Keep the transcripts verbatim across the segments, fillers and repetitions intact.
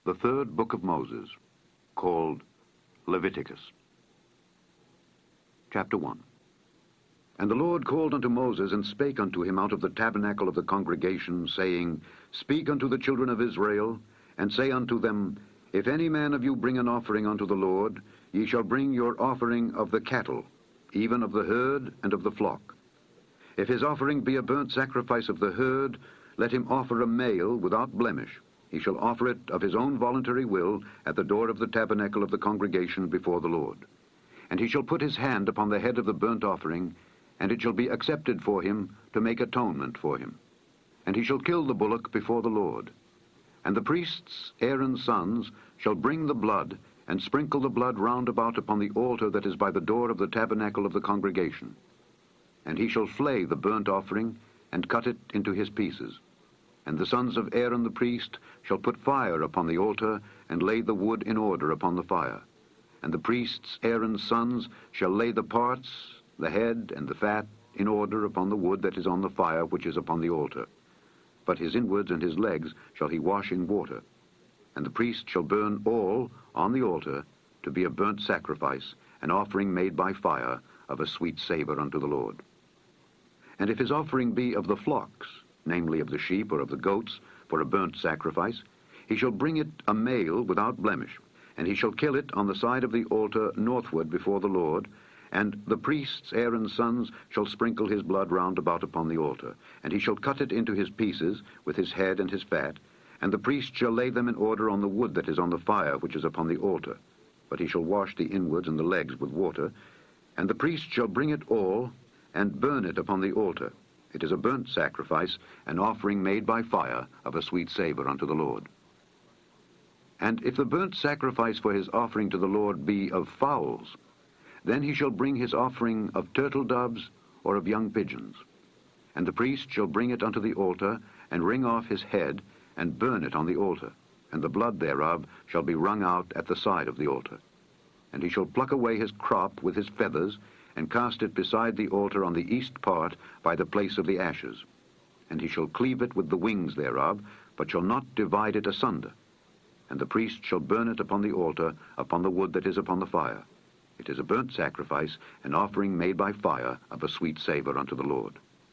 The third book of Moses, called Leviticus. Chapter one. And the Lord called unto Moses, and spake unto him out of the tabernacle of the congregation, saying, Speak unto the children of Israel, and say unto them, If any man of you bring an offering unto the Lord, ye shall bring your offering of the cattle, even of the herd and of the flock. If his offering be a burnt sacrifice of the herd, let him offer a male without blemish. He shall offer it of his own voluntary will at the door of the tabernacle of the congregation before the Lord. And he shall put his hand upon the head of the burnt offering, and it shall be accepted for him to make atonement for him. And he shall kill the bullock before the Lord. And the priests, Aaron's sons, shall bring the blood, and sprinkle the blood round about upon the altar that is by the door of the tabernacle of the congregation. And he shall flay the burnt offering, and cut it into his pieces. And the sons of Aaron the priest shall put fire upon the altar, and lay the wood in order upon the fire. And the priests, Aaron's sons, shall lay the parts, the head, and the fat, in order upon the wood that is on the fire which is upon the altar. But his inwards and his legs shall he wash in water. And the priest shall burn all on the altar to be a burnt sacrifice, an offering made by fire, of a sweet savour unto the Lord. And if his offering be of the flocks, namely of the sheep or of the goats, for a burnt sacrifice, he shall bring it a male without blemish, and he shall kill it on the side of the altar northward before the Lord, and the priests, Aaron's sons, shall sprinkle his blood round about upon the altar, and he shall cut it into his pieces, with his head and his fat, and the priest shall lay them in order on the wood that is on the fire which is upon the altar. But he shall wash the inwards and the legs with water, and the priest shall bring it all, and burn it upon the altar. It is a burnt sacrifice, an offering made by fire, of a sweet savour unto the Lord. And if the burnt sacrifice for his offering to the Lord be of fowls, then he shall bring his offering of turtle doves or of young pigeons. And the priest shall bring it unto the altar, and wring off his head, and burn it on the altar, and the blood thereof shall be wrung out at the side of the altar. And he shall pluck away his crop with his feathers, and cast it beside the altar on the east part by the place of the ashes. And he shall cleave it with the wings thereof, but shall not divide it asunder. And the priest shall burn it upon the altar, upon the wood that is upon the fire. It is a burnt sacrifice, an offering made by fire, of a sweet savour unto the Lord.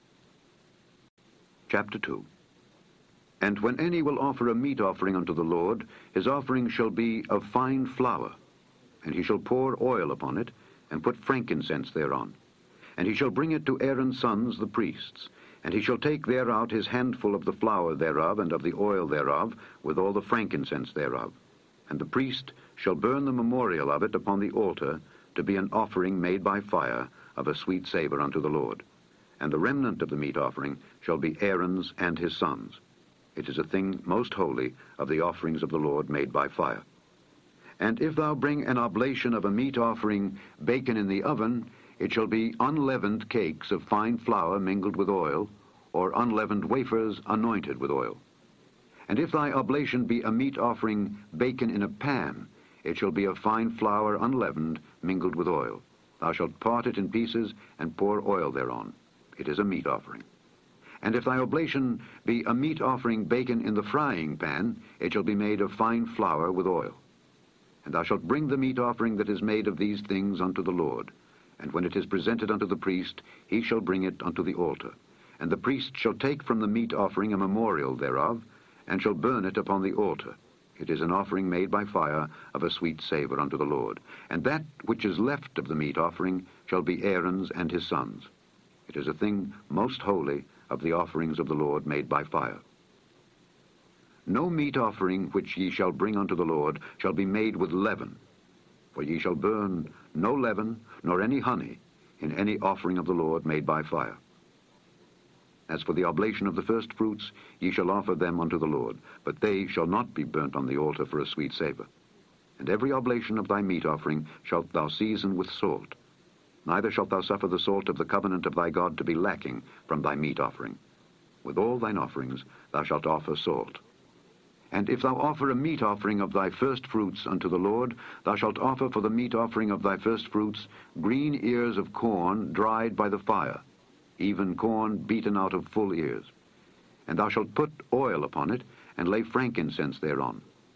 Chapter two. And when any will offer a meat offering unto the Lord, his offering shall be of fine flour, and he shall pour oil upon it, and put frankincense thereon. And he shall bring it to Aaron's sons the priests, and he shall take thereout his handful of the flour thereof, and of the oil thereof, with all the frankincense thereof. And the priest shall burn the memorial of it upon the altar, to be an offering made by fire, of a sweet savour unto the Lord. And the remnant of the meat offering shall be Aaron's and his sons. It is a thing most holy of the offerings of the Lord made by fire. And if thou bring an oblation of a meat offering baken in the oven, it shall be unleavened cakes of fine flour mingled with oil, or unleavened wafers anointed with oil. And if thy oblation be a meat offering baken in a pan, it shall be of fine flour unleavened mingled with oil. Thou shalt part it in pieces, and pour oil thereon. It is a meat offering. And if thy oblation be a meat offering baken in the frying pan, it shall be made of fine flour with oil. And thou shalt bring the meat offering that is made of these things unto the Lord. And when it is presented unto the priest, he shall bring it unto the altar. And the priest shall take from the meat offering a memorial thereof, and shall burn it upon the altar. It is an offering made by fire, of a sweet savour unto the Lord. And that which is left of the meat offering shall be Aaron's and his sons. It is a thing most holy of the offerings of the Lord made by fire. No meat offering which ye shall bring unto the Lord shall be made with leaven, for ye shall burn no leaven nor any honey in any offering of the Lord made by fire. As for the oblation of the first fruits, ye shall offer them unto the Lord, but they shall not be burnt on the altar for a sweet savour. And every oblation of thy meat offering shalt thou season with salt. Neither shalt thou suffer the salt of the covenant of thy God to be lacking from thy meat offering. With all thine offerings thou shalt offer salt. And if thou offer a meat offering of thy first fruits unto the Lord, thou shalt offer for the meat offering of thy first fruits green ears of corn dried by the fire, even corn beaten out of full ears. And thou shalt put oil upon it, and lay frankincense thereon.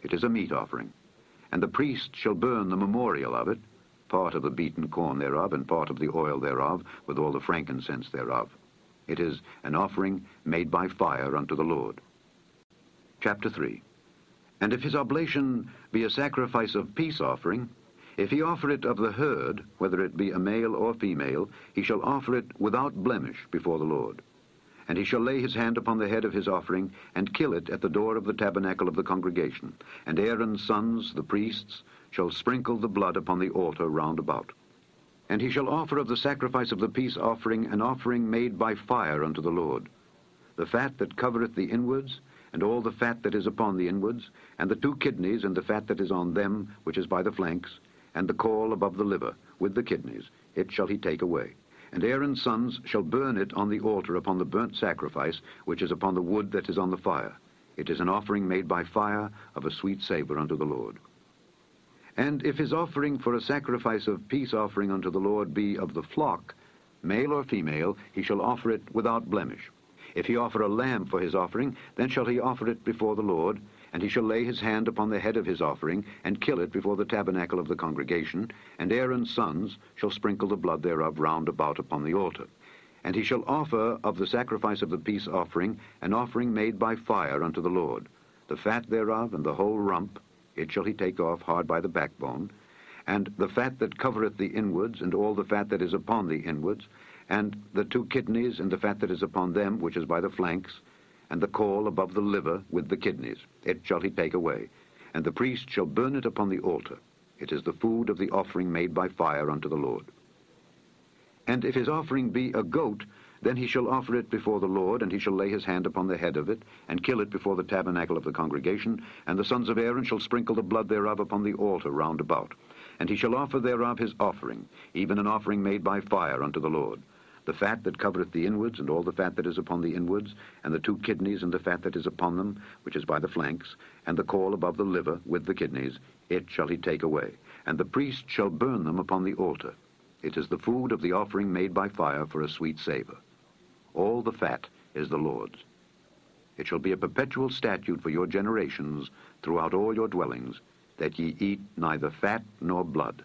It is a meat offering. And the priest shall burn the memorial of it, part of the beaten corn thereof, and part of the oil thereof, with all the frankincense thereof. It is an offering made by fire unto the Lord. Chapter three. And if his oblation be a sacrifice of peace offering, if he offer it of the herd, whether it be a male or female, he shall offer it without blemish before the Lord. And he shall lay his hand upon the head of his offering, and kill it at the door of the tabernacle of the congregation. And Aaron's sons, the priests, shall sprinkle the blood upon the altar round about. And he shall offer of the sacrifice of the peace offering an offering made by fire unto the Lord, the fat that covereth the inwards, and all the fat that is upon the inwards, and the two kidneys, and the fat that is on them, which is by the flanks, and the caul above the liver, with the kidneys, it shall he take away. And Aaron's sons shall burn it on the altar upon the burnt sacrifice, which is upon the wood that is on the fire. It is an offering made by fire of a sweet savour unto the Lord. And if his offering for a sacrifice of peace offering unto the Lord be of the flock, male or female, he shall offer it without blemish. If he offer a lamb for his offering, then shall he offer it before the Lord, and he shall lay his hand upon the head of his offering, and kill it before the tabernacle of the congregation, and Aaron's sons shall sprinkle the blood thereof round about upon the altar. And he shall offer of the sacrifice of the peace offering an offering made by fire unto the Lord, the fat thereof and the whole rump, it shall he take off hard by the backbone, and the fat that covereth the inwards, and all the fat that is upon the inwards, and the two kidneys, and the fat that is upon them, which is by the flanks, and the caul above the liver, with the kidneys, it shall he take away. And the priest shall burn it upon the altar. It is the food of the offering made by fire unto the Lord. And if his offering be a goat, then he shall offer it before the Lord, and he shall lay his hand upon the head of it, and kill it before the tabernacle of the congregation, and the sons of Aaron shall sprinkle the blood thereof upon the altar round about. And he shall offer thereof his offering, even an offering made by fire unto the Lord, the fat that covereth the inwards, and all the fat that is upon the inwards, and the two kidneys, and the fat that is upon them, which is by the flanks, and the caul above the liver, with the kidneys, it shall he take away. And the priest shall burn them upon the altar. It is the food of the offering made by fire for a sweet savour. All the fat is the Lord's. It shall be a perpetual statute for your generations throughout all your dwellings, that ye eat neither fat nor blood.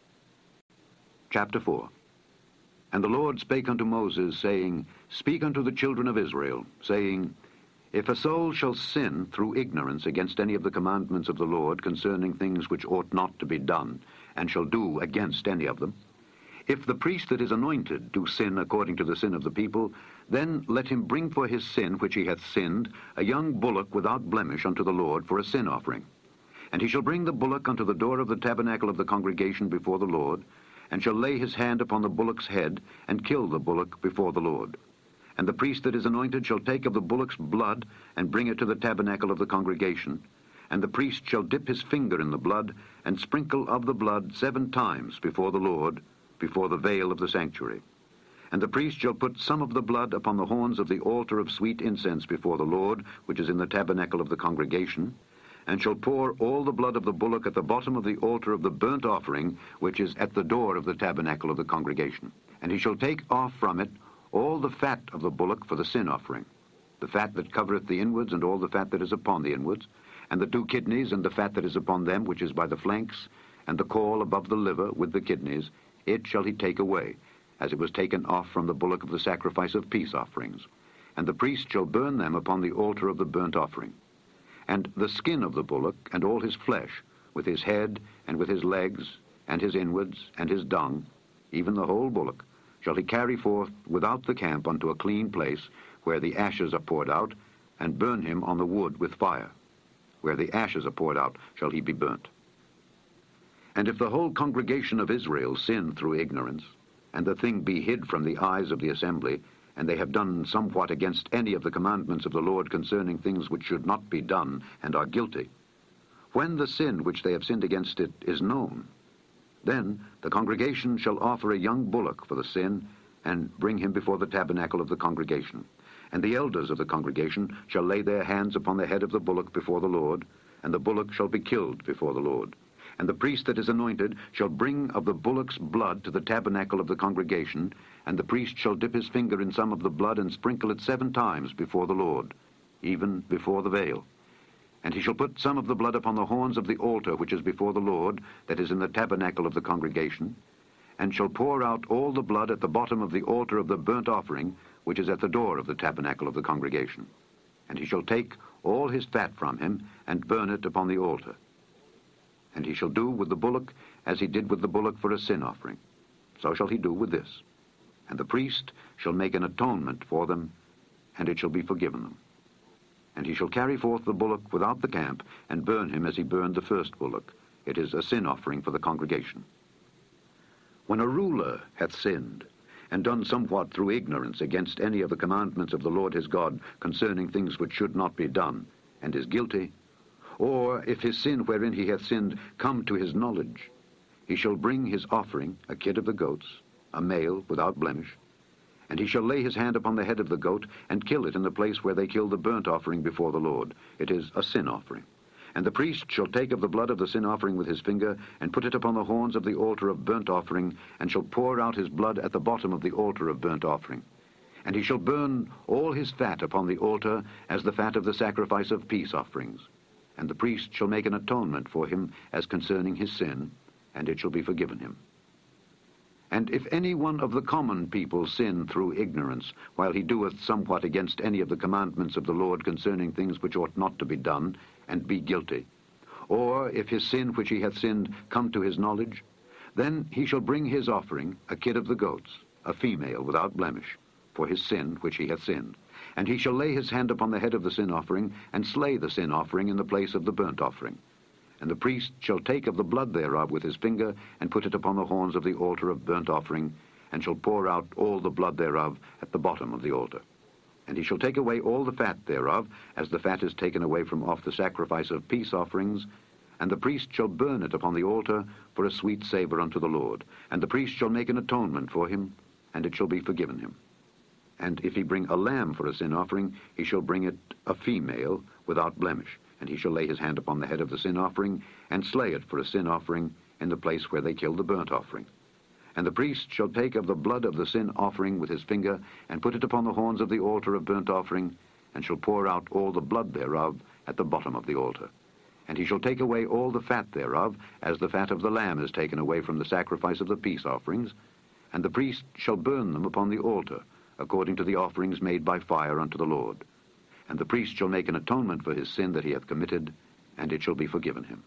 Chapter four. And the Lord spake unto Moses, saying, Speak unto the children of Israel, saying, If a soul shall sin through ignorance against any of the commandments of the Lord concerning things which ought not to be done, and shall do against any of them, if the priest that is anointed do sin according to the sin of the people, then let him bring for his sin which he hath sinned a young bullock without blemish unto the Lord for a sin offering. And he shall bring the bullock unto the door of the tabernacle of the congregation before the Lord, and shall lay his hand upon the bullock's head, and kill the bullock before the Lord. And the priest that is anointed shall take of the bullock's blood, and bring it to the tabernacle of the congregation. And the priest shall dip his finger in the blood, and sprinkle of the blood seven times before the Lord, before the veil of the sanctuary. And the priest shall put some of the blood upon the horns of the altar of sweet incense before the Lord, which is in the tabernacle of the congregation, and shall pour all the blood of the bullock at the bottom of the altar of the burnt offering, which is at the door of the tabernacle of the congregation. And he shall take off from it all the fat of the bullock for the sin offering, the fat that covereth the inwards, and all the fat that is upon the inwards, and the two kidneys, and the fat that is upon them, which is by the flanks, and the caul above the liver, with the kidneys, it shall he take away, as it was taken off from the bullock of the sacrifice of peace offerings. And the priest shall burn them upon the altar of the burnt offering. And the skin of the bullock, and all his flesh, with his head, and with his legs, and his inwards, and his dung, even the whole bullock, shall he carry forth without the camp unto a clean place, where the ashes are poured out, and burn him on the wood with fire. Where the ashes are poured out shall he be burnt. And if the whole congregation of Israel sin through ignorance, and the thing be hid from the eyes of the assembly, and they have done somewhat against any of the commandments of the Lord concerning things which should not be done, and are guilty, when the sin which they have sinned against it is known, then the congregation shall offer a young bullock for the sin, and bring him before the tabernacle of the congregation. And the elders of the congregation shall lay their hands upon the head of the bullock before the Lord, and the bullock shall be killed before the Lord. And the priest that is anointed shall bring of the bullock's blood to the tabernacle of the congregation, and the priest shall dip his finger in some of the blood, and sprinkle it seven times before the Lord, even before the veil. And he shall put some of the blood upon the horns of the altar which is before the Lord, that is in the tabernacle of the congregation, and shall pour out all the blood at the bottom of the altar of the burnt offering, which is at the door of the tabernacle of the congregation. And he shall take all his fat from him, and burn it upon the altar. And he shall do with the bullock as he did with the bullock for a sin offering. So shall he do with this. And the priest shall make an atonement for them, and it shall be forgiven them. And he shall carry forth the bullock without the camp, and burn him as he burned the first bullock. It is a sin offering for the congregation. When a ruler hath sinned, and done somewhat through ignorance against any of the commandments of the Lord his God concerning things which should not be done, and is guilty, or if his sin wherein he hath sinned come to his knowledge, he shall bring his offering, a kid of the goats, a male without blemish, and he shall lay his hand upon the head of the goat, and kill it in the place where they kill the burnt offering before the Lord. It is a sin offering. And the priest shall take of the blood of the sin offering with his finger, and put it upon the horns of the altar of burnt offering, and shall pour out his blood at the bottom of the altar of burnt offering. And he shall burn all his fat upon the altar, as the fat of the sacrifice of peace offerings. And the priest shall make an atonement for him as concerning his sin, and it shall be forgiven him. And if any one of the common people sin through ignorance, while he doeth somewhat against any of the commandments of the Lord concerning things which ought not to be done, and be guilty, or if his sin which he hath sinned come to his knowledge, then he shall bring his offering, a kid of the goats, a female without blemish, for his sin which he hath sinned. And he shall lay his hand upon the head of the sin offering, and slay the sin offering in the place of the burnt offering. And the priest shall take of the blood thereof with his finger, and put it upon the horns of the altar of burnt offering, and shall pour out all the blood thereof at the bottom of the altar. And he shall take away all the fat thereof, as the fat is taken away from off the sacrifice of peace offerings, and the priest shall burn it upon the altar for a sweet savour unto the Lord. And the priest shall make an atonement for him, and it shall be forgiven him. And if he bring a lamb for a sin offering, he shall bring it a female without blemish. And he shall lay his hand upon the head of the sin offering, and slay it for a sin offering in the place where they kill the burnt offering. And the priest shall take of the blood of the sin offering with his finger, and put it upon the horns of the altar of burnt offering, and shall pour out all the blood thereof at the bottom of the altar. And he shall take away all the fat thereof, as the fat of the lamb is taken away from the sacrifice of the peace offerings. And the priest shall burn them upon the altar, according to the offerings made by fire unto the Lord. And the priest shall make an atonement for his sin that he hath committed, and it shall be forgiven him.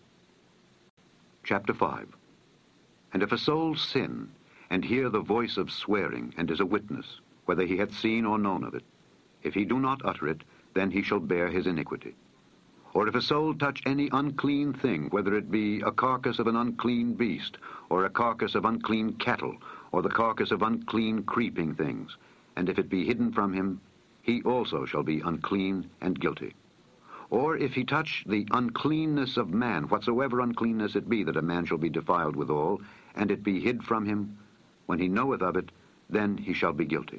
Chapter five. And if a soul sin, and hear the voice of swearing, and is a witness, whether he hath seen or known of it, if he do not utter it, then he shall bear his iniquity. Or if a soul touch any unclean thing, whether it be a carcass of an unclean beast, or a carcass of unclean cattle, or the carcass of unclean creeping things, and if it be hidden from him, he also shall be unclean and guilty. Or if he touch the uncleanness of man, whatsoever uncleanness it be that a man shall be defiled withal, and it be hid from him, when he knoweth of it, then he shall be guilty.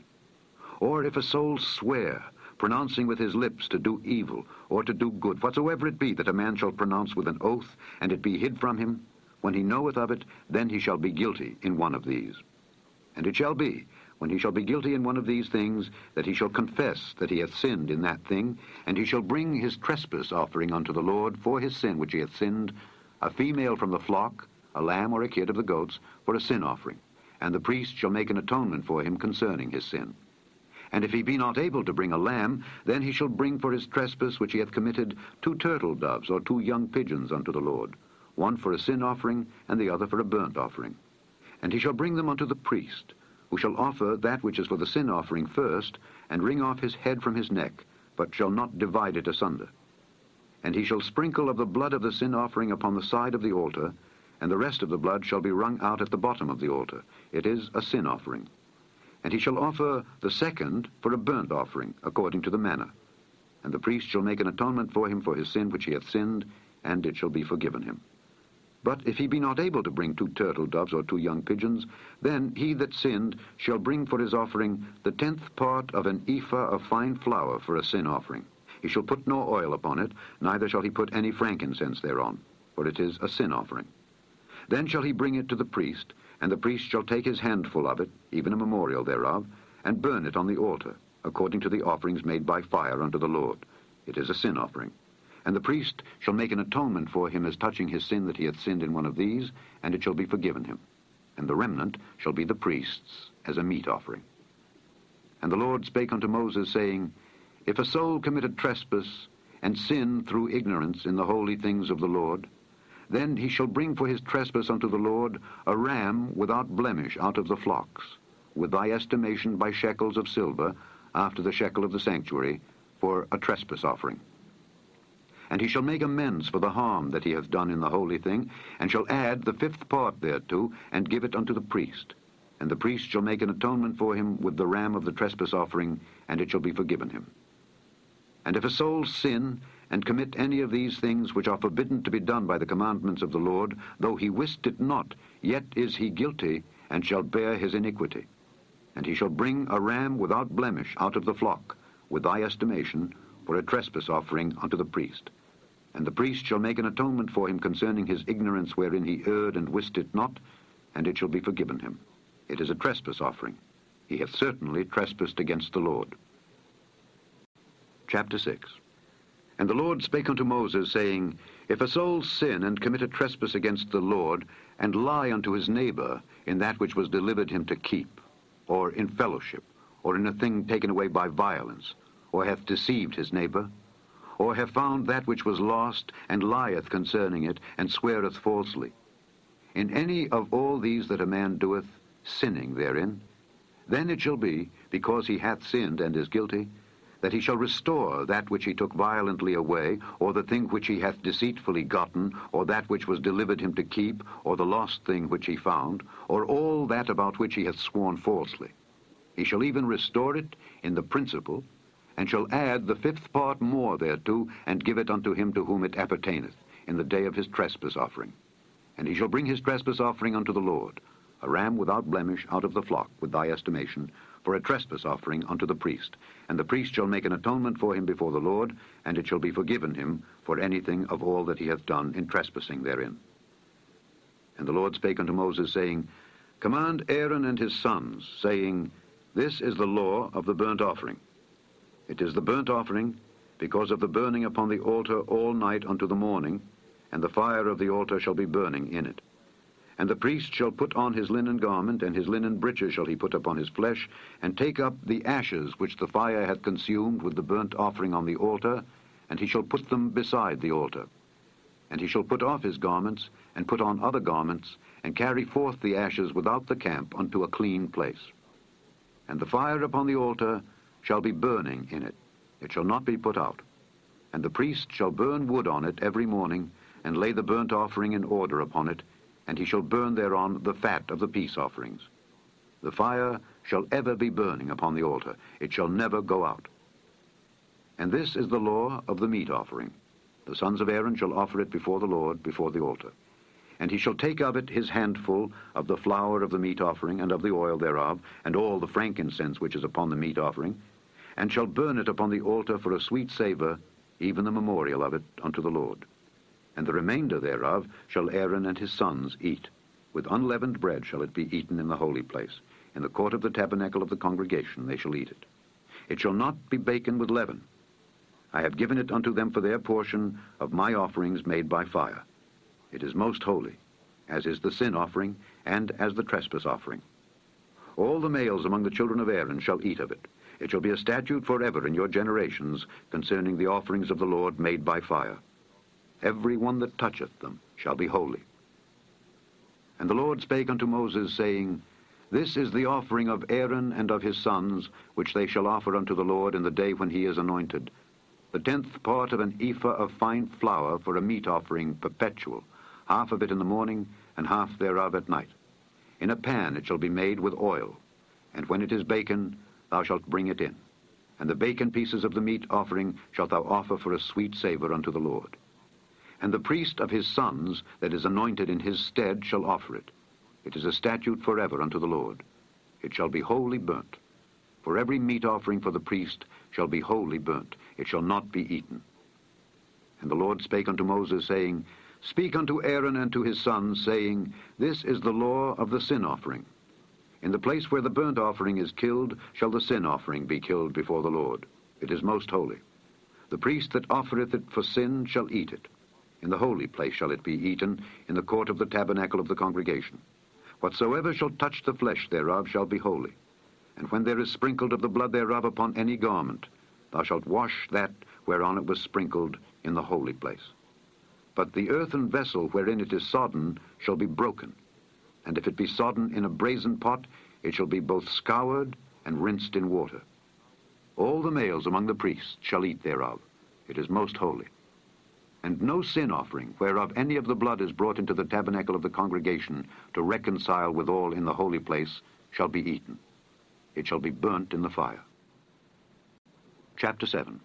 Or if a soul swear, pronouncing with his lips to do evil, or to do good, whatsoever it be that a man shall pronounce with an oath, and it be hid from him, when he knoweth of it, then he shall be guilty in one of these. And it shall be, when he shall be guilty in one of these things, that he shall confess that he hath sinned in that thing, and he shall bring his trespass offering unto the Lord for his sin which he hath sinned, a female from the flock, a lamb or a kid of the goats, for a sin offering. And the priest shall make an atonement for him concerning his sin. And if he be not able to bring a lamb, then he shall bring for his trespass which he hath committed two turtle doves or two young pigeons unto the Lord, one for a sin offering, and the other for a burnt offering. And he shall bring them unto the priest, who shall offer that which is for the sin offering first, and wring off his head from his neck, but shall not divide it asunder. And he shall sprinkle of the blood of the sin offering upon the side of the altar, and the rest of the blood shall be wrung out at the bottom of the altar. It is a sin offering. And he shall offer the second for a burnt offering, according to the manner. And the priest shall make an atonement for him for his sin which he hath sinned, and it shall be forgiven him. But if he be not able to bring two turtle doves or two young pigeons, then he that sinned shall bring for his offering the tenth part of an ephah of fine flour for a sin offering. He shall put no oil upon it, neither shall he put any frankincense thereon, for it is a sin offering. Then shall he bring it to the priest, and the priest shall take his handful of it, even a memorial thereof, and burn it on the altar, according to the offerings made by fire unto the Lord. It is a sin offering. And the priest shall make an atonement for him as touching his sin that he hath sinned in one of these, and it shall be forgiven him. And the remnant shall be the priest's as a meat offering. And the Lord spake unto Moses, saying, If a soul commit a trespass, and sin through ignorance in the holy things of the Lord, then he shall bring for his trespass unto the Lord a ram without blemish out of the flocks, with thy estimation by shekels of silver, after the shekel of the sanctuary, for a trespass offering. And he shall make amends for the harm that he hath done in the holy thing, and shall add the fifth part thereto, and give it unto the priest. And the priest shall make an atonement for him with the ram of the trespass offering, and it shall be forgiven him. And if a soul sin, and commit any of these things which are forbidden to be done by the commandments of the Lord, though he wist it not, yet is he guilty, and shall bear his iniquity. And he shall bring a ram without blemish out of the flock, with thy estimation, for a trespass offering unto the priest. And the priest shall make an atonement for him concerning his ignorance wherein he erred and wist it not, and it shall be forgiven him. It is a trespass offering. He hath certainly trespassed against the Lord. Chapter six. And the Lord spake unto Moses, saying, If a soul sin and commit a trespass against the Lord, and lie unto his neighbor in that which was delivered him to keep, or in fellowship, or in a thing taken away by violence, or hath deceived his neighbor, or have found that which was lost, and lieth concerning it, and sweareth falsely, in any of all these that a man doeth, sinning therein, then it shall be, because he hath sinned and is guilty, that he shall restore that which he took violently away, or the thing which he hath deceitfully gotten, or that which was delivered him to keep, or the lost thing which he found, or all that about which he hath sworn falsely. He shall even restore it in the principal, and shall add the fifth part more thereto, and give it unto him to whom it appertaineth, in the day of his trespass offering. And he shall bring his trespass offering unto the Lord, a ram without blemish out of the flock, with thy estimation, for a trespass offering unto the priest. And the priest shall make an atonement for him before the Lord, and it shall be forgiven him for anything of all that he hath done in trespassing therein. And the Lord spake unto Moses, saying, Command Aaron and his sons, saying, This is the law of the burnt offering. It is the burnt offering, because of the burning upon the altar all night unto the morning, and the fire of the altar shall be burning in it. And the priest shall put on his linen garment, and his linen breeches shall he put upon his flesh, and take up the ashes which the fire hath consumed with the burnt offering on the altar, and he shall put them beside the altar. And he shall put off his garments, and put on other garments, and carry forth the ashes without the camp unto a clean place. And the fire upon the altar shall be burning in it. It shall not be put out. And the priest shall burn wood on it every morning, and lay the burnt offering in order upon it, and he shall burn thereon the fat of the peace offerings. The fire shall ever be burning upon the altar. It shall never go out. And this is the law of the meat offering. The sons of Aaron shall offer it before the Lord, before the altar. And he shall take of it his handful of the flour of the meat offering, and of the oil thereof, and all the frankincense which is upon the meat offering, and shall burn it upon the altar for a sweet savour, even the memorial of it unto the Lord. And the remainder thereof shall Aaron and his sons eat. With unleavened bread shall it be eaten in the holy place. In the court of the tabernacle of the congregation they shall eat it. It shall not be baken with leaven. I have given it unto them for their portion of my offerings made by fire. It is most holy, as is the sin offering, and as the trespass offering. All the males among the children of Aaron shall eat of it. It shall be a statute forever in your generations concerning the offerings of the Lord made by fire. Every one that toucheth them shall be holy. And the Lord spake unto Moses, saying, This is the offering of Aaron and of his sons, which they shall offer unto the Lord in the day when he is anointed. The tenth part of an ephah of fine flour for a meat offering perpetual, half of it in the morning, and half thereof at night. In a pan it shall be made with oil, and when it is baken, thou shalt bring it in. And the baken pieces of the meat offering shalt thou offer for a sweet savour unto the Lord. And the priest of his sons that is anointed in his stead shall offer it. It is a statute forever unto the Lord. It shall be wholly burnt. For every meat offering for the priest shall be wholly burnt. It shall not be eaten. And the Lord spake unto Moses, saying, Speak unto Aaron and to his sons, saying, This is the law of the sin offering. In the place where the burnt offering is killed shall the sin offering be killed before the Lord. It is most holy. The priest that offereth it for sin shall eat it. In the holy place shall it be eaten, in the court of the tabernacle of the congregation. Whatsoever shall touch the flesh thereof shall be holy. And when there is sprinkled of the blood thereof upon any garment, thou shalt wash that whereon it was sprinkled in the holy place. But the earthen vessel wherein it is sodden shall be broken. And if it be sodden in a brazen pot, it shall be both scoured and rinsed in water. All the males among the priests shall eat thereof. It is most holy. And no sin offering, whereof any of the blood is brought into the tabernacle of the congregation to reconcile with all in the holy place, shall be eaten. It shall be burnt in the fire. Chapter seven.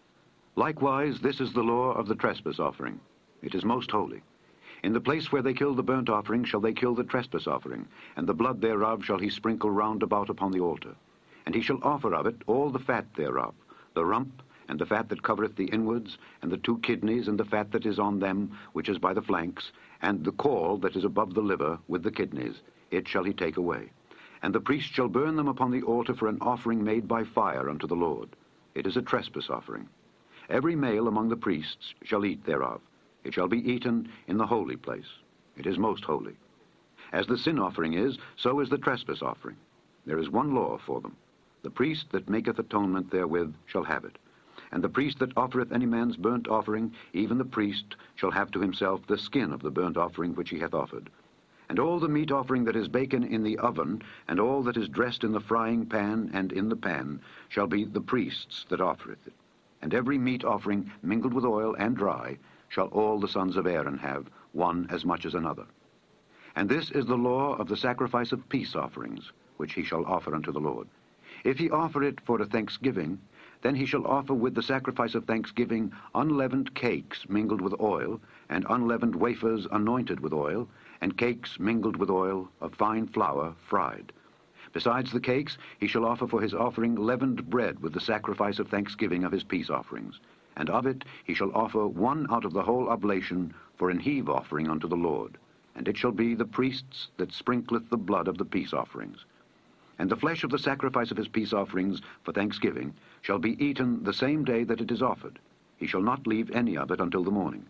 Likewise, this is the law of the trespass offering. It is most holy. In the place where they kill the burnt offering shall they kill the trespass offering, and the blood thereof shall he sprinkle round about upon the altar. And he shall offer of it all the fat thereof, the rump, and the fat that covereth the inwards, and the two kidneys, and the fat that is on them, which is by the flanks, and the caul that is above the liver, with the kidneys, it shall he take away. And the priest shall burn them upon the altar for an offering made by fire unto the Lord. It is a trespass offering. Every male among the priests shall eat thereof. It shall be eaten in the holy place. It is most holy. As the sin offering is, so is the trespass offering. There is one law for them. The priest that maketh atonement therewith shall have it. And the priest that offereth any man's burnt offering, even the priest, shall have to himself the skin of the burnt offering which he hath offered. And all the meat offering that is baken in the oven, and all that is dressed in the frying pan and in the pan, shall be the priest's that offereth it. And every meat offering mingled with oil and dry shall all the sons of Aaron have, one as much as another. And this is the law of the sacrifice of peace offerings, which he shall offer unto the Lord. If he offer it for a thanksgiving, then he shall offer with the sacrifice of thanksgiving unleavened cakes mingled with oil, and unleavened wafers anointed with oil, and cakes mingled with oil of fine flour fried. Besides the cakes, he shall offer for his offering leavened bread with the sacrifice of thanksgiving of his peace offerings. And of it he shall offer one out of the whole oblation for an heave offering unto the Lord. And it shall be the priest's that sprinkleth the blood of the peace offerings. And the flesh of the sacrifice of his peace offerings for thanksgiving shall be eaten the same day that it is offered. He shall not leave any of it until the morning.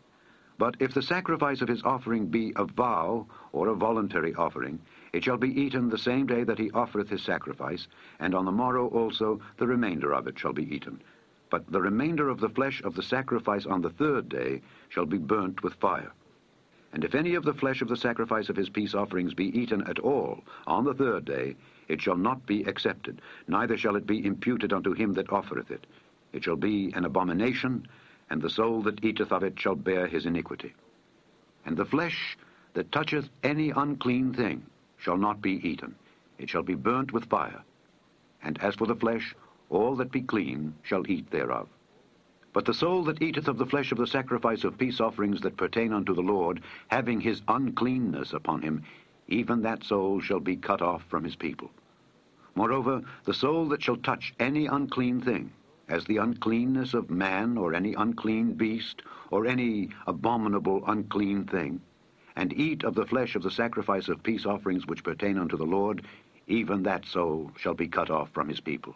But if the sacrifice of his offering be a vow or a voluntary offering, it shall be eaten the same day that he offereth his sacrifice, and on the morrow also the remainder of it shall be eaten. But the remainder of the flesh of the sacrifice on the third day shall be burnt with fire. And if any of the flesh of the sacrifice of his peace offerings be eaten at all on the third day, it shall not be accepted, neither shall it be imputed unto him that offereth it. It shall be an abomination, and the soul that eateth of it shall bear his iniquity. And the flesh that toucheth any unclean thing shall not be eaten. It shall be burnt with fire. And as for the flesh, all that be clean shall eat thereof. But the soul that eateth of the flesh of the sacrifice of peace offerings that pertain unto the Lord, having his uncleanness upon him, even that soul shall be cut off from his people. Moreover, the soul that shall touch any unclean thing, as the uncleanness of man, or any unclean beast, or any abominable unclean thing, and eat of the flesh of the sacrifice of peace offerings which pertain unto the Lord, even that soul shall be cut off from his people.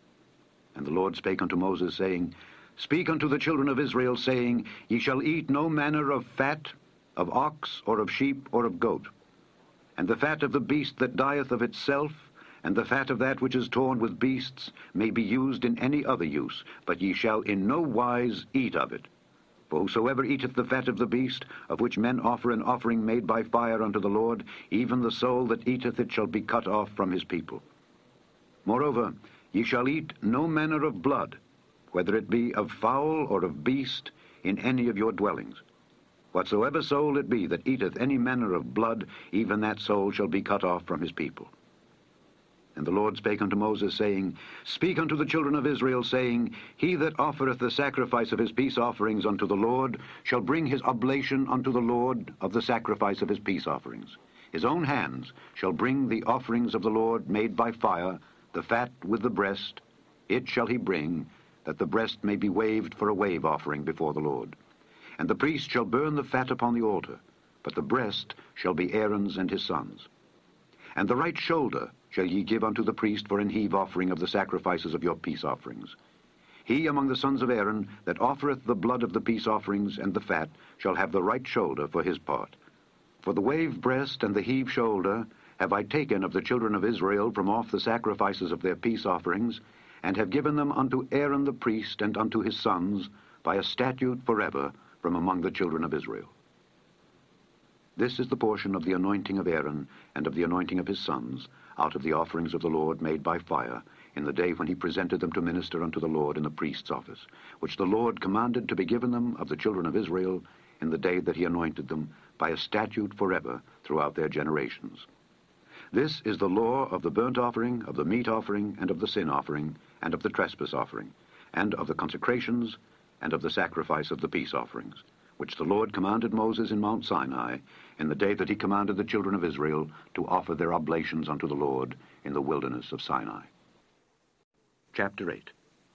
And the Lord spake unto Moses, saying, Speak unto the children of Israel, saying, Ye shall eat no manner of fat, of ox, or of sheep, or of goat. And the fat of the beast that dieth of itself, and the fat of that which is torn with beasts, may be used in any other use, but ye shall in no wise eat of it. For whosoever eateth the fat of the beast, of which men offer an offering made by fire unto the Lord, even the soul that eateth it shall be cut off from his people. Moreover, ye shall eat no manner of blood, whether it be of fowl or of beast, in any of your dwellings. Whatsoever soul it be that eateth any manner of blood, even that soul shall be cut off from his people. And the Lord spake unto Moses, saying, Speak unto the children of Israel, saying, He that offereth the sacrifice of his peace offerings unto the Lord shall bring his oblation unto the Lord of the sacrifice of his peace offerings. His own hands shall bring the offerings of the Lord made by fire, the fat with the breast. It shall he bring, that the breast may be waved for a wave offering before the Lord. And the priest shall burn the fat upon the altar, but the breast shall be Aaron's and his sons'. And the right shoulder shall ye give unto the priest for an heave offering of the sacrifices of your peace offerings. He among the sons of Aaron that offereth the blood of the peace offerings and the fat shall have the right shoulder for his part. For the wave breast and the heave shoulder have I taken of the children of Israel from off the sacrifices of their peace offerings, and have given them unto Aaron the priest and unto his sons by a statute forever from among the children of Israel. This is the portion of the anointing of Aaron and of the anointing of his sons, out of the offerings of the Lord made by fire, in the day when he presented them to minister unto the Lord in the priest's office, which the Lord commanded to be given them of the children of Israel in the day that he anointed them, by a statute forever throughout their generations. This is the law of the burnt offering, of the meat offering, and of the sin offering, and of the trespass offering, and of the consecrations, and of the sacrifice of the peace offerings, which the Lord commanded Moses in Mount Sinai, in the day that he commanded the children of Israel to offer their oblations unto the Lord in the wilderness of Sinai. Chapter eight.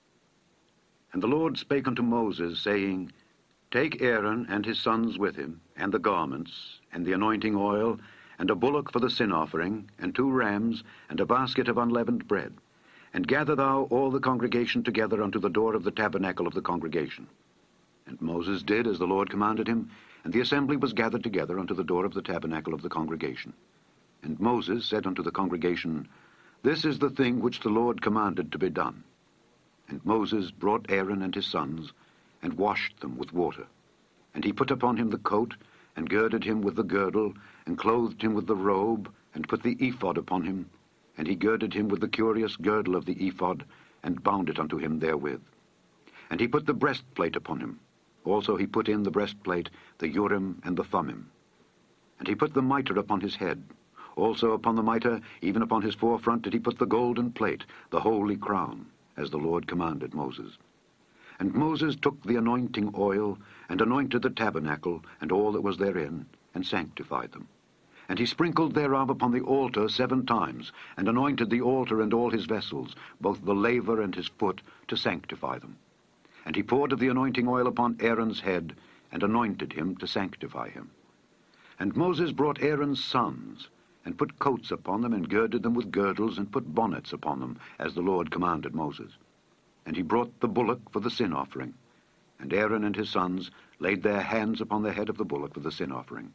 And the Lord spake unto Moses, saying, Take Aaron and his sons with him, and the garments, and the anointing oil, and a bullock for the sin offering, and two rams, and a basket of unleavened bread, and gather thou all the congregation together unto the door of the tabernacle of the congregation. And Moses did as the Lord commanded him, and the assembly was gathered together unto the door of the tabernacle of the congregation. And Moses said unto the congregation, This is the thing which the Lord commanded to be done. And Moses brought Aaron and his sons, and washed them with water. And he put upon him the coat, and girded him with the girdle, and clothed him with the robe, and put the ephod upon him, and he girded him with the curious girdle of the ephod, and bound it unto him therewith. And he put the breastplate upon him. Also he put in the breastplate the Urim and the Thummim. And he put the mitre upon his head. Also upon the mitre, even upon his forefront, did he put the golden plate, the holy crown, as the Lord commanded Moses. And Moses took the anointing oil, and anointed the tabernacle, and all that was therein, and sanctified them. And he sprinkled thereof upon the altar seven times, and anointed the altar and all his vessels, both the laver and his foot, to sanctify them. And he poured of the anointing oil upon Aaron's head, and anointed him to sanctify him. And Moses brought Aaron's sons, and put coats upon them, and girded them with girdles, and put bonnets upon them, as the Lord commanded Moses. And he brought the bullock for the sin offering. And Aaron and his sons laid their hands upon the head of the bullock for the sin offering.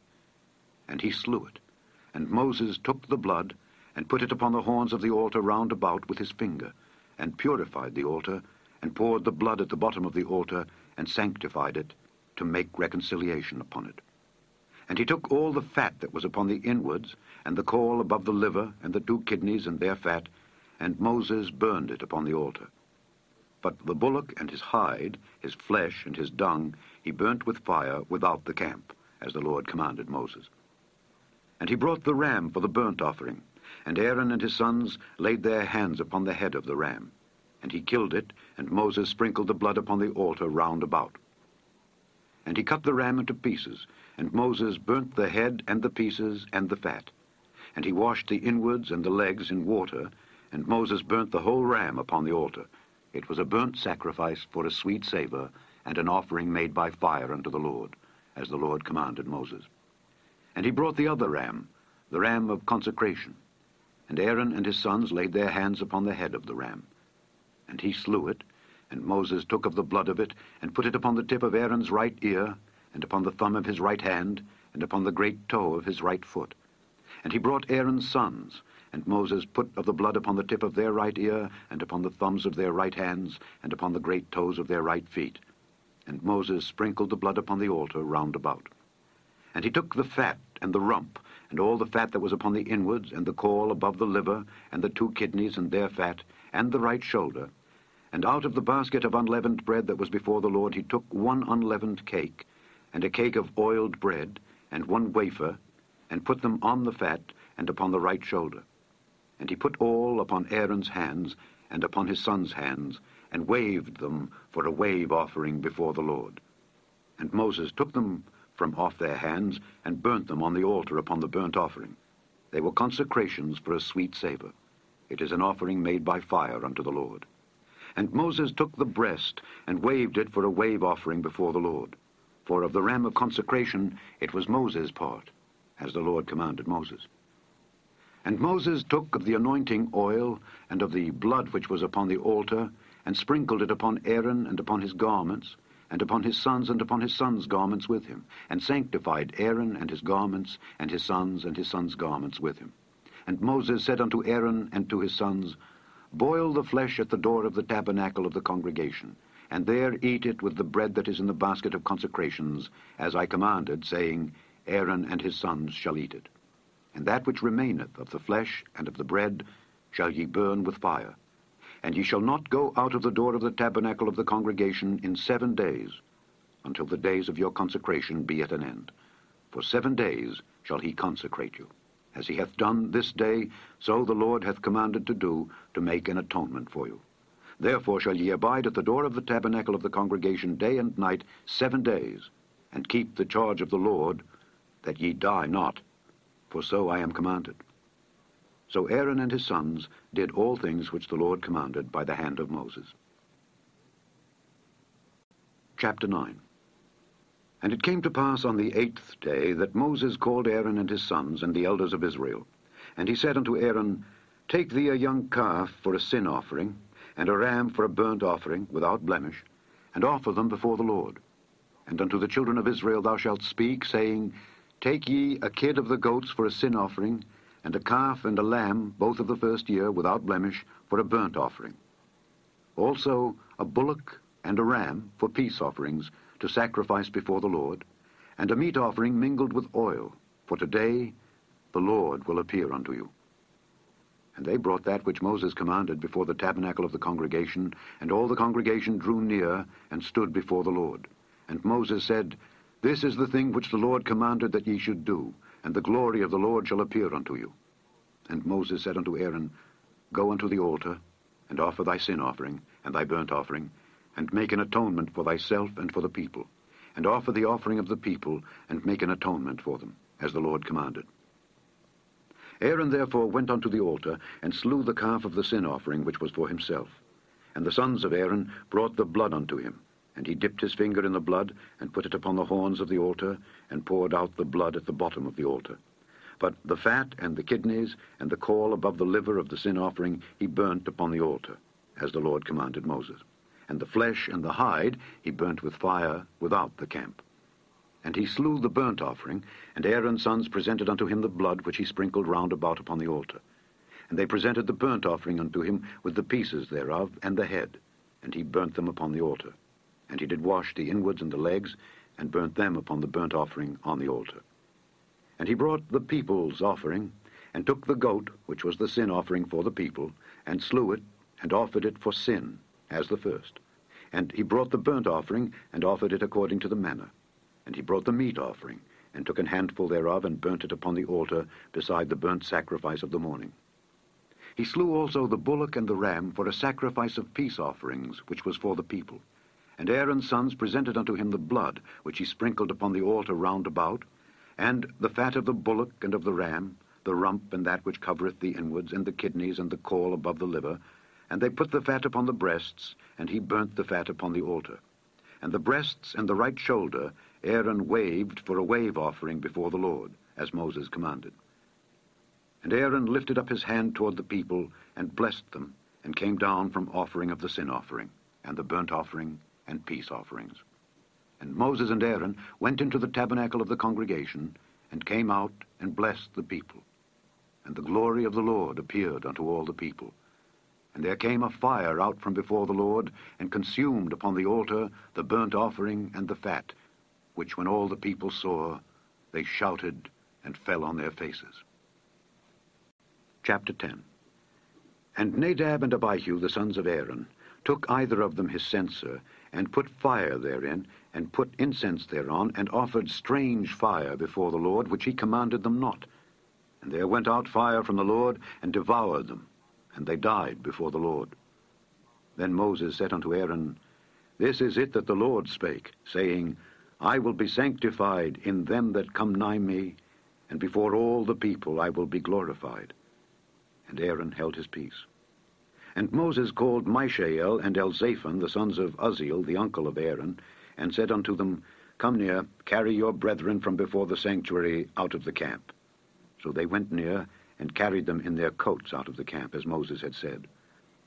And he slew it. And Moses took the blood, and put it upon the horns of the altar round about with his finger, and purified the altar, and poured the blood at the bottom of the altar, and sanctified it, to make reconciliation upon it. And he took all the fat that was upon the inwards, and the caul above the liver, and the two kidneys and their fat, and Moses burned it upon the altar. But the bullock and his hide, his flesh and his dung, he burnt with fire without the camp, as the Lord commanded Moses. And he brought the ram for the burnt offering, and Aaron and his sons laid their hands upon the head of the ram. And he killed it, and Moses sprinkled the blood upon the altar round about. And he cut the ram into pieces, and Moses burnt the head and the pieces and the fat. And he washed the inwards and the legs in water, and Moses burnt the whole ram upon the altar. It was a burnt sacrifice for a sweet savour, and an offering made by fire unto the Lord, as the Lord commanded Moses. And he brought the other ram, the ram of consecration. And Aaron and his sons laid their hands upon the head of the ram. And he slew it, and Moses took of the blood of it, and put it upon the tip of Aaron's right ear, and upon the thumb of his right hand, and upon the great toe of his right foot. And he brought Aaron's sons, and Moses put of the blood upon the tip of their right ear, and upon the thumbs of their right hands, and upon the great toes of their right feet. And Moses sprinkled the blood upon the altar round about. And he took the fat and the rump, and all the fat that was upon the inwards, and the caul above the liver, and the two kidneys and their fat, and the right shoulder. And out of the basket of unleavened bread that was before the Lord he took one unleavened cake, and a cake of oiled bread, and one wafer, and put them on the fat, and upon the right shoulder. And he put all upon Aaron's hands, and upon his sons' hands, and waved them for a wave offering before the Lord. And Moses took them from off their hands, and burnt them on the altar upon the burnt offering. They were consecrations for a sweet savour. It is an offering made by fire unto the Lord. And Moses took the breast, and waved it for a wave offering before the Lord. For of the ram of consecration it was Moses' part, as the Lord commanded Moses. And Moses took of the anointing oil, and of the blood which was upon the altar, and sprinkled it upon Aaron and upon his garments, and upon his sons and upon his sons' garments with him, and sanctified Aaron and his garments, and his sons and his sons' garments with him. And Moses said unto Aaron and to his sons, Boil the flesh at the door of the tabernacle of the congregation, and there eat it with the bread that is in the basket of consecrations, as I commanded, saying, Aaron and his sons shall eat it. And that which remaineth of the flesh and of the bread shall ye burn with fire. And ye shall not go out of the door of the tabernacle of the congregation in seven days, until the days of your consecration be at an end. For seven days shall he consecrate you. As he hath done this day, so the Lord hath commanded to do, to make an atonement for you. Therefore shall ye abide at the door of the tabernacle of the congregation day and night seven days, and keep the charge of the Lord, that ye die not, for so I am commanded. So Aaron and his sons did all things which the Lord commanded by the hand of Moses. Chapter nine. And it came to pass on the eighth day that Moses called Aaron and his sons and the elders of Israel. And he said unto Aaron, Take thee a young calf for a sin offering, and a ram for a burnt offering, without blemish, and offer them before the Lord. And unto the children of Israel thou shalt speak, saying, Take ye a kid of the goats for a sin offering, and a calf and a lamb, both of the first year, without blemish, for a burnt offering. Also a bullock and a ram for peace offerings, to sacrifice before the Lord, and a meat offering mingled with oil, for today the Lord will appear unto you. And they brought that which Moses commanded before the tabernacle of the congregation, and all the congregation drew near, and stood before the Lord. And Moses said, This is the thing which the Lord commanded that ye should do, and the glory of the Lord shall appear unto you. And Moses said unto Aaron, Go unto the altar, and offer thy sin offering, and thy burnt offering, and make an atonement for thyself and for the people, and offer the offering of the people, and make an atonement for them, as the Lord commanded. Aaron therefore went unto the altar, and slew the calf of the sin offering which was for himself. And the sons of Aaron brought the blood unto him, and he dipped his finger in the blood, and put it upon the horns of the altar, and poured out the blood at the bottom of the altar. But the fat and the kidneys, and the caul above the liver of the sin offering, he burnt upon the altar, as the Lord commanded Moses. And the flesh and the hide he burnt with fire without the camp. And he slew the burnt offering, and Aaron's sons presented unto him the blood which he sprinkled round about upon the altar. And they presented the burnt offering unto him with the pieces thereof, and the head, and he burnt them upon the altar. And he did wash the inwards and the legs, and burnt them upon the burnt offering on the altar. And he brought the people's offering, and took the goat, which was the sin offering for the people, and slew it, and offered it for sin, as the first. And he brought the burnt offering, and offered it according to the manner. And he brought the meat offering, and took an handful thereof, and burnt it upon the altar, beside the burnt sacrifice of the morning. He slew also the bullock and the ram for a sacrifice of peace offerings, which was for the people. And Aaron's sons presented unto him the blood, which he sprinkled upon the altar round about, and the fat of the bullock and of the ram, the rump and that which covereth the inwards, and the kidneys and the caul above the liver. And they put the fat upon the breasts, and he burnt the fat upon the altar. And the breasts and the right shoulder Aaron waved for a wave offering before the Lord, as Moses commanded. And Aaron lifted up his hand toward the people, and blessed them, and came down from offering of the sin offering, and the burnt offering, and peace offerings. And Moses and Aaron went into the tabernacle of the congregation, and came out and blessed the people. And the glory of the Lord appeared unto all the people. And there came a fire out from before the Lord, and consumed upon the altar the burnt offering and the fat, which when all the people saw, they shouted and fell on their faces. Chapter ten. And Nadab and Abihu, the sons of Aaron, took either of them his censer, and put fire therein, and put incense thereon, and offered strange fire before the Lord, which he commanded them not. And there went out fire from the Lord, and devoured them, and they died before the Lord. Then Moses said unto Aaron, This is it that the Lord spake, saying, I will be sanctified in them that come nigh me, and before all the people I will be glorified. And Aaron held his peace. And Moses called Mishael and Elzaphan, the sons of Uzziel, the uncle of Aaron, and said unto them, Come near, carry your brethren from before the sanctuary out of the camp. So they went near, and carried them in their coats out of the camp, as Moses had said.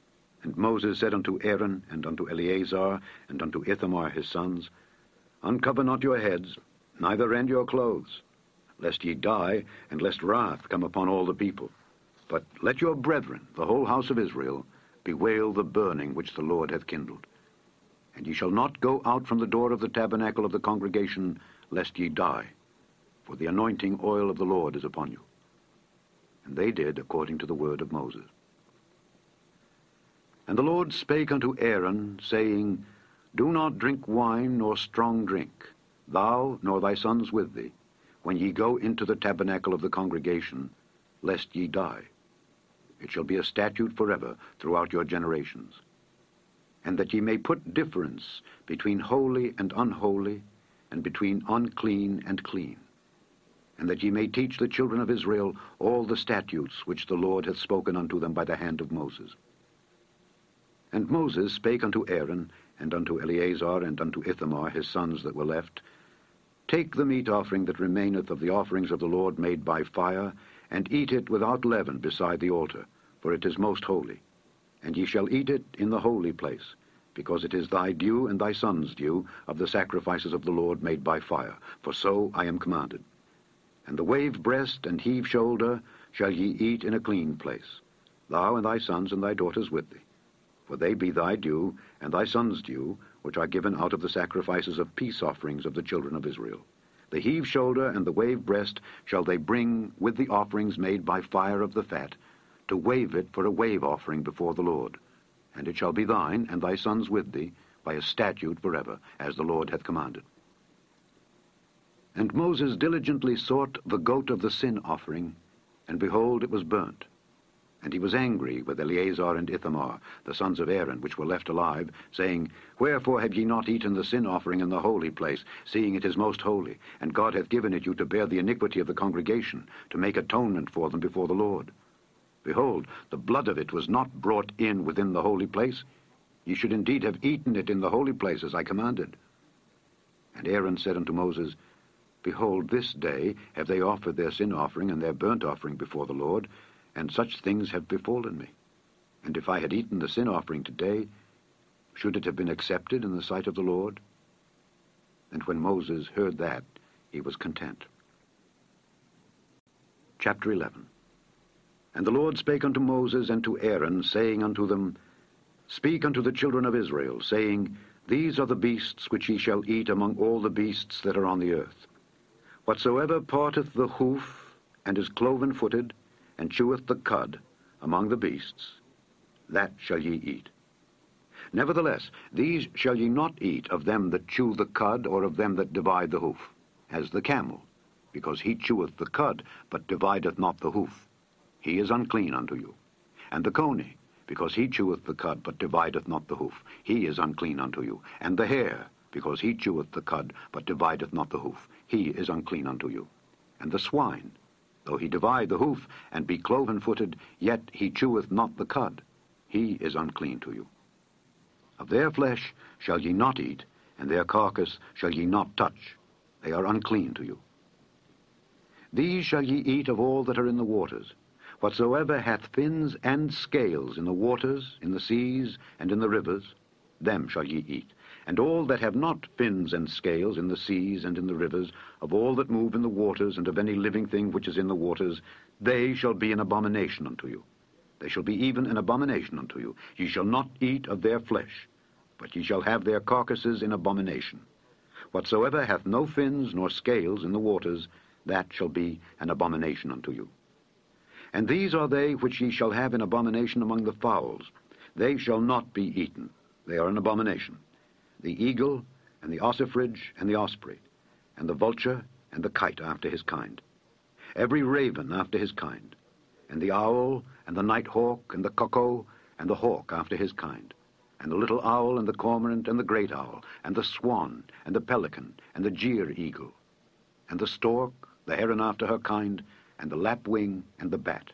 And Moses said unto Aaron, and unto Eleazar, and unto Ithamar his sons, Uncover not your heads, neither rend your clothes, lest ye die, and lest wrath come upon all the people. But let your brethren, the whole house of Israel, bewail the burning which the Lord hath kindled. And ye shall not go out from the door of the tabernacle of the congregation, lest ye die, for the anointing oil of the Lord is upon you. And they did according to the word of Moses. And the Lord spake unto Aaron, saying, Do not drink wine nor strong drink, thou nor thy sons with thee, when ye go into the tabernacle of the congregation, lest ye die. It shall be a statute forever throughout your generations. And that ye may put difference between holy and unholy, and between unclean and clean. And that ye may teach the children of Israel all the statutes which the Lord hath spoken unto them by the hand of Moses. And Moses spake unto Aaron, and unto Eleazar, and unto Ithamar his sons that were left, Take the meat offering that remaineth of the offerings of the Lord made by fire, and eat it without leaven beside the altar, for it is most holy. And ye shall eat it in the holy place, because it is thy due and thy son's due of the sacrifices of the Lord made by fire, for so I am commanded. And the wave breast and heave shoulder shall ye eat in a clean place, thou and thy sons and thy daughters with thee. For they be thy due, and thy son's due, which are given out of the sacrifices of peace offerings of the children of Israel. The heave shoulder and the wave breast shall they bring with the offerings made by fire of the fat, to wave it for a wave offering before the Lord. And it shall be thine, and thy sons with thee, by a statute forever, as the Lord hath commanded. And Moses diligently sought the goat of the sin offering, and behold, it was burnt. And he was angry with Eleazar and Ithamar, the sons of Aaron, which were left alive, saying, Wherefore have ye not eaten the sin offering in the holy place, seeing it is most holy, and God hath given it you to bear the iniquity of the congregation, to make atonement for them before the Lord? Behold, the blood of it was not brought in within the holy place. Ye should indeed have eaten it in the holy place, as I commanded. And Aaron said unto Moses, Behold, this day have they offered their sin offering and their burnt offering before the Lord, and such things have befallen me. And if I had eaten the sin offering today, should it have been accepted in the sight of the Lord? And when Moses heard that, he was content. Chapter eleven. And the Lord spake unto Moses and to Aaron, saying unto them, Speak unto the children of Israel, saying, These are the beasts which ye shall eat among all the beasts that are on the earth. Whatsoever parteth the hoof, and is cloven-footed, and cheweth the cud among the beasts, that shall ye eat. Nevertheless, these shall ye not eat of them that chew the cud, or of them that divide the hoof, as the camel, because he cheweth the cud, but divideth not the hoof. He is unclean unto you. And the coney, because he cheweth the cud, but divideth not the hoof. He is unclean unto you. And the hare, because he cheweth the cud, but divideth not the hoof. He is unclean unto you. And the swine, though he divide the hoof, and be cloven-footed, yet he cheweth not the cud. He is unclean to you. Of their flesh shall ye not eat, and their carcass shall ye not touch. They are unclean to you. These shall ye eat of all that are in the waters. Whatsoever hath fins and scales in the waters, in the seas, and in the rivers, them shall ye eat. And all that have not fins and scales in the seas and in the rivers, of all that move in the waters, and of any living thing which is in the waters, they shall be an abomination unto you. They shall be even an abomination unto you. Ye shall not eat of their flesh, but ye shall have their carcasses in abomination. Whatsoever hath no fins nor scales in the waters, that shall be an abomination unto you. And these are they which ye shall have in abomination among the fowls. They shall not be eaten. They are an abomination. The eagle, and the ossifrage, and the osprey, and the vulture, and the kite after his kind, every raven after his kind, and the owl, and the night hawk, and the cuckoo, and the hawk after his kind, and the little owl, and the cormorant, and the great owl, and the swan, and the pelican, and the jeer eagle, and the stork, the heron after her kind, and the lapwing, and the bat.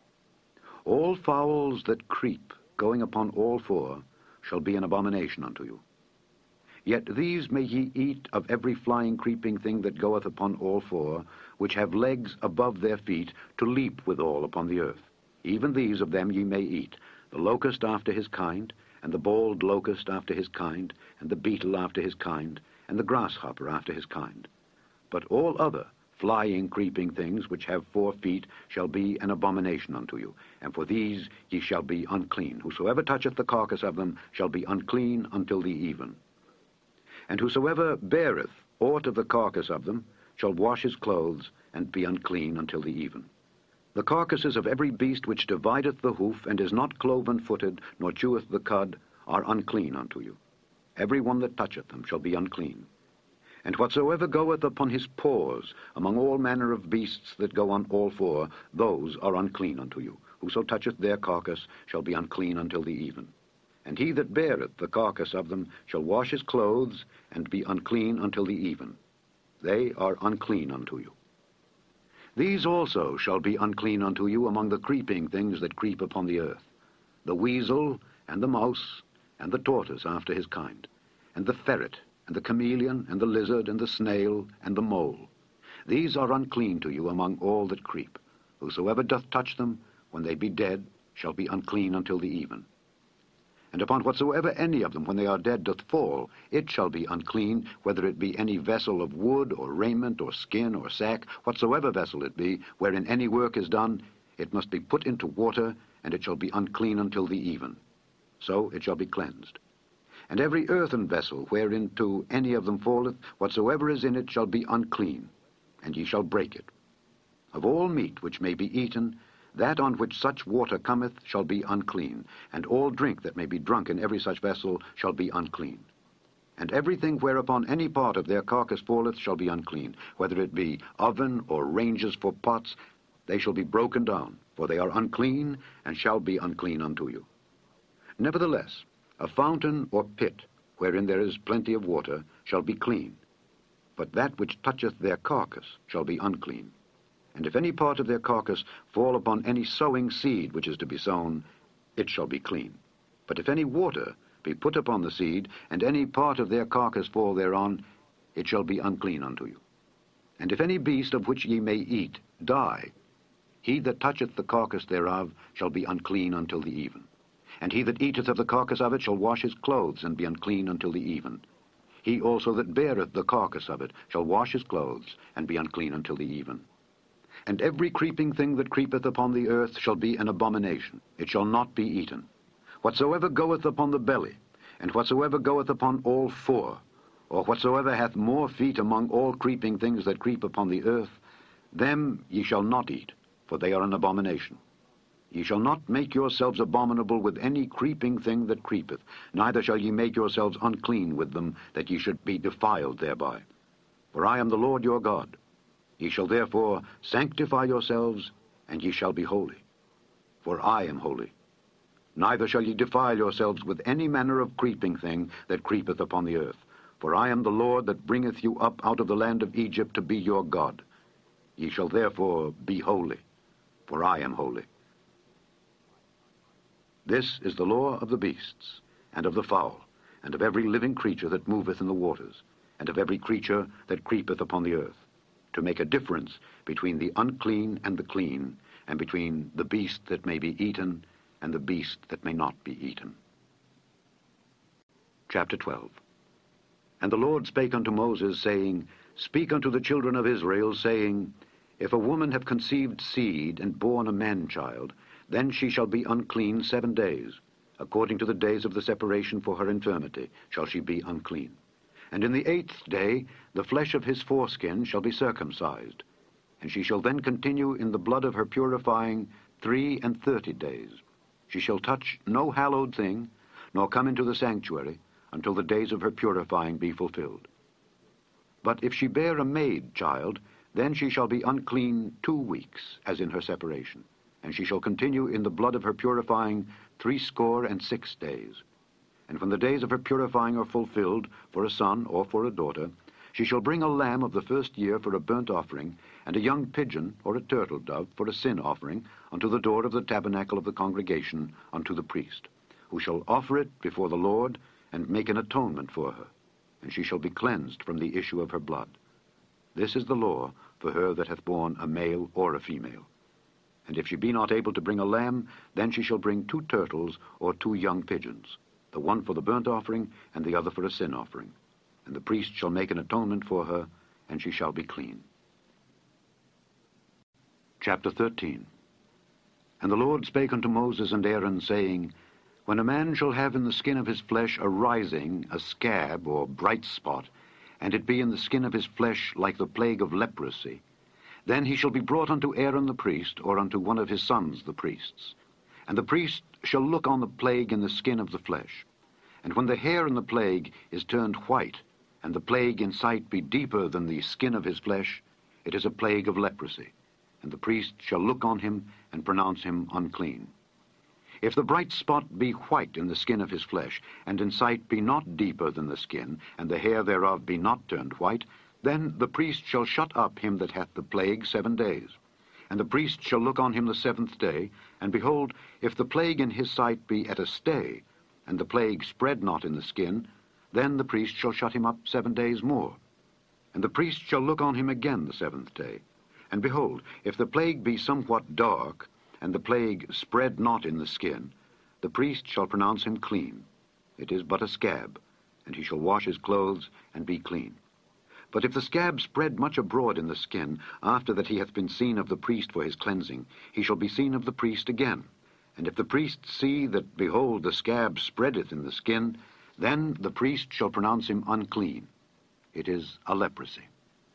All fowls that creep, going upon all four, shall be an abomination unto you. Yet these may ye eat of every flying creeping thing that goeth upon all four, which have legs above their feet, to leap withal upon the earth. Even these of them ye may eat. the locust after his kind, and the bald locust after his kind, and the beetle after his kind, and the grasshopper after his kind. But all other flying, creeping things which have four feet shall be an abomination unto you, and for these ye shall be unclean. Whosoever toucheth the carcass of them shall be unclean until the even. And whosoever beareth aught of the carcass of them shall wash his clothes, and be unclean until the even. The carcasses of every beast which divideth the hoof, and is not cloven-footed, nor cheweth the cud, are unclean unto you. Every one that toucheth them shall be unclean. And whatsoever goeth upon his paws, among all manner of beasts that go on all four, those are unclean unto you. Whoso toucheth their carcass shall be unclean until the even. And he that beareth the carcass of them shall wash his clothes, and be unclean until the even. They are unclean unto you. These also shall be unclean unto you among the creeping things that creep upon the earth, the weasel, and the mouse, and the tortoise after his kind, and the ferret, and the chameleon, and the lizard, and the snail, and the mole. These are unclean to you among all that creep. Whosoever doth touch them, when they be dead, shall be unclean until the even. And upon whatsoever any of them, when they are dead, doth fall, it shall be unclean, whether it be any vessel of wood, or raiment, or skin, or sack, whatsoever vessel it be, wherein any work is done, it must be put into water, and it shall be unclean until the even. So it shall be cleansed. And every earthen vessel, whereinto any of them falleth, whatsoever is in it shall be unclean, and ye shall break it. Of all meat which may be eaten, that on which such water cometh shall be unclean, and all drink that may be drunk in every such vessel shall be unclean. And everything whereupon any part of their carcass falleth shall be unclean, whether it be oven or ranges for pots, they shall be broken down, for they are unclean, and shall be unclean unto you. Nevertheless, a fountain or pit, wherein there is plenty of water, shall be clean, but that which toucheth their carcass shall be unclean. And if any part of their carcass fall upon any sowing seed which is to be sown, it shall be clean. But if any water be put upon the seed, and any part of their carcass fall thereon, it shall be unclean unto you. And if any beast of which ye may eat die, he that toucheth the carcass thereof shall be unclean until the even. And he that eateth of the carcass of it shall wash his clothes, and be unclean until the even. He also that beareth the carcass of it shall wash his clothes, and be unclean until the even. And every creeping thing that creepeth upon the earth shall be an abomination. It shall not be eaten. Whatsoever goeth upon the belly, and whatsoever goeth upon all four, or whatsoever hath more feet among all creeping things that creep upon the earth, them ye shall not eat, for they are an abomination. Ye shall not make yourselves abominable with any creeping thing that creepeth, neither shall ye make yourselves unclean with them, that ye should be defiled thereby. For I am the Lord your God. Ye shall therefore sanctify yourselves, and ye shall be holy. For I am holy. Neither shall ye defile yourselves with any manner of creeping thing that creepeth upon the earth. For I am the Lord that bringeth you up out of the land of Egypt to be your God. Ye shall therefore be holy, for I am holy. This is the law of the beasts, and of the fowl, and of every living creature that moveth in the waters, and of every creature that creepeth upon the earth, to make a difference between the unclean and the clean, and between the beast that may be eaten and the beast that may not be eaten. Chapter twelve. And the Lord spake unto Moses, saying, Speak unto the children of Israel, saying, If a woman have conceived seed, and born a man-child, then she shall be unclean seven days. According to the days of the separation for her infirmity shall she be unclean. And in the eighth day the flesh of his foreskin shall be circumcised, and she shall then continue in the blood of her purifying three and thirty days. She shall touch no hallowed thing, nor come into the sanctuary, until the days of her purifying be fulfilled. But if she bear a maid child, then she shall be unclean two weeks, as in her separation, and she shall continue in the blood of her purifying threescore and six days. And when the days of her purifying are fulfilled, for a son or for a daughter, she shall bring a lamb of the first year for a burnt offering, and a young pigeon or a turtle dove for a sin offering, unto the door of the tabernacle of the congregation, unto the priest, who shall offer it before the Lord, and make an atonement for her, and she shall be cleansed from the issue of her blood. This is the law for her that hath borne a male or a female. And if she be not able to bring a lamb, then she shall bring two turtles or two young pigeons, the one for the burnt offering, and the other for a sin offering. And the priest shall make an atonement for her, and she shall be clean. Chapter thirteen. And the Lord spake unto Moses and Aaron, saying, When a man shall have in the skin of his flesh a rising, a scab, or bright spot, and it be in the skin of his flesh like the plague of leprosy, then he shall be brought unto Aaron the priest, or unto one of his sons the priests. And the priest shall look on the plague in the skin of the flesh. And when the hair in the plague is turned white, and the plague in sight be deeper than the skin of his flesh, it is a plague of leprosy. And the priest shall look on him, and pronounce him unclean. If the bright spot be white in the skin of his flesh, and in sight be not deeper than the skin, and the hair thereof be not turned white, then the priest shall shut up him that hath the plague seven days. And the priest shall look on him the seventh day, and behold, if the plague in his sight be at a stay, and the plague spread not in the skin, then the priest shall shut him up seven days more. And the priest shall look on him again the seventh day. And behold, if the plague be somewhat dark, and the plague spread not in the skin, the priest shall pronounce him clean. It is but a scab, and he shall wash his clothes, and be clean. But if the scab spread much abroad in the skin, after that he hath been seen of the priest for his cleansing, he shall be seen of the priest again. And if the priest see that, behold, the scab spreadeth in the skin, then the priest shall pronounce him unclean. It is a leprosy.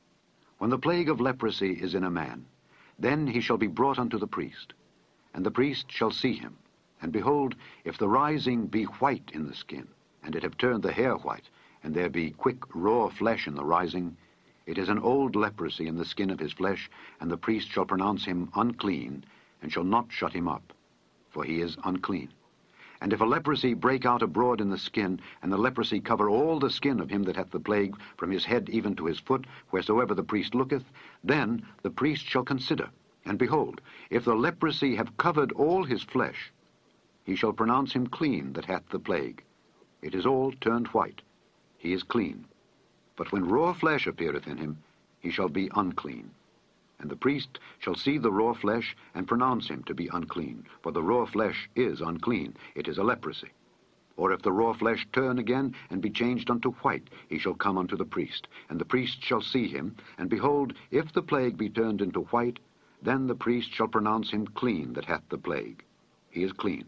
When the plague of leprosy is in a man, then he shall be brought unto the priest. And the priest shall see him. And behold, if the rising be white in the skin, and it have turned the hair white, and there be quick raw flesh in the rising, it is an old leprosy in the skin of his flesh, and the priest shall pronounce him unclean, and shall not shut him up, for he is unclean. And if a leprosy break out abroad in the skin, and the leprosy cover all the skin of him that hath the plague, from his head even to his foot, wheresoever the priest looketh, then the priest shall consider. And behold, if the leprosy have covered all his flesh, he shall pronounce him clean that hath the plague. It is all turned white. He is clean. But when raw flesh appeareth in him, he shall be unclean. And the priest shall see the raw flesh, and pronounce him to be unclean. For the raw flesh is unclean. It is a leprosy. Or if the raw flesh turn again, and be changed unto white, he shall come unto the priest. And the priest shall see him. And behold, if the plague be turned into white, then the priest shall pronounce him clean that hath the plague. He is clean.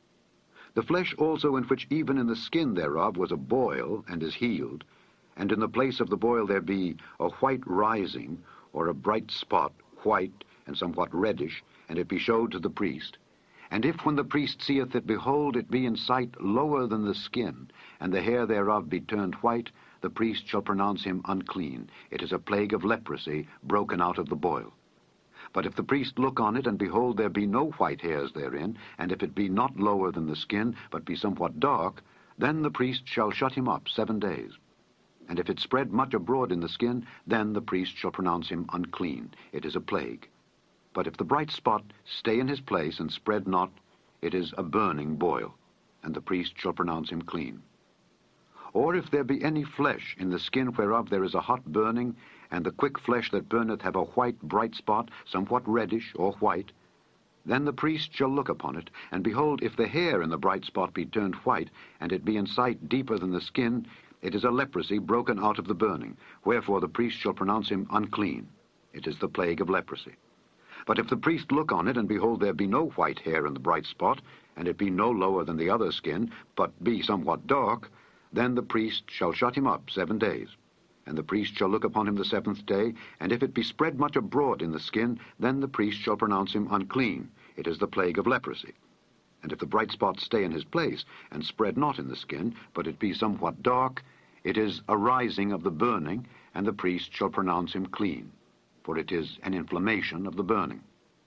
The flesh also in which even in the skin thereof was a boil, and is healed, and in the place of the boil there be a white rising, or a bright spot, white, and somewhat reddish, and it be showed to the priest. And if when the priest seeth it, behold, it be in sight lower than the skin, and the hair thereof be turned white, the priest shall pronounce him unclean. It is a plague of leprosy, broken out of the boil. But if the priest look on it, and behold, there be no white hairs therein, and if it be not lower than the skin, but be somewhat dark, then the priest shall shut him up seven days. And if it spread much abroad in the skin, then the priest shall pronounce him unclean. It is a plague. But if the bright spot stay in his place, and spread not, it is a burning boil, and the priest shall pronounce him clean. Or if there be any flesh in the skin whereof there is a hot burning, and the quick flesh that burneth have a white bright spot, somewhat reddish or white, then the priest shall look upon it, and behold, if the hair in the bright spot be turned white, and it be in sight deeper than the skin, it is a leprosy broken out of the burning, wherefore the priest shall pronounce him unclean. It is the plague of leprosy. But if the priest look on it, and behold, there be no white hair in the bright spot, and it be no lower than the other skin, but be somewhat dark, then the priest shall shut him up seven days. And the priest shall look upon him the seventh day, and if it be spread much abroad in the skin, then the priest shall pronounce him unclean. It is the plague of leprosy. And if the bright spot stay in his place, and spread not in the skin, but it be somewhat dark, it is a rising of the burning, and the priest shall pronounce him clean, for it is an inflammation of the burning.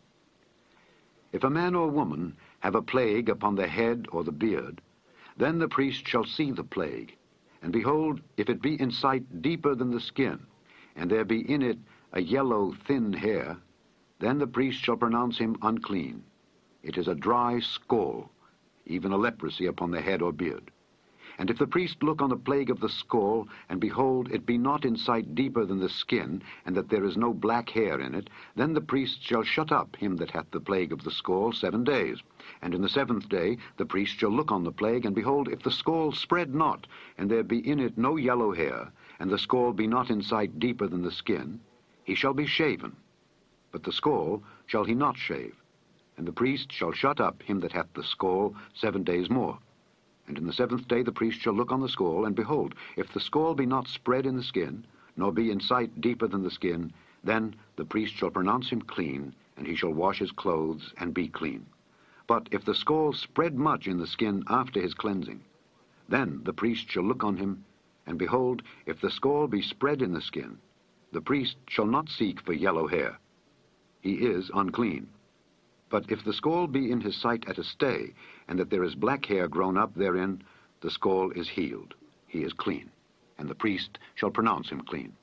If a man or woman have a plague upon the head or the beard, then the priest shall see the plague. And behold, if it be in sight deeper than the skin, and there be in it a yellow thin hair, then the priest shall pronounce him unclean. It is a dry scall, even a leprosy upon the head or beard. And if the priest look on the plague of the scall, and behold, it be not in sight deeper than the skin, and that there is no black hair in it, then the priest shall shut up him that hath the plague of the scall seven days. And in the seventh day the priest shall look on the plague, and behold, if the scall spread not, and there be in it no yellow hair, and the scall be not in sight deeper than the skin, he shall be shaven. But the scall shall he not shave. And the priest shall shut up him that hath the scall seven days more. And in the seventh day the priest shall look on the scall, and behold, if the scall be not spread in the skin, nor be in sight deeper than the skin, then the priest shall pronounce him clean, and he shall wash his clothes, and be clean. But if the scall spread much in the skin after his cleansing, then the priest shall look on him, and behold, if the scall be spread in the skin, the priest shall not seek for yellow hair. He is unclean. But if the scall be in his sight at a stay, and that there is black hair grown up therein, the scall is healed. He is clean, and the priest shall pronounce him clean.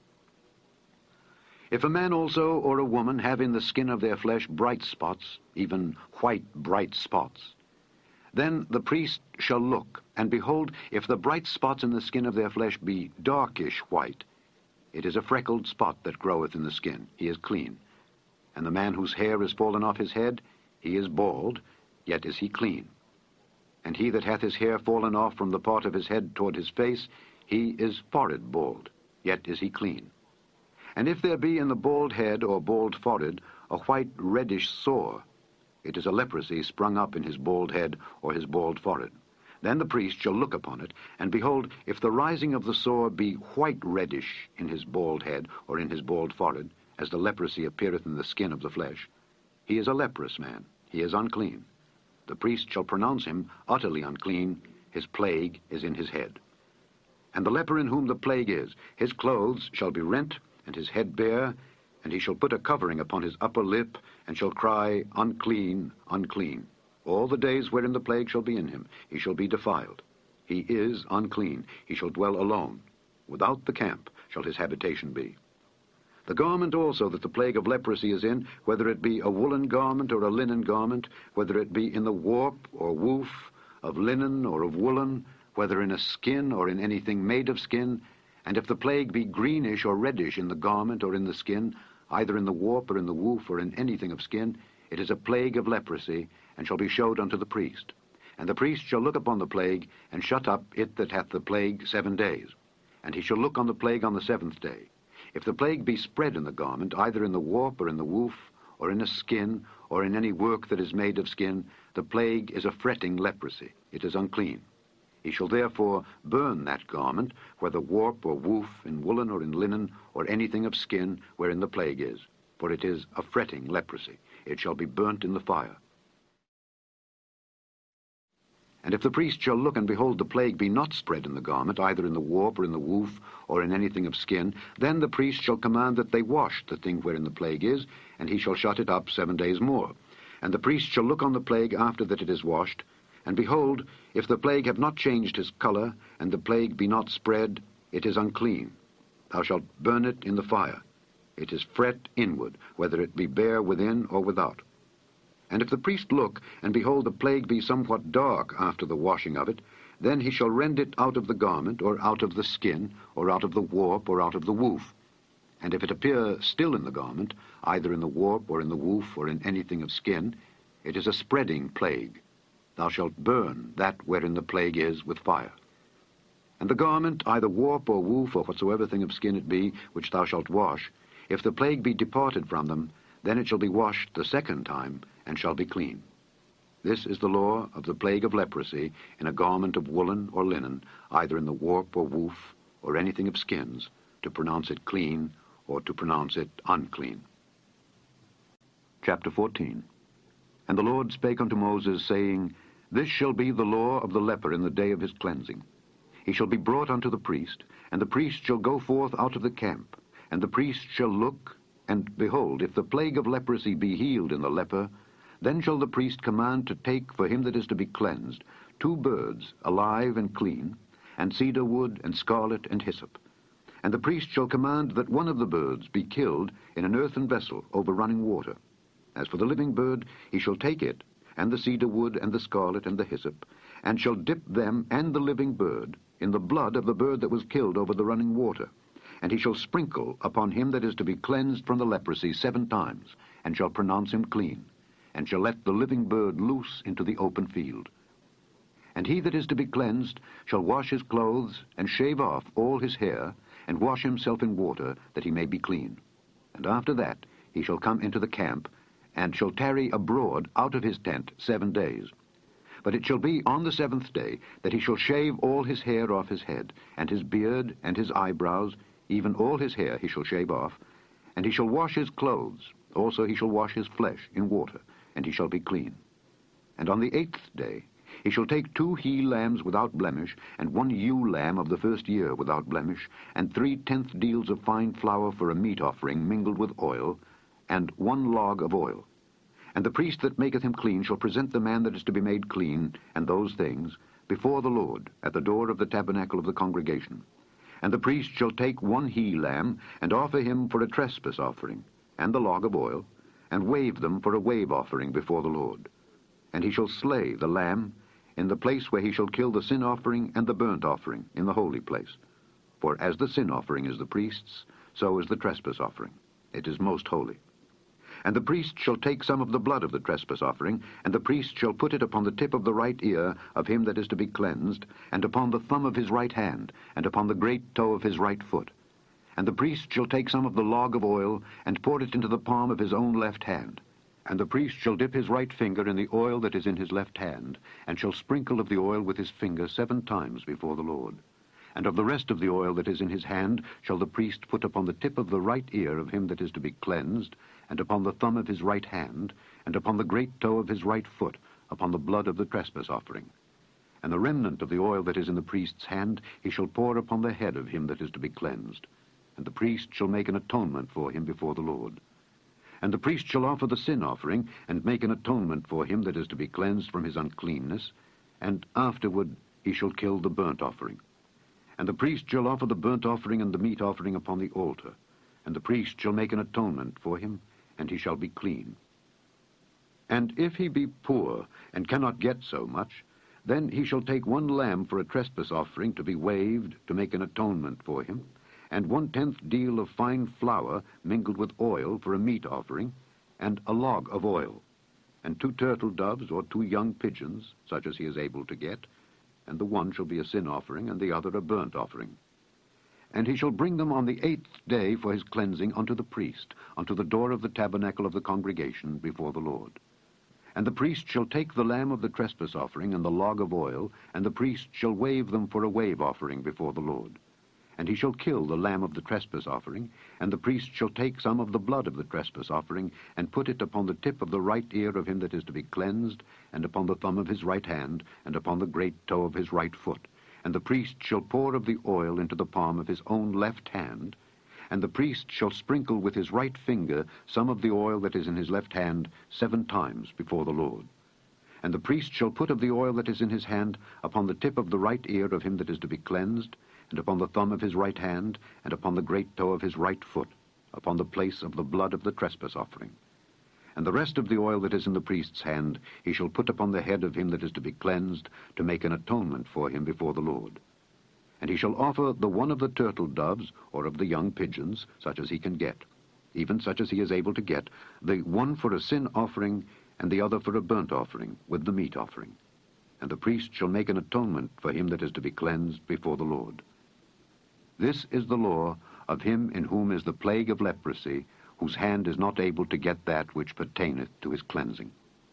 If a man also or a woman have in the skin of their flesh bright spots, even white bright spots, then the priest shall look, and behold, if the bright spots in the skin of their flesh be darkish white, it is a freckled spot that groweth in the skin. He is clean. And the man whose hair is fallen off his head, he is bald, yet is he clean. And he that hath his hair fallen off from the part of his head toward his face, he is forehead bald, yet is he clean. And if there be in the bald head or bald forehead a white reddish sore, it is a leprosy sprung up in his bald head or his bald forehead. Then the priest shall look upon it, and behold, if the rising of the sore be white reddish in his bald head or in his bald forehead, as the leprosy appeareth in the skin of the flesh, he is a leprous man, he is unclean. The priest shall pronounce him utterly unclean, his plague is in his head. And the leper in whom the plague is, his clothes shall be rent, and his head bare, and he shall put a covering upon his upper lip, and shall cry, Unclean, unclean. All the days wherein the plague shall be in him, he shall be defiled. He is unclean, he shall dwell alone. Without the camp shall his habitation be. The garment also that the plague of leprosy is in, whether it be a woolen garment or a linen garment, whether it be in the warp or woof of linen or of woolen, whether in a skin or in anything made of skin, and if the plague be greenish or reddish in the garment or in the skin, either in the warp or in the woof or in anything of skin, it is a plague of leprosy, and shall be showed unto the priest. And the priest shall look upon the plague, and shut up it that hath the plague seven days. And he shall look on the plague on the seventh day. If the plague be spread in the garment, either in the warp or in the woof, or in a skin, or in any work that is made of skin, the plague is a fretting leprosy. It is unclean. He shall therefore burn that garment, whether warp or woof, in woolen or in linen, or anything of skin wherein the plague is, for it is a fretting leprosy. It shall be burnt in the fire. And if the priest shall look, and behold, the plague be not spread in the garment, either in the warp or in the woof, or in anything of skin, then the priest shall command that they wash the thing wherein the plague is, and he shall shut it up seven days more. And the priest shall look on the plague after that it is washed, and behold, if the plague have not changed his colour, and the plague be not spread, it is unclean. Thou shalt burn it in the fire. It is fret inward, whether it be bare within or without. And if the priest look, and behold, the plague be somewhat dark after the washing of it, then he shall rend it out of the garment, or out of the skin, or out of the warp, or out of the woof. And if it appear still in the garment, either in the warp, or in the woof, or in anything of skin, it is a spreading plague. Thou shalt burn that wherein the plague is with fire. And the garment, either warp or woof, or whatsoever thing of skin it be, which thou shalt wash, if the plague be departed from them, then it shall be washed the second time, and shall be clean. This is the law of the plague of leprosy in a garment of woolen or linen, either in the warp or woof, or anything of skins, to pronounce it clean, or to pronounce it unclean. Chapter fourteen. And the Lord spake unto Moses, saying, This shall be the law of the leper in the day of his cleansing. He shall be brought unto the priest, and the priest shall go forth out of the camp, and the priest shall look, and behold, if the plague of leprosy be healed in the leper, then shall the priest command to take for him that is to be cleansed two birds, alive and clean, and cedar wood, and scarlet, and hyssop. And the priest shall command that one of the birds be killed in an earthen vessel over running water. As for the living bird, he shall take it, and the cedar wood, and the scarlet, and the hyssop, and shall dip them and the living bird in the blood of the bird that was killed over the running water. And he shall sprinkle upon him that is to be cleansed from the leprosy seven times, and shall pronounce him clean, and shall let the living bird loose into the open field. And he that is to be cleansed shall wash his clothes, and shave off all his hair, and wash himself in water, that he may be clean. And after that he shall come into the camp, and shall tarry abroad out of his tent seven days. But it shall be on the seventh day that he shall shave all his hair off his head, and his beard, and his eyebrows, even all his hair he shall shave off, and he shall wash his clothes, also he shall wash his flesh in water, and he shall be clean. And on the eighth day he shall take two he-lambs without blemish, and one ewe-lamb of the first year without blemish, and three-tenth deals of fine flour for a meat offering mingled with oil, and one log of oil. And the priest that maketh him clean shall present the man that is to be made clean, and those things, before the Lord, at the door of the tabernacle of the congregation. And the priest shall take one he-lamb, and offer him for a trespass offering, and the log of oil, and wave them for a wave offering before the Lord. And he shall slay the lamb in the place where he shall kill the sin offering and the burnt offering, in the holy place. For as the sin offering is the priest's, so is the trespass offering. It is most holy. And the priest shall take some of the blood of the trespass offering, and the priest shall put it upon the tip of the right ear of him that is to be cleansed, and upon the thumb of his right hand, and upon the great toe of his right foot. And the priest shall take some of the log of oil, and pour it into the palm of his own left hand. And the priest shall dip his right finger in the oil that is in his left hand, and shall sprinkle of the oil with his finger seven times before the Lord. And of the rest of the oil that is in his hand shall the priest put upon the tip of the right ear of him that is to be cleansed, and upon the thumb of his right hand, and upon the great toe of his right foot, upon the blood of the trespass offering. And the remnant of the oil that is in the priest's hand he shall pour upon the head of him that is to be cleansed. And the priest shall make an atonement for him before the Lord. And the priest shall offer the sin offering, and make an atonement for him that is to be cleansed from his uncleanness, and afterward he shall kill the burnt offering. And the priest shall offer the burnt offering and the meat offering upon the altar, and the priest shall make an atonement for him, and he shall be clean. And if he be poor, and cannot get so much, then he shall take one lamb for a trespass offering to be waved, to make an atonement for him, and one-tenth deal of fine flour mingled with oil for a meat offering, and a log of oil, and two turtle doves or two young pigeons, such as he is able to get, and the one shall be a sin offering, and the other a burnt offering. And he shall bring them on the eighth day for his cleansing unto the priest, unto the door of the tabernacle of the congregation before the Lord. And the priest shall take the lamb of the trespass offering and the log of oil, and the priest shall wave them for a wave offering before the Lord. And he shall kill the lamb of the trespass offering, and the priest shall take some of the blood of the trespass offering, and put it upon the tip of the right ear of him that is to be cleansed, and upon the thumb of his right hand, and upon the great toe of his right foot. And the priest shall pour of the oil into the palm of his own left hand, and the priest shall sprinkle with his right finger some of the oil that is in his left hand seven times before the Lord. And the priest shall put of the oil that is in his hand upon the tip of the right ear of him that is to be cleansed, and upon the thumb of his right hand, and upon the great toe of his right foot, upon the place of the blood of the trespass offering. And the rest of the oil that is in the priest's hand he shall put upon the head of him that is to be cleansed, to make an atonement for him before the Lord. And he shall offer the one of the turtle doves, or of the young pigeons, such as he can get, even such as he is able to get, the one for a sin offering, and the other for a burnt offering, with the meat offering. And the priest shall make an atonement for him that is to be cleansed before the Lord. This is the law of him in whom is the plague of leprosy, whose hand is not able to get that which pertaineth to his cleansing.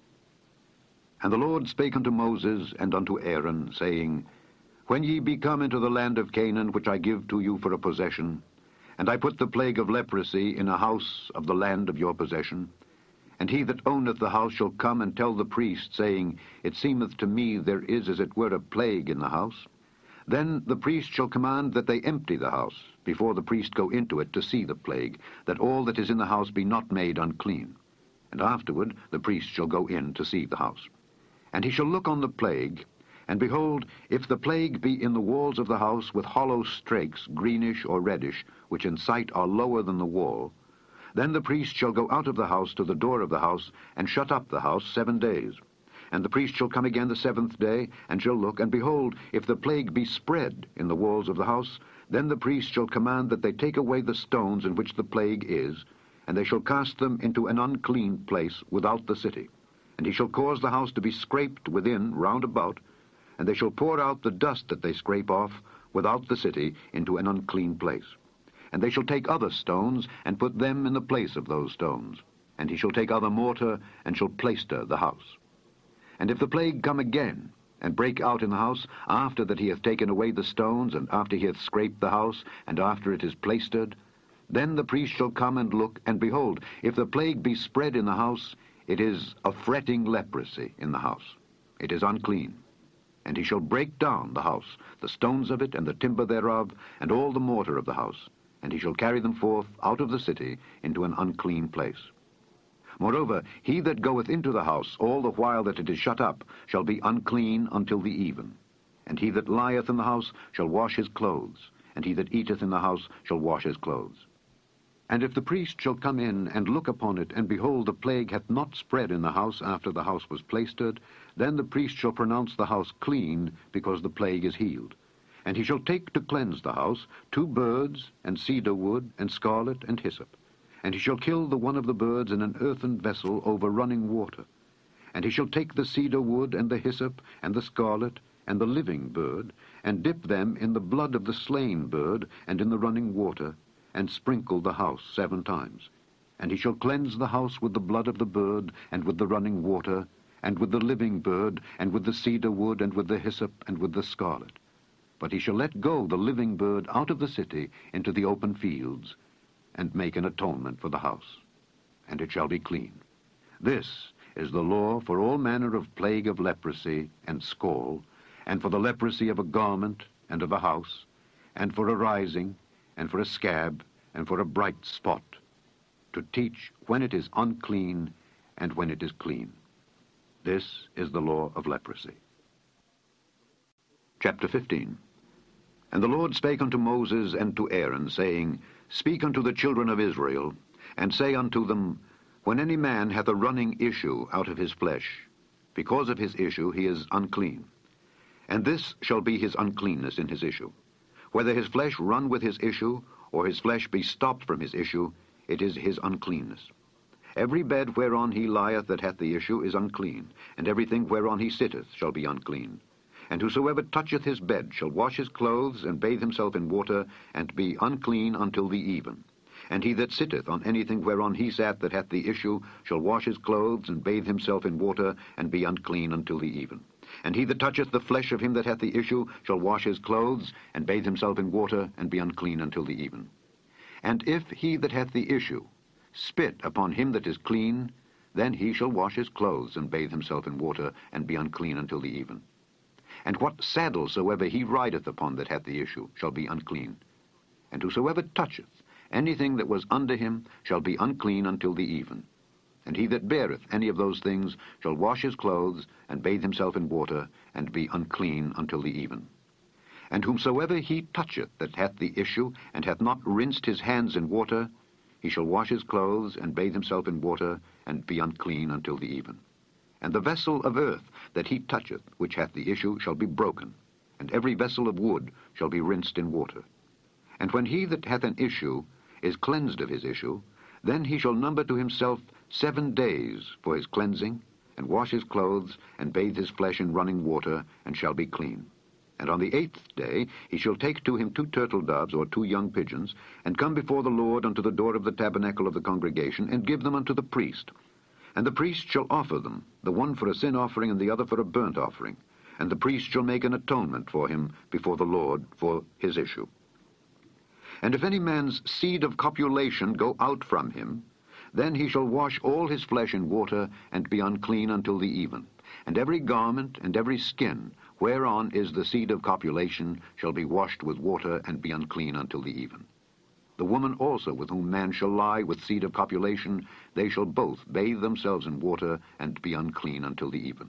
And the Lord spake unto Moses and unto Aaron, saying, When ye be come into the land of Canaan, which I give to you for a possession, and I put the plague of leprosy in a house of the land of your possession, and he that owneth the house shall come and tell the priest, saying, It seemeth to me there is as it were a plague in the house, then the priest shall command that they empty the house, before the priest go into it to see the plague, that all that is in the house be not made unclean. And afterward the priest shall go in to see the house. And he shall look on the plague, and behold, if the plague be in the walls of the house with hollow strakes, greenish or reddish, which in sight are lower than the wall, then the priest shall go out of the house to the door of the house, and shut up the house seven days. And the priest shall come again the seventh day, and shall look, and behold, if the plague be spread in the walls of the house, then the priest shall command that they take away the stones in which the plague is, and they shall cast them into an unclean place without the city. And he shall cause the house to be scraped within round about, and they shall pour out the dust that they scrape off without the city into an unclean place. And they shall take other stones, and put them in the place of those stones. And he shall take other mortar, and shall plaister the house. And if the plague come again, and break out in the house, after that he hath taken away the stones, and after he hath scraped the house, and after it is plaistered, then the priest shall come and look, and behold, if the plague be spread in the house, it is a fretting leprosy in the house. It is unclean. And he shall break down the house, the stones of it, and the timber thereof, and all the mortar of the house, and he shall carry them forth out of the city into an unclean place. Moreover, he that goeth into the house all the while that it is shut up shall be unclean until the even. And he that lieth in the house shall wash his clothes, and he that eateth in the house shall wash his clothes. And if the priest shall come in and look upon it, and behold, the plague hath not spread in the house after the house was plaistered, then the priest shall pronounce the house clean, because the plague is healed. And he shall take to cleanse the house two birds, and cedar wood, and scarlet, and hyssop. And he shall kill the one of the birds in an earthen vessel over running water. And he shall take the cedar wood, and the hyssop, and the scarlet, and the living bird, and dip them in the blood of the slain bird, and in the running water, and sprinkle the house seven times. And he shall cleanse the house with the blood of the bird, and with the running water, and with the living bird, and with the cedar wood, and with the hyssop, and with the scarlet. But he shall let go the living bird out of the city into the open fields, and make an atonement for the house, and it shall be clean. This is the law for all manner of plague of leprosy and scall, and for the leprosy of a garment and of a house, and for a rising, and for a scab, and for a bright spot, to teach when it is unclean and when it is clean. This is the law of leprosy. Chapter fifteen. And the Lord spake unto Moses and to Aaron, saying, Speak unto the children of Israel, and say unto them, When any man hath a running issue out of his flesh, because of his issue he is unclean. And this shall be his uncleanness in his issue. Whether his flesh run with his issue, or his flesh be stopped from his issue, it is his uncleanness. Every bed whereon he lieth that hath the issue is unclean, and everything whereon he sitteth shall be unclean. And whosoever toucheth his bed shall wash his clothes, and bathe himself in water, and be unclean until the even. And he that sitteth on anything whereon he sat that hath the issue shall wash his clothes, and bathe himself in water, and be unclean until the even. And he that toucheth the flesh of him that hath the issue shall wash his clothes, and bathe himself in water, and be unclean until the even. And if he that hath the issue spit upon him that is clean, then he shall wash his clothes, and bathe himself in water, and be unclean until the even. And what saddle soever he rideth upon that hath the issue shall be unclean. And whosoever toucheth anything that was under him shall be unclean until the even. And he that beareth any of those things shall wash his clothes, and bathe himself in water, and be unclean until the even. And whomsoever he toucheth that hath the issue, and hath not rinsed his hands in water, he shall wash his clothes, and bathe himself in water, and be unclean until the even. And the vessel of earth that he toucheth, which hath the issue, shall be broken, and every vessel of wood shall be rinsed in water. And when he that hath an issue is cleansed of his issue, then he shall number to himself seven days for his cleansing, and wash his clothes, and bathe his flesh in running water, and shall be clean. And on the eighth day he shall take to him two turtle doves, or two young pigeons, and come before the Lord unto the door of the tabernacle of the congregation, and give them unto the priest. And the priest shall offer them, the one for a sin offering, and the other for a burnt offering. And the priest shall make an atonement for him before the Lord for his issue. And if any man's seed of copulation go out from him, then he shall wash all his flesh in water, and be unclean until the even. And every garment and every skin, whereon is the seed of copulation, shall be washed with water, and be unclean until the even. The woman also with whom man shall lie with seed of copulation, they shall both bathe themselves in water, and be unclean until the even.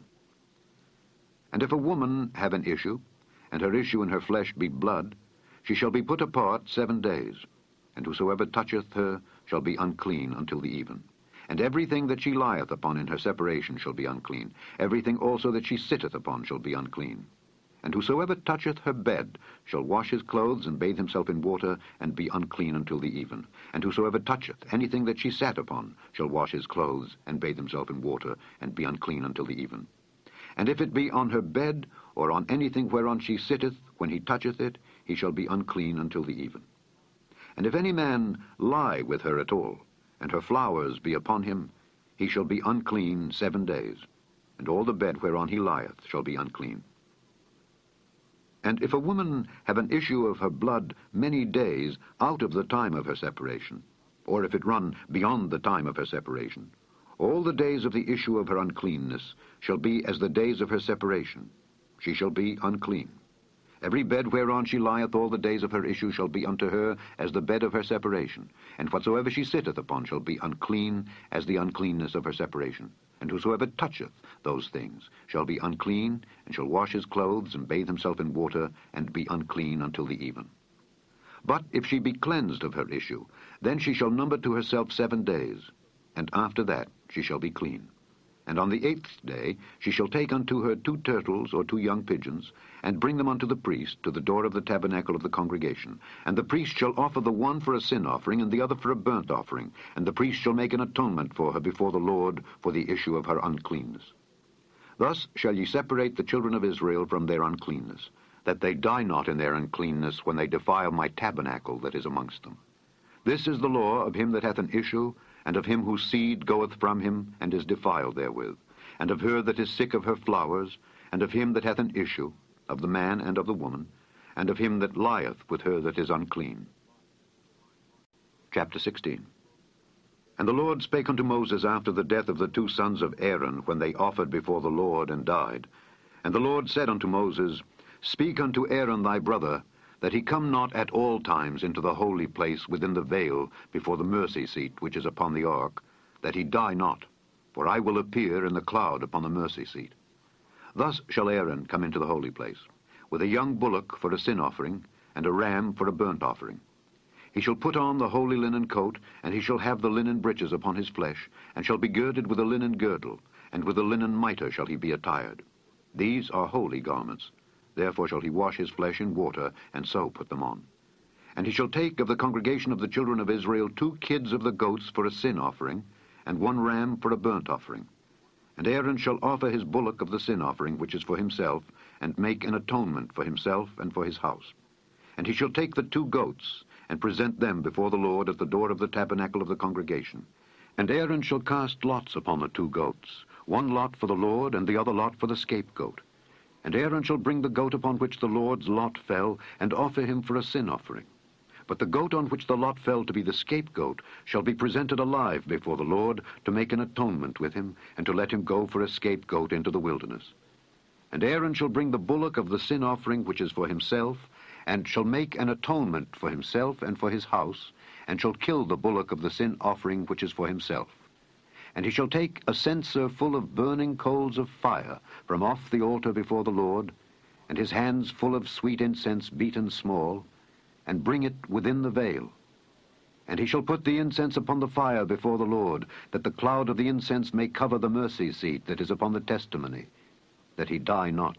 And if a woman have an issue, and her issue in her flesh be blood, she shall be put apart seven days, and whosoever toucheth her shall be unclean until the even. And everything that she lieth upon in her separation shall be unclean. Everything also that she sitteth upon shall be unclean. And whosoever toucheth her bed shall wash his clothes and bathe himself in water, and be unclean until the even. And whosoever toucheth anything that she sat upon shall wash his clothes and bathe himself in water, and be unclean until the even. And if it be on her bed, or on anything whereon she sitteth, when he toucheth it, he shall be unclean until the even. And if any man lie with her at all, and her flowers be upon him, he shall be unclean seven days, and all the bed whereon he lieth shall be unclean. And if a woman have an issue of her blood many days out of the time of her separation, or if it run beyond the time of her separation, all the days of the issue of her uncleanness shall be as the days of her separation. She shall be unclean. Every bed whereon she lieth all the days of her issue shall be unto her as the bed of her separation, and whatsoever she sitteth upon shall be unclean as the uncleanness of her separation. And whosoever toucheth those things shall be unclean, and shall wash his clothes, and bathe himself in water, and be unclean until the even. But if she be cleansed of her issue, then she shall number to herself seven days, and after that she shall be clean. And on the eighth day she shall take unto her two turtles or two young pigeons, and bring them unto the priest to the door of the tabernacle of the congregation. And the priest shall offer the one for a sin offering, and the other for a burnt offering. And the priest shall make an atonement for her before the Lord for the issue of her uncleanness. Thus shall ye separate the children of Israel from their uncleanness, that they die not in their uncleanness when they defile my tabernacle that is amongst them. This is the law of him that hath an issue, and of him whose seed goeth from him, and is defiled therewith, and of her that is sick of her flowers, and of him that hath an issue, of the man and of the woman, and of him that lieth with her that is unclean. Chapter sixteen. And the Lord spake unto Moses after the death of the two sons of Aaron, when they offered before the Lord and died. And the Lord said unto Moses, Speak unto Aaron thy brother, that he come not at all times into the holy place within the veil before the mercy seat which is upon the ark, that he die not, for I will appear in the cloud upon the mercy seat. Thus shall Aaron come into the holy place, with a young bullock for a sin offering, and a ram for a burnt offering. He shall put on the holy linen coat, and he shall have the linen breeches upon his flesh, and shall be girded with a linen girdle, and with a linen mitre shall he be attired. These are holy garments. Therefore shall he wash his flesh in water, and so put them on. And he shall take of the congregation of the children of Israel two kids of the goats for a sin offering, and one ram for a burnt offering. And Aaron shall offer his bullock of the sin offering, which is for himself, and make an atonement for himself and for his house. And he shall take the two goats, and present them before the Lord at the door of the tabernacle of the congregation. And Aaron shall cast lots upon the two goats, one lot for the Lord, and the other lot for the scapegoat. And Aaron shall bring the goat upon which the Lord's lot fell, and offer him for a sin offering. But the goat on which the lot fell to be the scapegoat shall be presented alive before the Lord, to make an atonement with him, and to let him go for a scapegoat into the wilderness. And Aaron shall bring the bullock of the sin offering which is for himself, and shall make an atonement for himself and for his house, and shall kill the bullock of the sin offering which is for himself. And he shall take a censer full of burning coals of fire from off the altar before the Lord, and his hands full of sweet incense beaten small, and bring it within the veil. And he shall put the incense upon the fire before the Lord, that the cloud of the incense may cover the mercy seat that is upon the testimony, that he die not.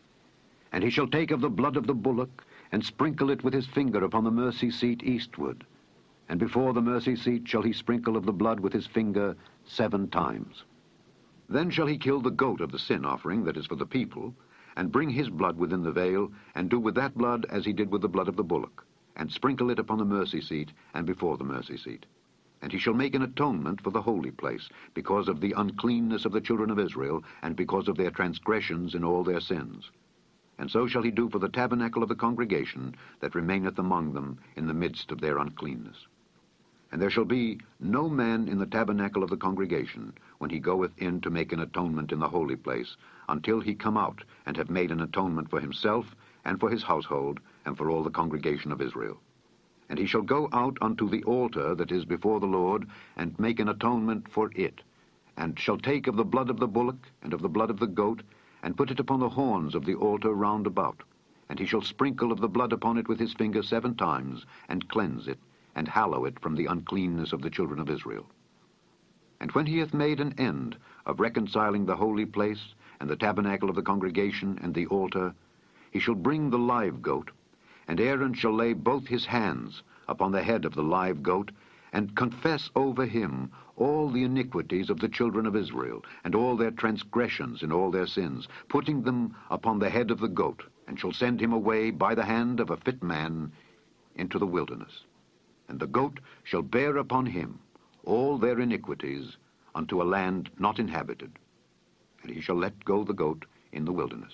And he shall take of the blood of the bullock, and sprinkle it with his finger upon the mercy seat eastward. And before the mercy seat shall he sprinkle of the blood with his finger seven times. Then shall he kill the goat of the sin offering that is for the people, and bring his blood within the veil, and do with that blood as he did with the blood of the bullock, and sprinkle it upon the mercy seat and before the mercy seat. And he shall make an atonement for the holy place, because of the uncleanness of the children of Israel, and because of their transgressions in all their sins. And so shall he do for the tabernacle of the congregation that remaineth among them in the midst of their uncleanness. And there shall be no man in the tabernacle of the congregation, when he goeth in to make an atonement in the holy place, until he come out, and have made an atonement for himself, and for his household, and for all the congregation of Israel. And he shall go out unto the altar that is before the Lord, and make an atonement for it, and shall take of the blood of the bullock, and of the blood of the goat, and put it upon the horns of the altar round about. And he shall sprinkle of the blood upon it with his finger seven times, and cleanse it, and hallow it from the uncleanness of the children of Israel. And when he hath made an end of reconciling the holy place, and the tabernacle of the congregation, and the altar, he shall bring the live goat, and Aaron shall lay both his hands upon the head of the live goat, and confess over him all the iniquities of the children of Israel, and all their transgressions and all their sins, putting them upon the head of the goat, and shall send him away by the hand of a fit man into the wilderness. And the goat shall bear upon him all their iniquities unto a land not inhabited, and he shall let go the goat in the wilderness.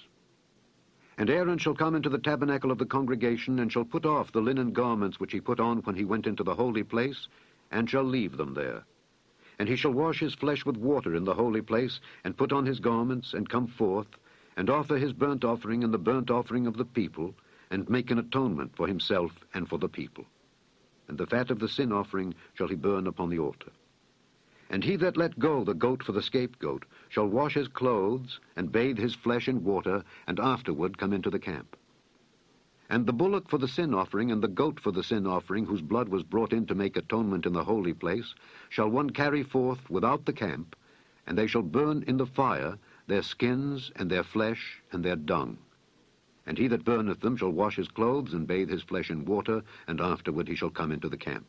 And Aaron shall come into the tabernacle of the congregation, and shall put off the linen garments which he put on when he went into the holy place, and shall leave them there. And he shall wash his flesh with water in the holy place, and put on his garments, and come forth, and offer his burnt offering and the burnt offering of the people, and make an atonement for himself and for the people. And the fat of the sin offering shall he burn upon the altar. And he that let go the goat for the scapegoat shall wash his clothes, and bathe his flesh in water, and afterward come into the camp. And the bullock for the sin offering, and the goat for the sin offering, whose blood was brought in to make atonement in the holy place, shall one carry forth without the camp, and they shall burn in the fire their skins, and their flesh, and their dung. And he that burneth them shall wash his clothes, and bathe his flesh in water, and afterward he shall come into the camp.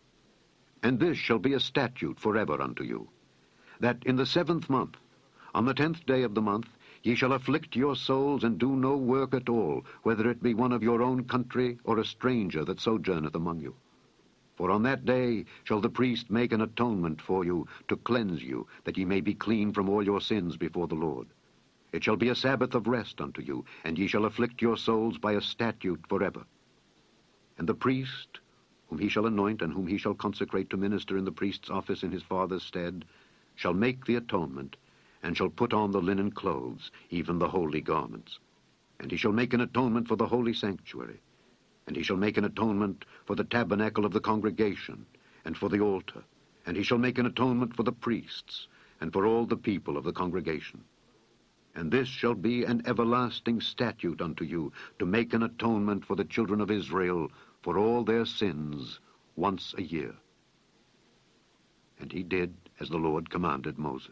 And this shall be a statute forever unto you, that in the seventh month, on the tenth day of the month, ye shall afflict your souls, and do no work at all, whether it be one of your own country, or a stranger that sojourneth among you. For on that day shall the priest make an atonement for you, to cleanse you, that ye may be clean from all your sins before the Lord. It shall be a Sabbath of rest unto you, and ye shall afflict your souls by a statute forever. And the priest, whom he shall anoint, and whom he shall consecrate to minister in the priest's office in his father's stead, shall make the atonement, and shall put on the linen clothes, even the holy garments. And he shall make an atonement for the holy sanctuary, and he shall make an atonement for the tabernacle of the congregation, and for the altar, and he shall make an atonement for the priests, and for all the people of the congregation. And this shall be an everlasting statute unto you, to make an atonement for the children of Israel for all their sins once a year. And he did as the Lord commanded Moses.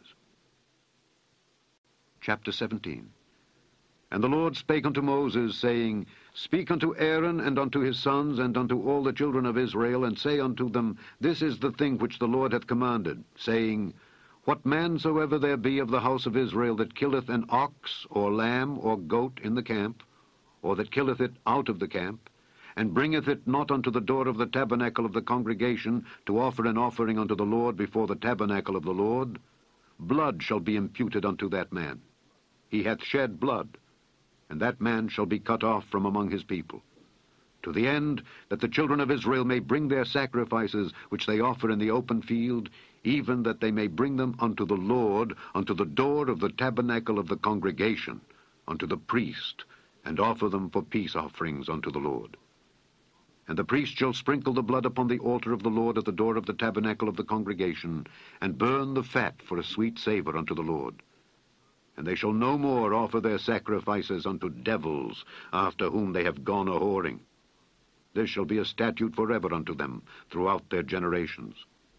Chapter seventeen. And the Lord spake unto Moses, saying, Speak unto Aaron and unto his sons and unto all the children of Israel, and say unto them, This is the thing which the Lord hath commanded, saying, What man soever there be of the house of Israel that killeth an ox or lamb or goat in the camp, or that killeth it out of the camp, and bringeth it not unto the door of the tabernacle of the congregation, to offer an offering unto the Lord before the tabernacle of the Lord, blood shall be imputed unto that man. He hath shed blood, and that man shall be cut off from among his people, to the end that the children of Israel may bring their sacrifices which they offer in the open field, even that they may bring them unto the Lord, unto the door of the tabernacle of the congregation, unto the priest, and offer them for peace offerings unto the Lord. And the priest shall sprinkle the blood upon the altar of the Lord at the door of the tabernacle of the congregation, and burn the fat for a sweet savour unto the Lord. And they shall no more offer their sacrifices unto devils, after whom they have gone a-whoring. This shall be a statute forever unto them throughout their generations.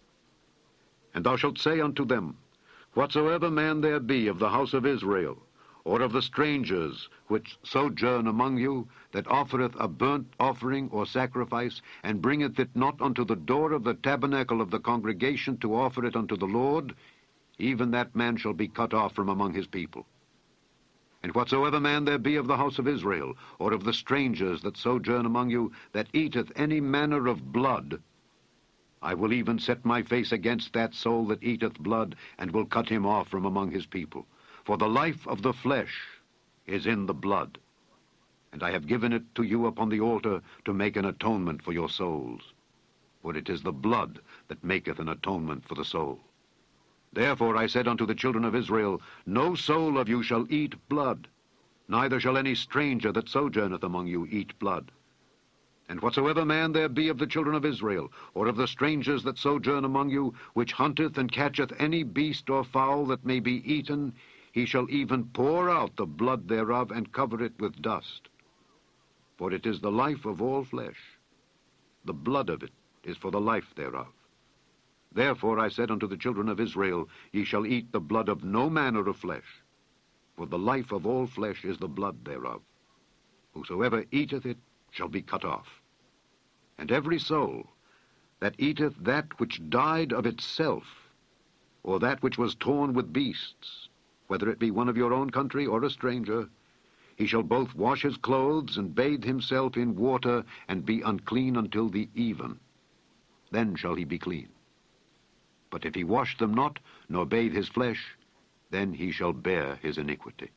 And thou shalt say unto them, Whatsoever man there be of the house of Israel, or of the strangers which sojourn among you, that offereth a burnt offering or sacrifice, and bringeth it not unto the door of the tabernacle of the congregation to offer it unto the Lord, even that man shall be cut off from among his people. And whatsoever man there be of the house of Israel, or of the strangers that sojourn among you, that eateth any manner of blood, I will even set my face against that soul that eateth blood, and will cut him off from among his people. For the life of the flesh is in the blood, and I have given it to you upon the altar to make an atonement for your souls. For it is the blood that maketh an atonement for the soul. Therefore I said unto the children of Israel, No soul of you shall eat blood, neither shall any stranger that sojourneth among you eat blood. And whatsoever man there be of the children of Israel, or of the strangers that sojourn among you, which hunteth and catcheth any beast or fowl that may be eaten, he shall even pour out the blood thereof, and cover it with dust. For it is the life of all flesh. The blood of it is for the life thereof. Therefore I said unto the children of Israel, Ye shall eat the blood of no manner of flesh, for the life of all flesh is the blood thereof. Whosoever eateth it shall be cut off. And every soul that eateth that which died of itself, or that which was torn with beasts, whether it be one of your own country or a stranger, he shall both wash his clothes and bathe himself in water, and be unclean until the even. Then shall he be clean. But if he wash them not, nor bathe his flesh, then he shall bear his iniquity.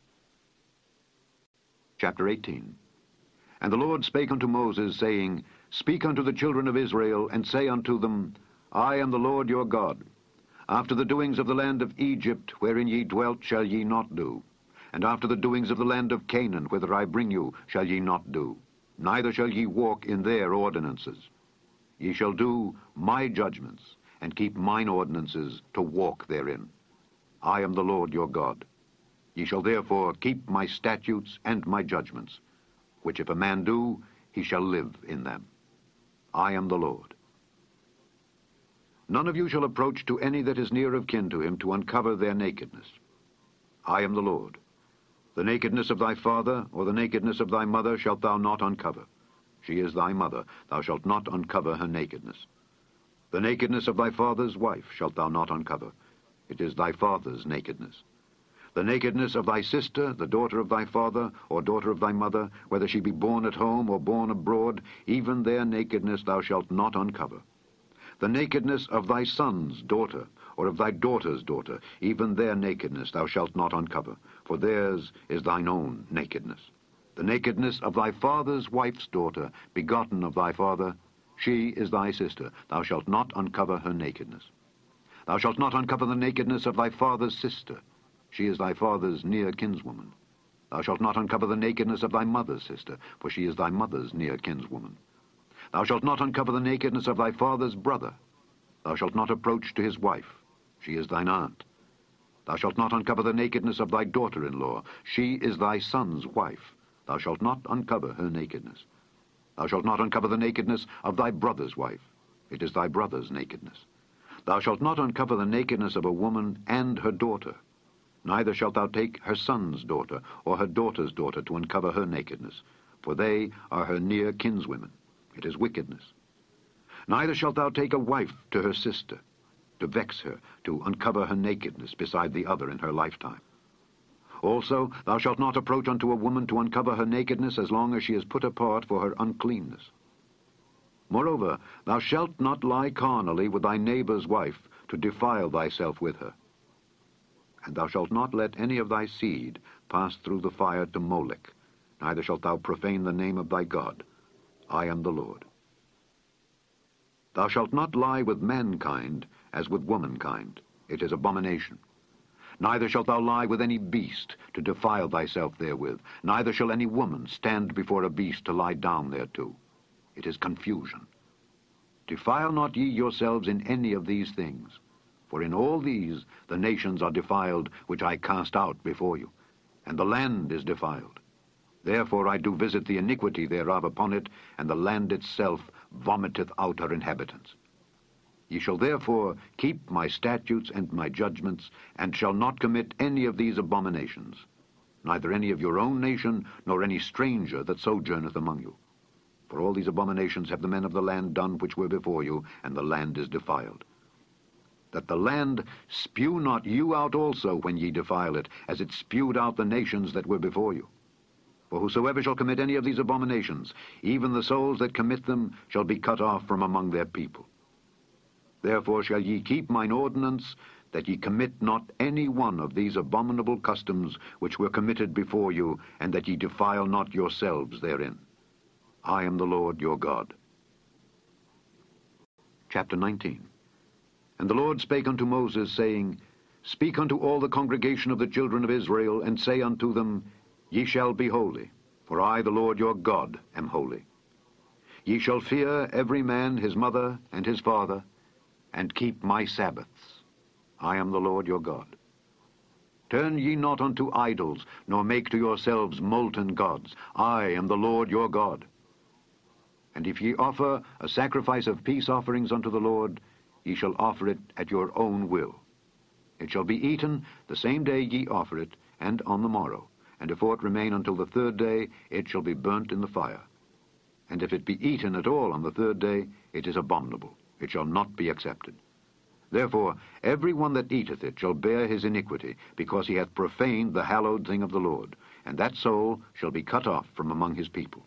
Chapter eighteen. And the Lord spake unto Moses, saying, Speak unto the children of Israel, and say unto them, I am the Lord your God. After the doings of the land of Egypt, wherein ye dwelt, shall ye not do. And after the doings of the land of Canaan, whither I bring you, shall ye not do. Neither shall ye walk in their ordinances. Ye shall do my judgments, and keep mine ordinances, to walk therein. I am the Lord your God. Ye shall therefore keep my statutes and my judgments, which if a man do, he shall live in them. I am the Lord. None of you shall approach to any that is near of kin to him, to uncover their nakedness. I am the Lord. The nakedness of thy father, or the nakedness of thy mother, shalt thou not uncover. She is thy mother. Thou shalt not uncover her nakedness. The nakedness of thy father's wife shalt thou not uncover. It is thy father's nakedness. The nakedness of thy sister, the daughter of thy father, or daughter of thy mother, whether she be born at home or born abroad, even their nakedness thou shalt not uncover. The nakedness of thy son's daughter, or of thy daughter's daughter, even their nakedness thou shalt not uncover, for theirs is thine own nakedness. The nakedness of thy father's wife's daughter, begotten of thy father, she is thy sister. Thou shalt not uncover her nakedness. Thou shalt not uncover the nakedness of thy father's sister. She is thy father's near kinswoman. Thou shalt not uncover the nakedness of thy mother's sister, for she is thy mother's near kinswoman. Thou shalt not uncover the nakedness of thy father's brother. Thou shalt not approach to his wife. She is thine aunt. Thou shalt not uncover the nakedness of thy daughter-in-law. She is thy son's wife. Thou shalt not uncover her nakedness. Thou shalt not uncover the nakedness of thy brother's wife. It is thy brother's nakedness. Thou shalt not uncover the nakedness of a woman and her daughter. Neither shalt thou take her son's daughter, or her daughter's daughter, to uncover her nakedness, for they are her near kinswomen. It is wickedness. Neither shalt thou take a wife to her sister, to vex her, to uncover her nakedness beside the other in her lifetime. Also, thou shalt not approach unto a woman to uncover her nakedness as long as she is put apart for her uncleanness. Moreover, thou shalt not lie carnally with thy neighbor's wife, to defile thyself with her. And thou shalt not let any of thy seed pass through the fire to Molech, neither shalt thou profane the name of thy God. I am the Lord. Thou shalt not lie with mankind as with womankind. It is abomination. Neither shalt thou lie with any beast, to defile thyself therewith. Neither shall any woman stand before a beast to lie down thereto. It is confusion. Defile not ye yourselves in any of these things, for in all these the nations are defiled, which I cast out before you, and the land is defiled. Therefore I do visit the iniquity thereof upon it, and the land itself vomiteth out her inhabitants. Ye shall therefore keep my statutes and my judgments, and shall not commit any of these abominations, neither any of your own nation, nor any stranger that sojourneth among you. For all these abominations have the men of the land done which were before you, and the land is defiled. That the land spew not you out also when ye defile it, as it spewed out the nations that were before you. For whosoever shall commit any of these abominations, even the souls that commit them shall be cut off from among their people. Therefore shall ye keep mine ordinance, that ye commit not any one of these abominable customs which were committed before you, and that ye defile not yourselves therein. I am the Lord your God. Chapter nineteen. And the Lord spake unto Moses, saying, Speak unto all the congregation of the children of Israel, and say unto them, Ye shall be holy, for I, the Lord your God, am holy. Ye shall fear every man his mother and his father, and keep my Sabbaths. I am the Lord your God. Turn ye not unto idols, nor make to yourselves molten gods. I am the Lord your God. And if ye offer a sacrifice of peace offerings unto the Lord, ye shall offer it at your own will. It shall be eaten the same day ye offer it, and on the morrow. And if aught remain until the third day, it shall be burnt in the fire. And if it be eaten at all on the third day, it is abominable. It shall not be accepted. Therefore every one that eateth it shall bear his iniquity, because he hath profaned the hallowed thing of the Lord, and that soul shall be cut off from among his people.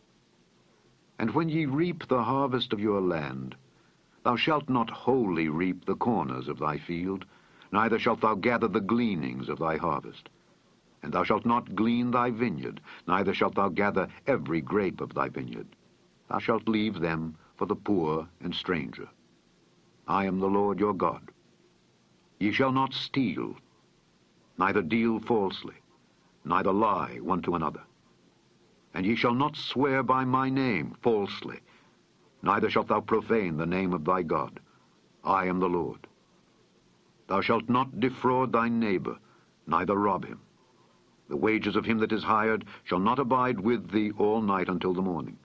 And when ye reap the harvest of your land, thou shalt not wholly reap the corners of thy field, neither shalt thou gather the gleanings of thy harvest. And thou shalt not glean thy vineyard, neither shalt thou gather every grape of thy vineyard. Thou shalt leave them for the poor and stranger. I am the Lord your God. Ye shall not steal, neither deal falsely, neither lie one to another. And ye shall not swear by my name falsely, neither shalt thou profane the name of thy God. I am the Lord. Thou shalt not defraud thy neighbor, neither rob him. The wages of him that is hired shall not abide with thee all night until the morning.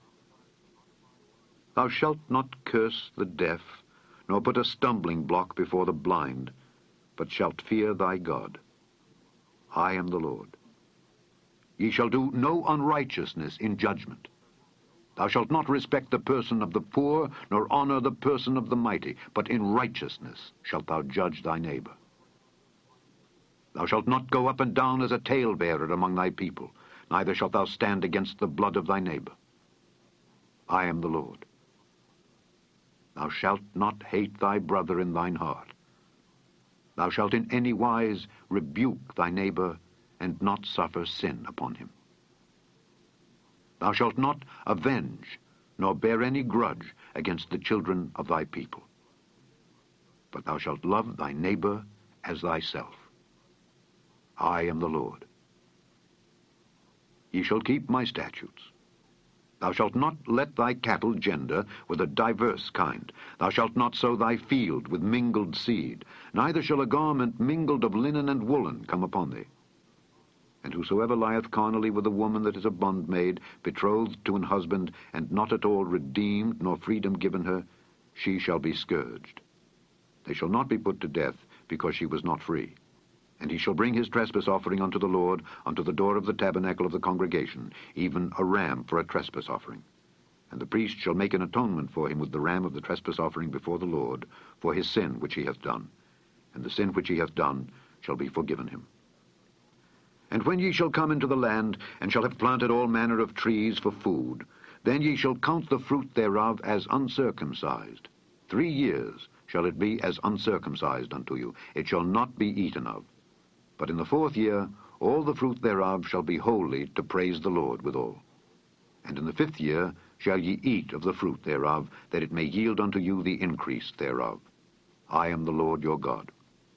Thou shalt not curse the deaf, nor put a stumbling block before the blind, but shalt fear thy God. I am the Lord. Ye shall do no unrighteousness in judgment. Thou shalt not respect the person of the poor, nor honor the person of the mighty, but in righteousness shalt thou judge thy neighbor. Thou shalt not go up and down as a talebearer among thy people, neither shalt thou stand against the blood of thy neighbor. I am the Lord. Thou shalt not hate thy brother in thine heart. Thou shalt in any wise rebuke thy neighbor, and not suffer sin upon him. Thou shalt not avenge, nor bear any grudge against the children of thy people. But thou shalt love thy neighbor as thyself. I am the Lord. Ye shall keep my statutes. Thou shalt not let thy cattle gender with a diverse kind. Thou shalt not sow thy field with mingled seed, neither shall a garment mingled of linen and woolen come upon thee. And whosoever lieth carnally with a woman that is a bondmaid, betrothed to an husband, and not at all redeemed, nor freedom given her, she shall be scourged. They shall not be put to death, because she was not free. And he shall bring his trespass offering unto the Lord, unto the door of the tabernacle of the congregation, even a ram for a trespass offering. And the priest shall make an atonement for him with the ram of the trespass offering before the Lord, for his sin which he hath done. And the sin which he hath done shall be forgiven him. And when ye shall come into the land, and shall have planted all manner of trees for food, then ye shall count the fruit thereof as uncircumcised. Three years shall it be as uncircumcised unto you. It shall not be eaten of. But in the fourth year all the fruit thereof shall be holy to praise the Lord withal. And in the fifth year shall ye eat of the fruit thereof, that it may yield unto you the increase thereof. I am the Lord your God.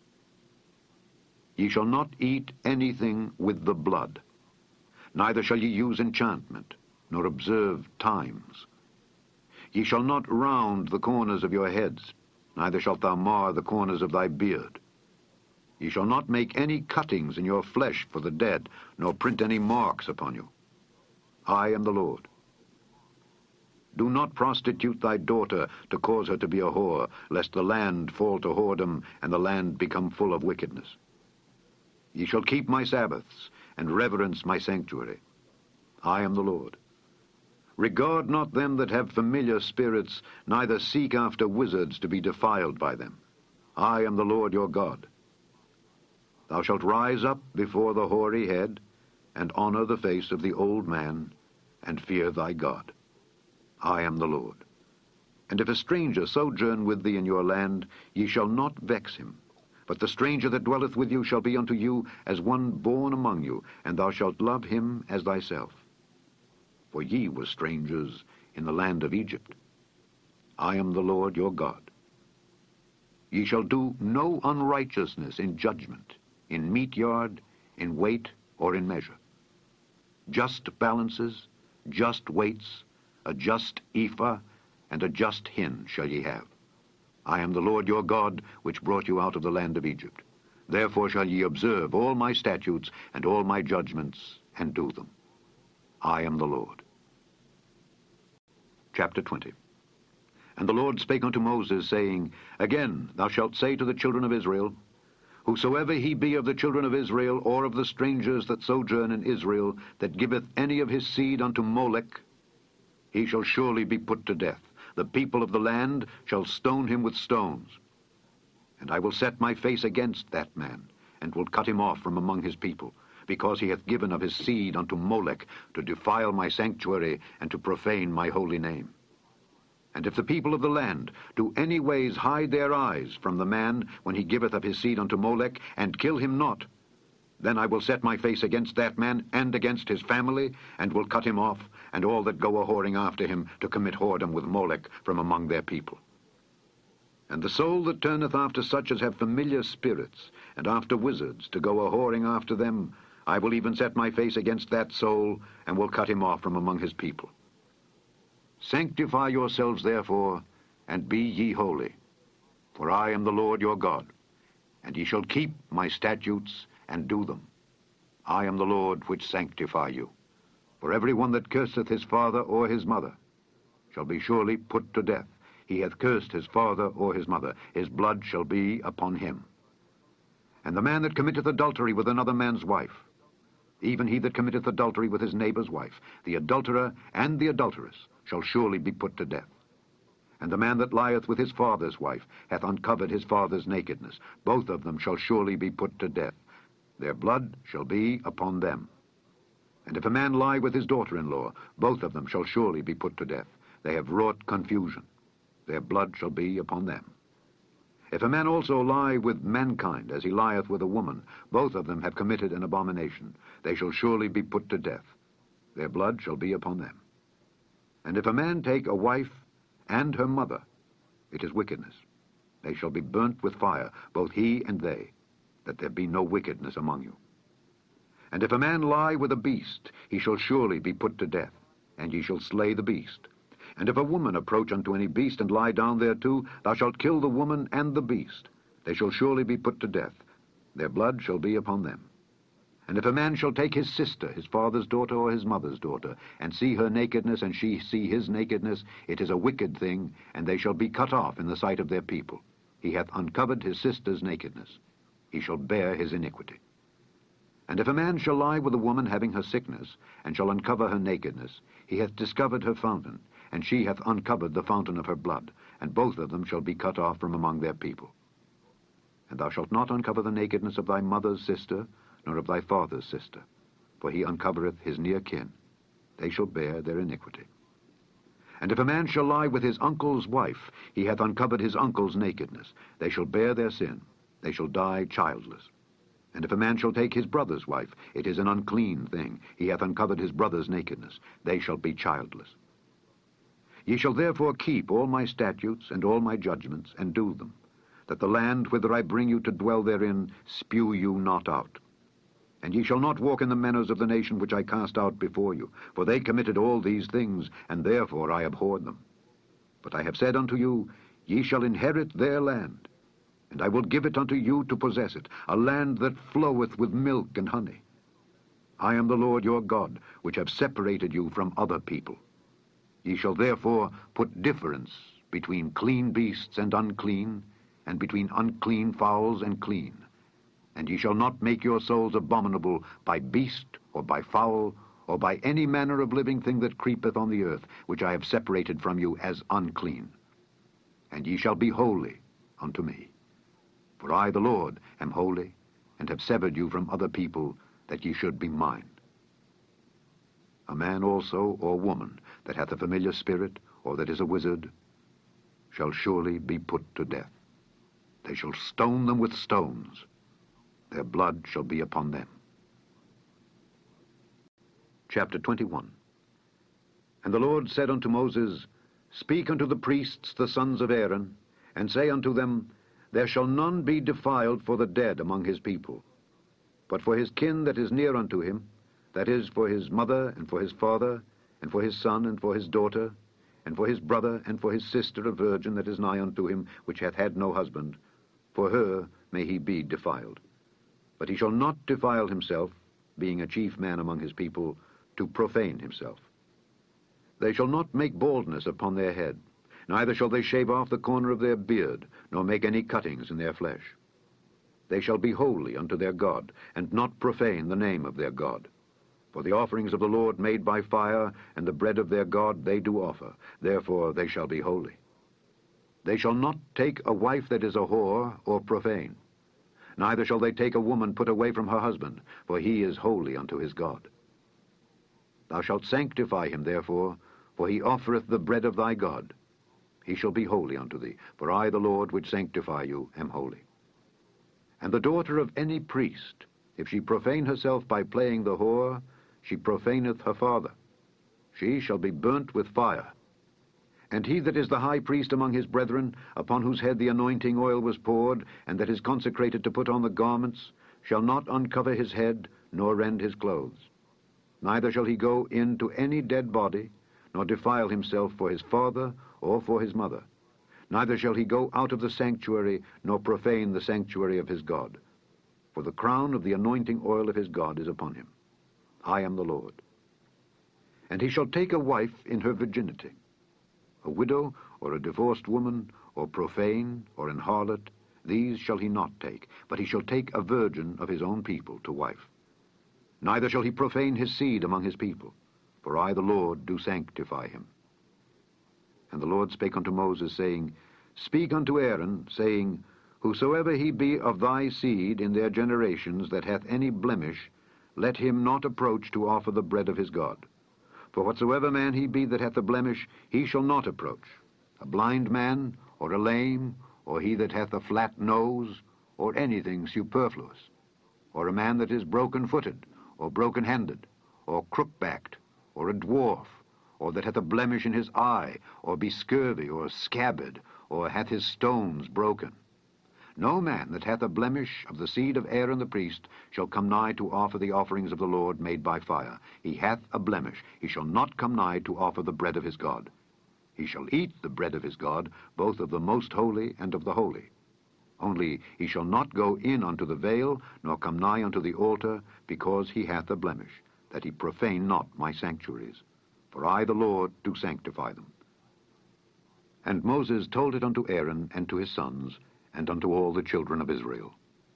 Ye shall not eat anything with the blood, neither shall ye use enchantment, nor observe times. Ye shall not round the corners of your heads, neither shalt thou mar the corners of thy beard. Ye shall not make any cuttings in your flesh for the dead, nor print any marks upon you. I am the Lord. Do not prostitute thy daughter to cause her to be a whore, lest the land fall to whoredom, and the land become full of wickedness. Ye shall keep my Sabbaths, and reverence my sanctuary. I am the Lord. Regard not them that have familiar spirits, neither seek after wizards to be defiled by them. I am the Lord your God. Thou shalt rise up before the hoary head, and honor the face of the old man, and fear thy God. I am the Lord. And if a stranger sojourn with thee in your land, ye shall not vex him. But the stranger that dwelleth with you shall be unto you as one born among you, and thou shalt love him as thyself. For ye were strangers in the land of Egypt. I am the Lord your God. Ye shall do no unrighteousness in judgment, in meat yard, in weight, or in measure. Just balances, just weights, a just ephah, and a just hin shall ye have. I am the Lord your God, which brought you out of the land of Egypt. Therefore shall ye observe all my statutes and all my judgments, and do them. I am the Lord. Chapter twenty. And the Lord spake unto Moses, saying, Again thou shalt say to the children of Israel, Whosoever he be of the children of Israel, or of the strangers that sojourn in Israel, that giveth any of his seed unto Molech, he shall surely be put to death. The people of the land shall stone him with stones. And I will set my face against that man, and will cut him off from among his people, because he hath given of his seed unto Molech, to defile my sanctuary, and to profane my holy name. And if the people of the land do any ways hide their eyes from the man when he giveth of his seed unto Molech, and kill him not, then I will set my face against that man and against his family, and will cut him off, and all that go a-whoring after him to commit whoredom with Molech from among their people. And the soul that turneth after such as have familiar spirits, and after wizards, to go a-whoring after them, I will even set my face against that soul, and will cut him off from among his people. Sanctify yourselves therefore, and be ye holy. For I am the Lord your God, and ye shall keep my statutes, and do them. I am the Lord which sanctify you. For every one that curseth his father or his mother shall be surely put to death. He hath cursed his father or his mother. His blood shall be upon him. And the man that committeth adultery with another man's wife, even he that committeth adultery with his neighbor's wife, the adulterer and the adulteress, shall surely be put to death. And the man that lieth with his father's wife hath uncovered his father's nakedness. Both of them shall surely be put to death. Their blood shall be upon them. And if a man lie with his daughter-in-law, both of them shall surely be put to death. They have wrought confusion. Their blood shall be upon them. If a man also lie with mankind, as he lieth with a woman, both of them have committed an abomination. They shall surely be put to death. Their blood shall be upon them. And if a man take a wife and her mother, it is wickedness. They shall be burnt with fire, both he and they, that there be no wickedness among you. And if a man lie with a beast, he shall surely be put to death, and ye shall slay the beast. And if a woman approach unto any beast, and lie down thereto, thou shalt kill the woman and the beast. They shall surely be put to death. Their blood shall be upon them. And if a man shall take his sister, his father's daughter or his mother's daughter, and see her nakedness, and she see his nakedness, it is a wicked thing, and they shall be cut off in the sight of their people. He hath uncovered his sister's nakedness. He shall bear his iniquity. And if a man shall lie with a woman having her sickness, and shall uncover her nakedness, he hath discovered her fountain, and she hath uncovered the fountain of her blood, and both of them shall be cut off from among their people. And thou shalt not uncover the nakedness of thy mother's sister, nor of thy father's sister, for he uncovereth his near kin. They shall bear their iniquity. And if a man shall lie with his uncle's wife, he hath uncovered his uncle's nakedness. They shall bear their sin. They shall die childless. And if a man shall take his brother's wife, it is an unclean thing. He hath uncovered his brother's nakedness. They shall be childless. Ye shall therefore keep all my statutes and all my judgments, and do them, that the land whither I bring you to dwell therein spew you not out. And ye shall not walk in the manners of the nation which I cast out before you, for they committed all these things, and therefore I abhorred them. But I have said unto you, Ye shall inherit their land, and I will give it unto you to possess it, a land that floweth with milk and honey. I am the Lord your God, which have separated you from other people. Ye shall therefore put difference between clean beasts and unclean, and between unclean fowls and clean. And ye shall not make your souls abominable by beast, or by fowl, or by any manner of living thing that creepeth on the earth, which I have separated from you as unclean. And ye shall be holy unto me. For I, the Lord, am holy, and have severed you from other people, that ye should be mine. A man also, or woman, that hath a familiar spirit, or that is a wizard, shall surely be put to death. They shall stone them with stones. Their blood shall be upon them. Chapter twenty-one. And the Lord said unto Moses, Speak unto the priests, the sons of Aaron, and say unto them, There shall none be defiled for the dead among his people, but for his kin that is near unto him, that is, for his mother, and for his father, and for his son, and for his daughter, and for his brother, and for his sister, a virgin that is nigh unto him, which hath had no husband. For her may he be defiled. But he shall not defile himself, being a chief man among his people, to profane himself. They shall not make baldness upon their head. Neither shall they shave off the corner of their beard, nor make any cuttings in their flesh. They shall be holy unto their God, and not profane the name of their God. For the offerings of the Lord made by fire, and the bread of their God they do offer, therefore they shall be holy. They shall not take a wife that is a whore, or profane. Neither shall they take a woman put away from her husband, for he is holy unto his God. Thou shalt sanctify him therefore, for he offereth the bread of thy God. He shall be holy unto thee, for I the Lord which sanctify you am holy. And the daughter of any priest, if she profane herself by playing the whore, she profaneth her father. She shall be burnt with fire. And he that is the high priest among his brethren, upon whose head the anointing oil was poured, and that is consecrated to put on the garments, shall not uncover his head, nor rend his clothes. Neither shall he go in to any dead body, nor defile himself for his father or for his mother. Neither shall he go out of the sanctuary, nor profane the sanctuary of his God. For the crown of the anointing oil of his God is upon him. I am the Lord. And he shall take a wife in her virginity. A widow, or a divorced woman, or profane, or an harlot, these shall he not take, but he shall take a virgin of his own people to wife. Neither shall he profane his seed among his people, for I the Lord do sanctify him. And the Lord spake unto Moses, saying, Speak unto Aaron, saying, Whosoever he be of thy seed in their generations that hath any blemish, let him not approach to offer the bread of his God. For whatsoever man he be that hath a blemish, he shall not approach, a blind man, or a lame, or he that hath a flat nose, or anything superfluous, or a man that is broken-footed, or broken-handed, or crook-backed, or a dwarf, or that hath a blemish in his eye, or be scurvy, or scabbard, or hath his stones broken. No man that hath a blemish of the seed of Aaron the priest shall come nigh to offer the offerings of the Lord made by fire. He hath a blemish. He shall not come nigh to offer the bread of his God. He shall eat the bread of his God, both of the most holy and of the holy. Only he shall not go in unto the veil, nor come nigh unto the altar, because he hath a blemish, that he profane not my sanctuaries. For I the Lord do sanctify them. And Moses told it unto Aaron and to his sons, and unto all the children of Israel.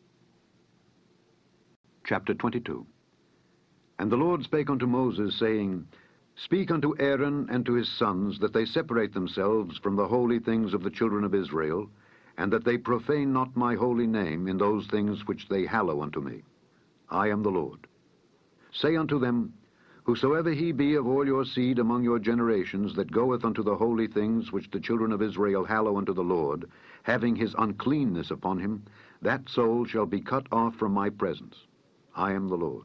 Chapter twenty-two. And the Lord spake unto Moses, saying, Speak unto Aaron and to his sons, that they separate themselves from the holy things of the children of Israel, and that they profane not my holy name in those things which they hallow unto me. I am the Lord. Say unto them, Whosoever he be of all your seed among your generations that goeth unto the holy things which the children of Israel hallow unto the Lord, having his uncleanness upon him, that soul shall be cut off from my presence. I am the Lord.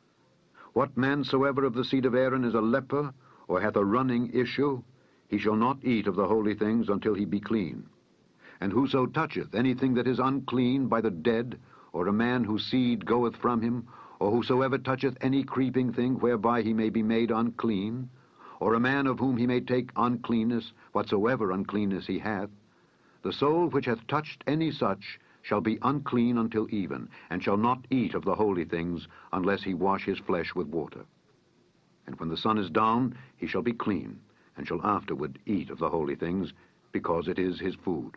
What man soever of the seed of Aaron is a leper, or hath a running issue, he shall not eat of the holy things until he be clean. And whoso toucheth anything that is unclean by the dead, or a man whose seed goeth from him, or whosoever toucheth any creeping thing whereby he may be made unclean, or a man of whom he may take uncleanness, whatsoever uncleanness he hath, the soul which hath touched any such shall be unclean until even, and shall not eat of the holy things, unless he wash his flesh with water. And when the sun is down, he shall be clean, and shall afterward eat of the holy things, because it is his food.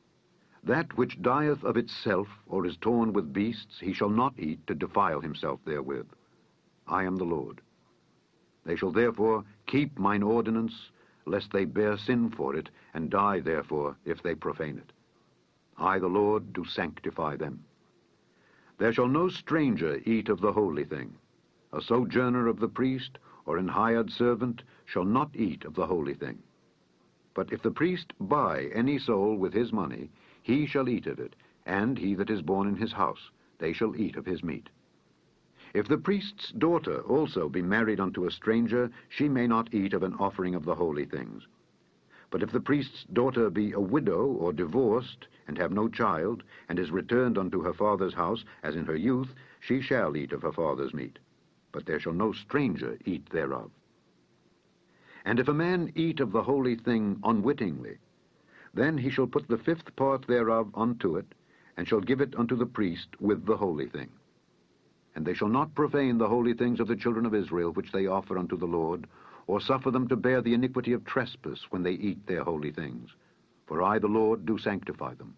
That which dieth of itself, or is torn with beasts, he shall not eat to defile himself therewith. I am the Lord. They shall therefore keep mine ordinance, lest they bear sin for it, and die therefore if they profane it. I the Lord do sanctify them. There shall no stranger eat of the holy thing. A sojourner of the priest, or an hired servant, shall not eat of the holy thing. But if the priest buy any soul with his money, he shall eat of it, and he that is born in his house, they shall eat of his meat. If the priest's daughter also be married unto a stranger, she may not eat of an offering of the holy things. But if the priest's daughter be a widow or divorced, and have no child, and is returned unto her father's house, as in her youth, she shall eat of her father's meat. But there shall no stranger eat thereof. And if a man eat of the holy thing unwittingly, then he shall put the fifth part thereof unto it, and shall give it unto the priest with the holy thing. And they shall not profane the holy things of the children of Israel, which they offer unto the Lord, or suffer them to bear the iniquity of trespass when they eat their holy things. For I, the Lord, do sanctify them.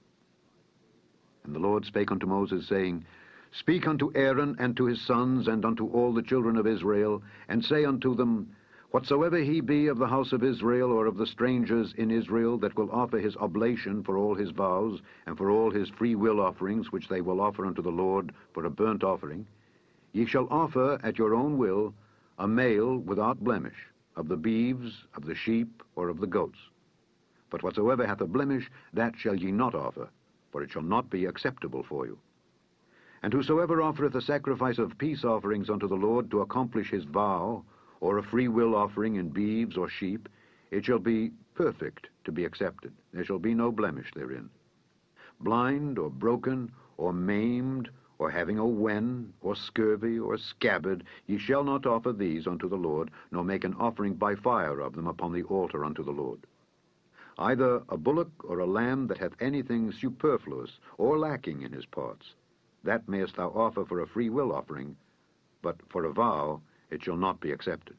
And the Lord spake unto Moses, saying, Speak unto Aaron and to his sons, and unto all the children of Israel, and say unto them, Whatsoever he be of the house of Israel, or of the strangers in Israel, that will offer his oblation for all his vows, and for all his free will offerings, which they will offer unto the Lord for a burnt offering, ye shall offer at your own will a male without blemish, of the beeves, of the sheep, or of the goats. But whatsoever hath a blemish, that shall ye not offer, for it shall not be acceptable for you. And whosoever offereth a sacrifice of peace offerings unto the Lord to accomplish his vow, or a free will offering in beeves or sheep, it shall be perfect to be accepted. There shall be no blemish therein. Blind, or broken, or maimed, or having a wen, or scurvy, or scabbard, ye shall not offer these unto the Lord, nor make an offering by fire of them upon the altar unto the Lord. Either a bullock or a lamb that hath anything superfluous or lacking in his parts, that mayest thou offer for a free will offering, but for a vow it shall not be accepted.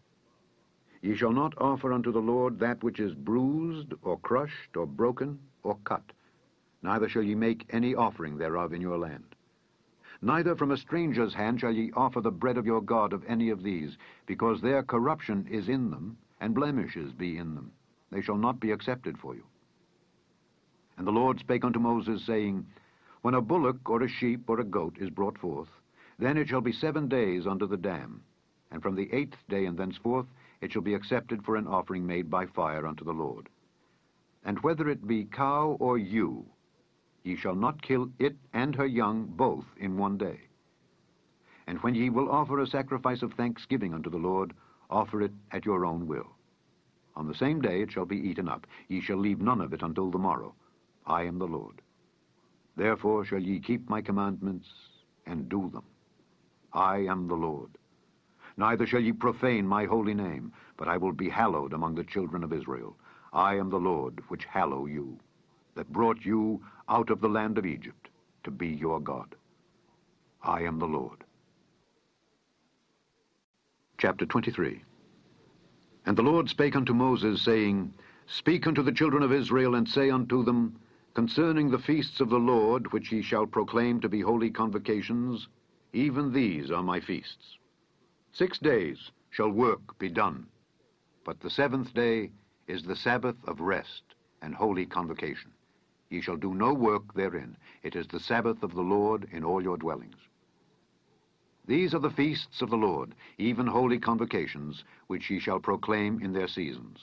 Ye shall not offer unto the Lord that which is bruised, or crushed, or broken, or cut. Neither shall ye make any offering thereof in your land. Neither from a stranger's hand shall ye offer the bread of your God of any of these, because their corruption is in them, and blemishes be in them. They shall not be accepted for you. And the Lord spake unto Moses, saying, When a bullock or a sheep or a goat is brought forth, then it shall be seven days under the dam, and from the eighth day and thenceforth it shall be accepted for an offering made by fire unto the Lord. And whether it be cow or ewe, ye shall not kill it and her young both in one day. And when ye will offer a sacrifice of thanksgiving unto the Lord, offer it at your own will. On the same day it shall be eaten up. Ye shall leave none of it until the morrow. I am the Lord. Therefore shall ye keep my commandments, and do them. I am the Lord. Neither shall ye profane my holy name, but I will be hallowed among the children of Israel. I am the Lord, which hallow you, that brought you out of the land of Egypt, to be your God. I am the Lord. Chapter twenty-three. And the Lord spake unto Moses, saying, Speak unto the children of Israel, and say unto them, Concerning the feasts of the Lord, which ye shall proclaim to be holy convocations, even these are my feasts. Six days shall work be done, but the seventh day is the Sabbath of rest and holy convocation. Ye shall do no work therein. It is the Sabbath of the Lord in all your dwellings. These are the feasts of the Lord, even holy convocations, which ye shall proclaim in their seasons.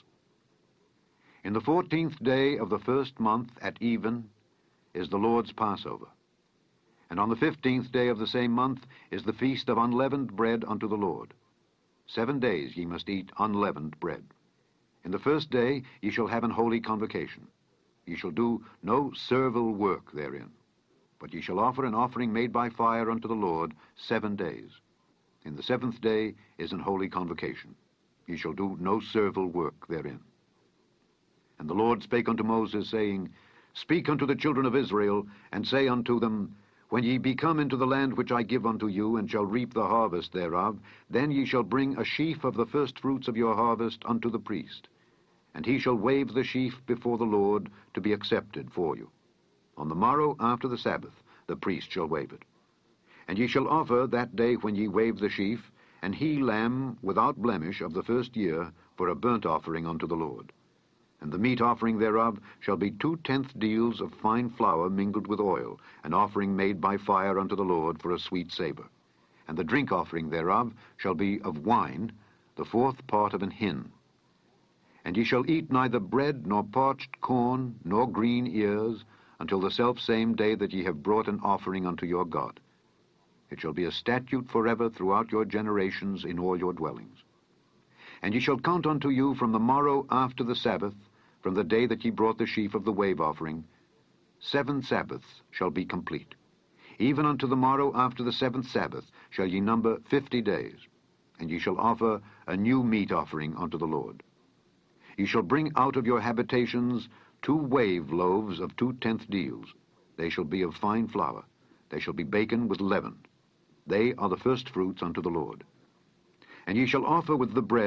In the fourteenth day of the first month at even is the Lord's Passover. And on the fifteenth day of the same month is the feast of unleavened bread unto the Lord. Seven days ye must eat unleavened bread. In the first day ye shall have an holy convocation. Ye shall do no servile work therein, but ye shall offer an offering made by fire unto the Lord seven days. In the seventh day is an holy convocation. Ye shall do no servile work therein. And the Lord spake unto Moses, saying, Speak unto the children of Israel, and say unto them, When ye be come into the land which I give unto you, and shall reap the harvest thereof, then ye shall bring a sheaf of the firstfruits of your harvest unto the priest. And he shall wave the sheaf before the Lord, to be accepted for you. On the morrow after the Sabbath the priest shall wave it. And ye shall offer that day when ye wave the sheaf, an he lamb without blemish of the first year, for a burnt offering unto the Lord. And the meat offering thereof shall be two-tenth deals of fine flour mingled with oil, an offering made by fire unto the Lord for a sweet savour. And the drink offering thereof shall be of wine, the fourth part of an hin. And ye shall eat neither bread, nor parched corn, nor green ears, until the selfsame day that ye have brought an offering unto your God. It shall be a statute forever throughout your generations in all your dwellings. And ye shall count unto you from the morrow after the Sabbath, from the day that ye brought the sheaf of the wave offering, seven Sabbaths shall be complete. Even unto the morrow after the seventh Sabbath shall ye number fifty days, and ye shall offer a new meat offering unto the Lord. Ye shall bring out of your habitations two wave loaves of two-tenth deals. They shall be of fine flour. They shall be baken with leaven. They are the first fruits unto the Lord. And ye shall offer with the bread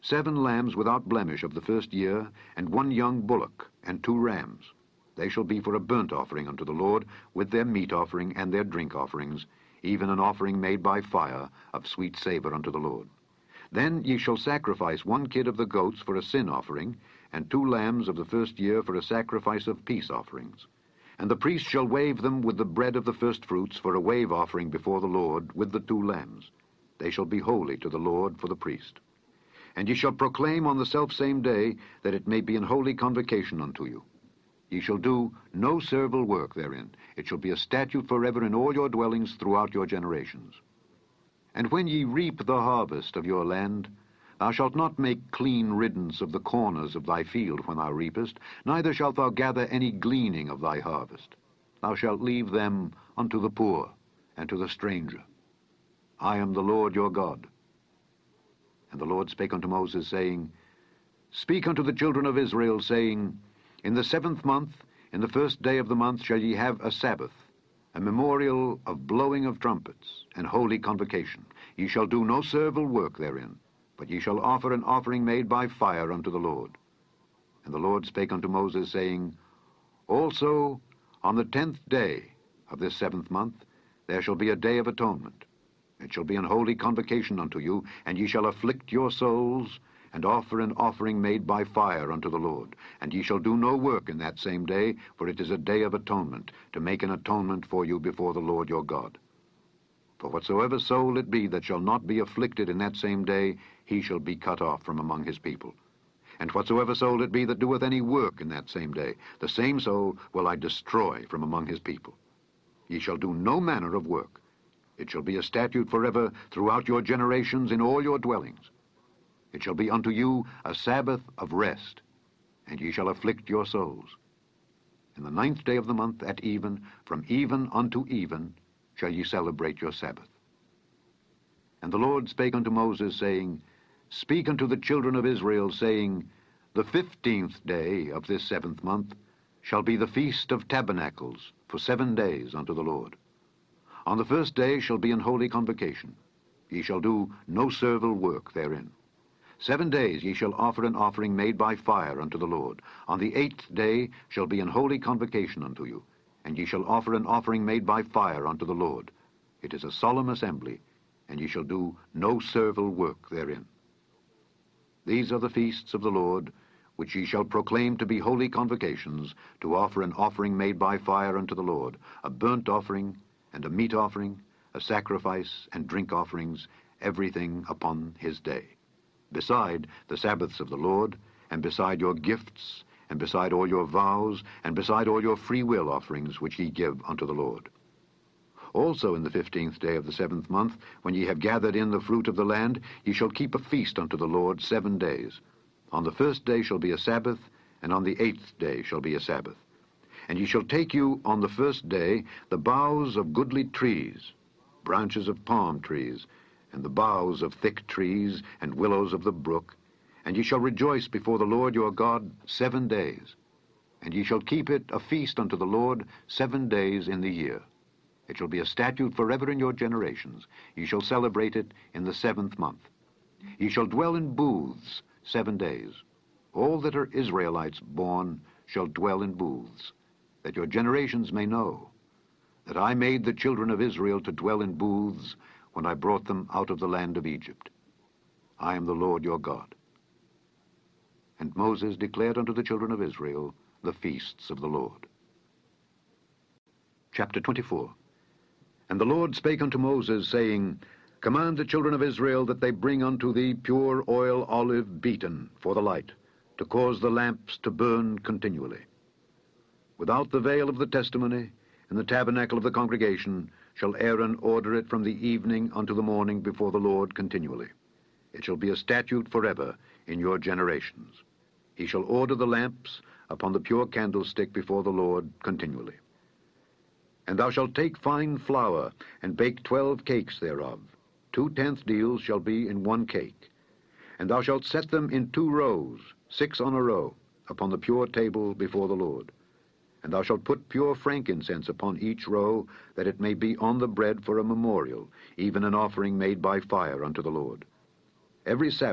seven lambs without blemish of the first year, and one young bullock, and two rams. They shall be for a burnt offering unto the Lord, with their meat offering and their drink offerings, even an offering made by fire of sweet savour unto the Lord. Then ye shall sacrifice one kid of the goats for a sin offering, and two lambs of the first year for a sacrifice of peace offerings. And the priest shall wave them with the bread of the firstfruits for a wave offering before the Lord, with the two lambs. They shall be holy to the Lord for the priest. And ye shall proclaim on the selfsame day, that it may be an holy convocation unto you. Ye shall do no servile work therein. It shall be a statute forever in all your dwellings throughout your generations. And when ye reap the harvest of your land, thou shalt not make clean riddance of the corners of thy field when thou reapest, neither shalt thou gather any gleaning of thy harvest. Thou shalt leave them unto the poor and to the stranger. I am the Lord your God. And the Lord spake unto Moses, saying, Speak unto the children of Israel, saying, In the seventh month, in the first day of the month, shall ye have a Sabbath, a memorial of blowing of trumpets, and holy convocation. Ye shall do no servile work therein, but ye shall offer an offering made by fire unto the Lord. And the Lord spake unto Moses, saying, Also on the tenth day of this seventh month there shall be a day of atonement. It shall be an holy convocation unto you, and ye shall afflict your souls, and offer an offering made by fire unto the Lord. And ye shall do no work in that same day, for it is a day of atonement, to make an atonement for you before the Lord your God. For whatsoever soul it be that shall not be afflicted in that same day, he shall be cut off from among his people. And whatsoever soul it be that doeth any work in that same day, the same soul will I destroy from among his people. Ye shall do no manner of work. It shall be a statute forever throughout your generations in all your dwellings. It shall be unto you a Sabbath of rest, and ye shall afflict your souls. In the ninth day of the month at even, from even unto even, shall ye celebrate your Sabbath. And the Lord spake unto Moses, saying, Speak unto the children of Israel, saying, The fifteenth day of this seventh month shall be the feast of tabernacles for seven days unto the Lord. On the first day shall be an holy convocation. Ye shall do no servile work therein. Seven days ye shall offer an offering made by fire unto the Lord. On the eighth day shall be an holy convocation unto you, and ye shall offer an offering made by fire unto the Lord. It is a solemn assembly, and ye shall do no servile work therein. These are the feasts of the Lord, which ye shall proclaim to be holy convocations, to offer an offering made by fire unto the Lord, a burnt offering, and a meat offering, a sacrifice, and drink offerings, everything upon his day. Beside the Sabbaths of the Lord, and beside your gifts, and beside all your vows, and beside all your free will offerings which ye give unto the Lord. Also in the fifteenth day of the seventh month, when ye have gathered in the fruit of the land, ye shall keep a feast unto the Lord seven days. On the first day shall be a Sabbath, and on the eighth day shall be a Sabbath. And ye shall take you on the first day the boughs of goodly trees, branches of palm trees, and the boughs of thick trees, and willows of the brook, and ye shall rejoice before the Lord your God seven days. And ye shall keep it a feast unto the Lord seven days in the year. It shall be a statute forever in your generations. Ye shall celebrate it in the seventh month. Ye shall dwell in booths seven days. All that are Israelites born shall dwell in booths, that your generations may know that I made the children of Israel to dwell in booths when I brought them out of the land of Egypt. I am the Lord your God. And Moses declared unto the children of Israel the feasts of the Lord. Chapter twenty-four. And the Lord spake unto Moses, saying, Command the children of Israel that they bring unto thee pure oil olive beaten for the light, to cause the lamps to burn continually. Without the veil of the testimony, in the tabernacle of the congregation, shall Aaron order it from the evening unto the morning before the Lord continually. It shall be a statute forever in your generations. He shall order the lamps upon the pure candlestick before the Lord continually. And thou shalt take fine flour, and bake twelve cakes thereof. Two tenth deals shall be in one cake. And thou shalt set them in two rows, six on a row, upon the pure table before the Lord. And thou shalt put pure frankincense upon each row, that it may be on the bread for a memorial, even an offering made by fire unto the Lord. Every Sabbath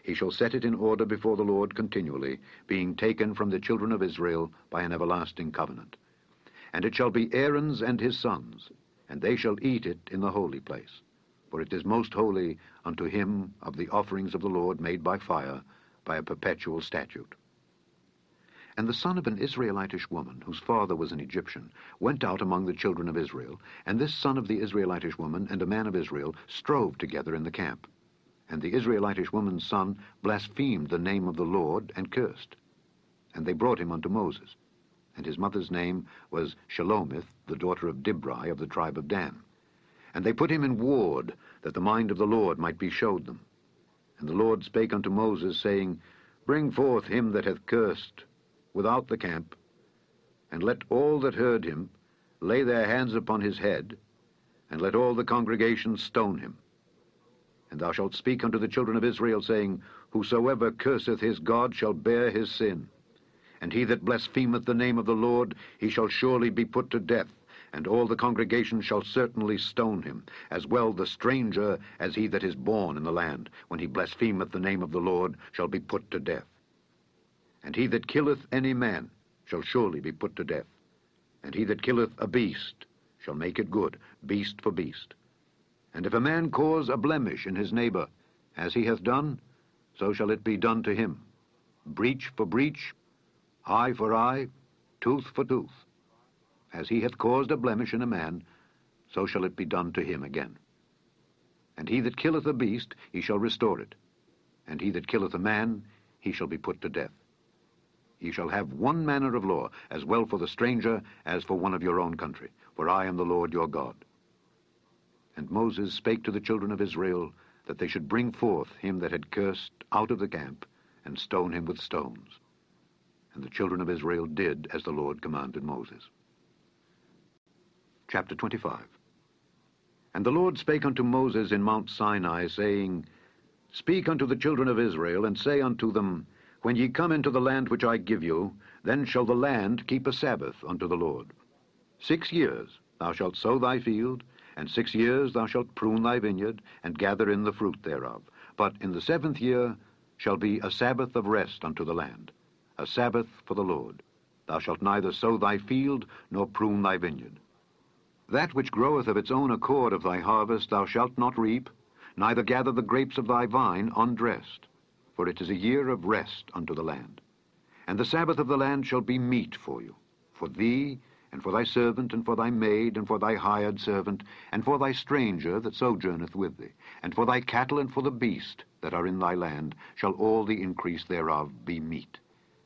he shall set it in order before the Lord continually, being taken from the children of Israel by an everlasting covenant. And it shall be Aaron's and his sons, and they shall eat it in the holy place. For it is most holy unto him of the offerings of the Lord made by fire, by a perpetual statute. And the son of an Israelitish woman, whose father was an Egyptian, went out among the children of Israel, and this son of the Israelitish woman and a man of Israel strove together in the camp. And the Israelitish woman's son blasphemed the name of the Lord, and cursed. And they brought him unto Moses. And his mother's name was Shelomith, the daughter of Dibri of the tribe of Dan. And they put him in ward, that the mind of the Lord might be showed them. And the Lord spake unto Moses, saying, Bring forth him that hath cursed without the camp, and let all that heard him lay their hands upon his head, and let all the congregation stone him. And thou shalt speak unto the children of Israel, saying, Whosoever curseth his God shall bear his sin. And he that blasphemeth the name of the Lord, he shall surely be put to death, and all the congregation shall certainly stone him, as well the stranger as he that is born in the land, when he blasphemeth the name of the Lord, shall be put to death. And he that killeth any man shall surely be put to death. And he that killeth a beast shall make it good, beast for beast. And if a man cause a blemish in his neighbor, as he hath done, so shall it be done to him. Breach for breach, eye for eye, tooth for tooth. As he hath caused a blemish in a man, so shall it be done to him again. And he that killeth a beast, he shall restore it. And he that killeth a man, he shall be put to death. Ye shall have one manner of law, as well for the stranger as for one of your own country, for I am the Lord your God. And Moses spake to the children of Israel, that they should bring forth him that had cursed out of the camp, and stone him with stones. And the children of Israel did as the Lord commanded Moses. Chapter twenty-five. And the Lord spake unto Moses in Mount Sinai, saying, Speak unto the children of Israel, and say unto them, When ye come into the land which I give you, then shall the land keep a Sabbath unto the Lord. Six years thou shalt sow thy field, and six years thou shalt prune thy vineyard, and gather in the fruit thereof. But in the seventh year shall be a Sabbath of rest unto the land, a Sabbath for the Lord. Thou shalt neither sow thy field, nor prune thy vineyard. That which groweth of its own accord of thy harvest thou shalt not reap, neither gather the grapes of thy vine undressed. For it is a year of rest unto the land. And the Sabbath of the land shall be meat for you, for thee, and for thy servant, and for thy maid, and for thy hired servant, and for thy stranger that sojourneth with thee, and for thy cattle, and for the beast that are in thy land, shall all the increase thereof be meat.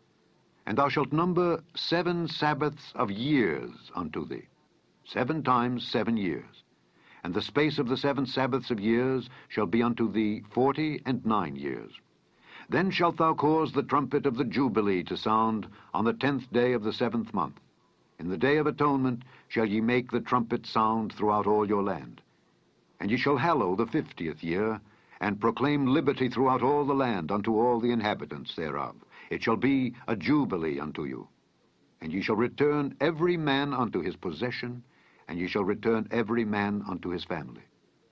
And thou shalt number seven Sabbaths of years unto thee, seven times seven years. And the space of the seven Sabbaths of years shall be unto thee forty and nine years. Then shalt thou cause the trumpet of the Jubilee to sound on the tenth day of the seventh month. In the day of atonement shall ye make the trumpet sound throughout all your land. And ye shall hallow the fiftieth year, and proclaim liberty throughout all the land unto all the inhabitants thereof. It shall be a Jubilee unto you. And ye shall return every man unto his possession, and ye shall return every man unto his family.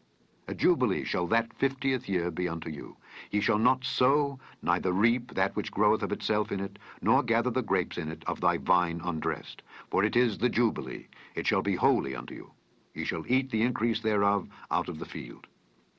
A Jubilee shall that fiftieth year be unto you. Ye shall not sow, neither reap that which groweth of itself in it, nor gather the grapes in it of thy vine undressed. For it is the Jubilee, it shall be holy unto you. Ye shall eat the increase thereof out of the field.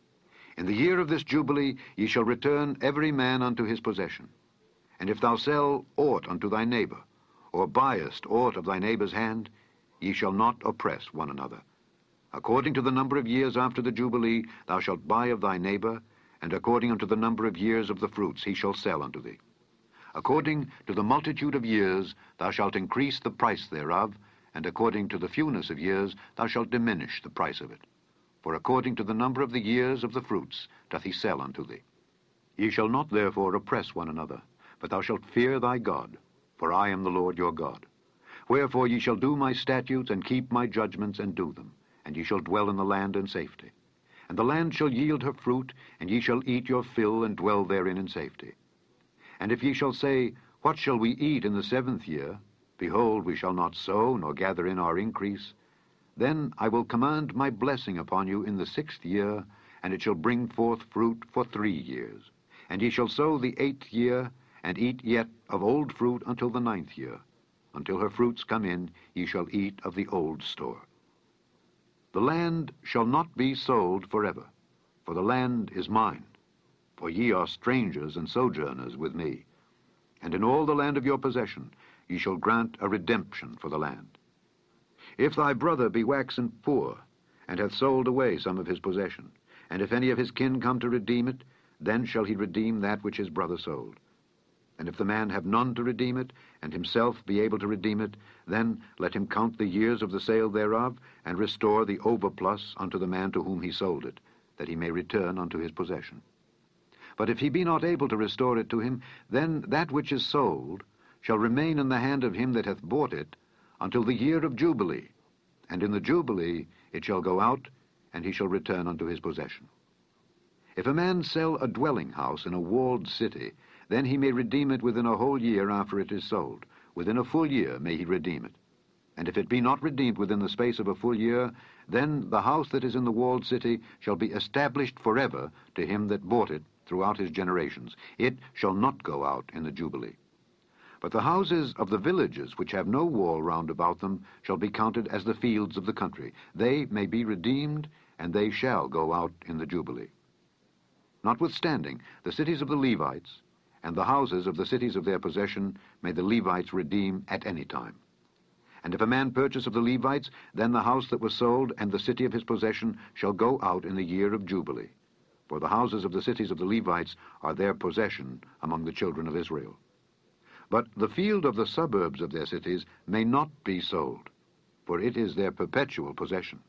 In the year of this Jubilee ye shall return every man unto his possession. And if thou sell aught unto thy neighbor, or buyest aught of thy neighbor's hand, ye shall not oppress one another. According to the number of years after the Jubilee thou shalt buy of thy neighbor, and according unto the number of years of the fruits he shall sell unto thee. According to the multitude of years thou shalt increase the price thereof, and according to the fewness of years thou shalt diminish the price of it. For according to the number of the years of the fruits doth he sell unto thee. Ye shall not therefore oppress one another, but thou shalt fear thy God, for I am the Lord your God. Wherefore ye shall do my statutes, and keep my judgments, and do them, and ye shall dwell in the land in safety. And the land shall yield her fruit, and ye shall eat your fill, and dwell therein in safety. And if ye shall say, What shall we eat in the seventh year? Behold, we shall not sow, nor gather in our increase. Then I will command my blessing upon you in the sixth year, and it shall bring forth fruit for three years. And ye shall sow the eighth year, and eat yet of old fruit until the ninth year. Until her fruits come in, ye shall eat of the old store. The land shall not be sold forever, for the land is mine. For ye are strangers and sojourners with me. And in all the land of your possession ye shall grant a redemption for the land. If thy brother be waxen poor, and hath sold away some of his possession, and if any of his kin come to redeem it, then shall he redeem that which his brother sold. And if the man have none to redeem it, and himself be able to redeem it, then let him count the years of the sale thereof, and restore the overplus unto the man to whom he sold it, that he may return unto his possession. But if he be not able to restore it to him, then that which is sold shall remain in the hand of him that hath bought it until the year of Jubilee, and in the Jubilee it shall go out, and he shall return unto his possession. If a man sell a dwelling house in a walled city, then he may redeem it within a whole year after it is sold. Within a full year may he redeem it. And if it be not redeemed within the space of a full year, then the house that is in the walled city shall be established forever to him that bought it throughout his generations. It shall not go out in the Jubilee. But the houses of the villages which have no wall round about them shall be counted as the fields of the country. They may be redeemed, and they shall go out in the Jubilee. Notwithstanding, the cities of the Levites, and the houses of the cities of their possession, may the Levites redeem at any time. And if a man purchase of the Levites, then the house that was sold and the city of his possession shall go out in the year of Jubilee. For the houses of the cities of the Levites are their possession among the children of Israel. But the field of the suburbs of their cities may not be sold, for it is their perpetual possession.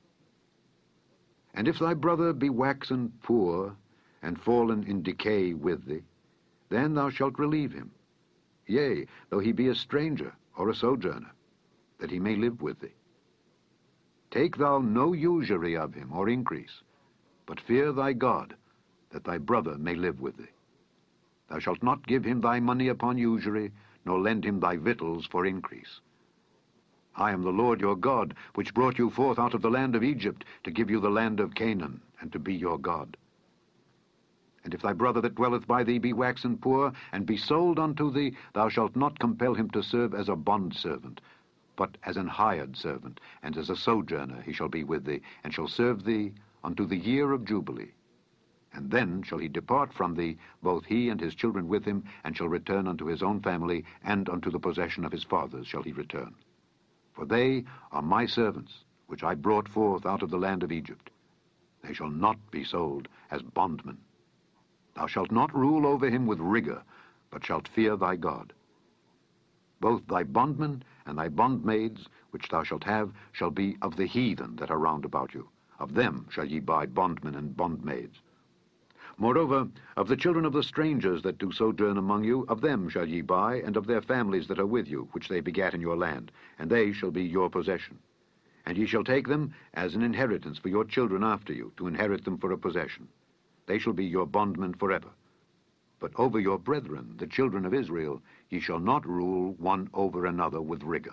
And if thy brother be waxen poor, and fallen in decay with thee, then thou shalt relieve him, yea, though he be a stranger or a sojourner, that he may live with thee. Take thou no usury of him or increase, but fear thy God, that thy brother may live with thee. Thou shalt not give him thy money upon usury, nor lend him thy victuals for increase. I am the Lord your God, which brought you forth out of the land of Egypt, to give you the land of Canaan, and to be your God. And if thy brother that dwelleth by thee be waxen poor, and be sold unto thee, thou shalt not compel him to serve as a bondservant, but as an hired servant, and as a sojourner he shall be with thee, and shall serve thee unto the year of Jubilee. And then shall he depart from thee, both he and his children with him, and shall return unto his own family, and unto the possession of his fathers shall he return. For they are my servants, which I brought forth out of the land of Egypt. They shall not be sold as bondmen. Thou shalt not rule over him with rigor, but shalt fear thy God. Both thy bondmen and thy bondmaids, which thou shalt have, shall be of the heathen that are round about you. Of them shall ye buy bondmen and bondmaids. Moreover, of the children of the strangers that do sojourn among you, of them shall ye buy, and of their families that are with you, which they begat in your land, and they shall be your possession. And ye shall take them as an inheritance for your children after you, to inherit them for a possession. They shall be your bondmen forever. But over your brethren, the children of Israel, ye shall not rule one over another with rigor.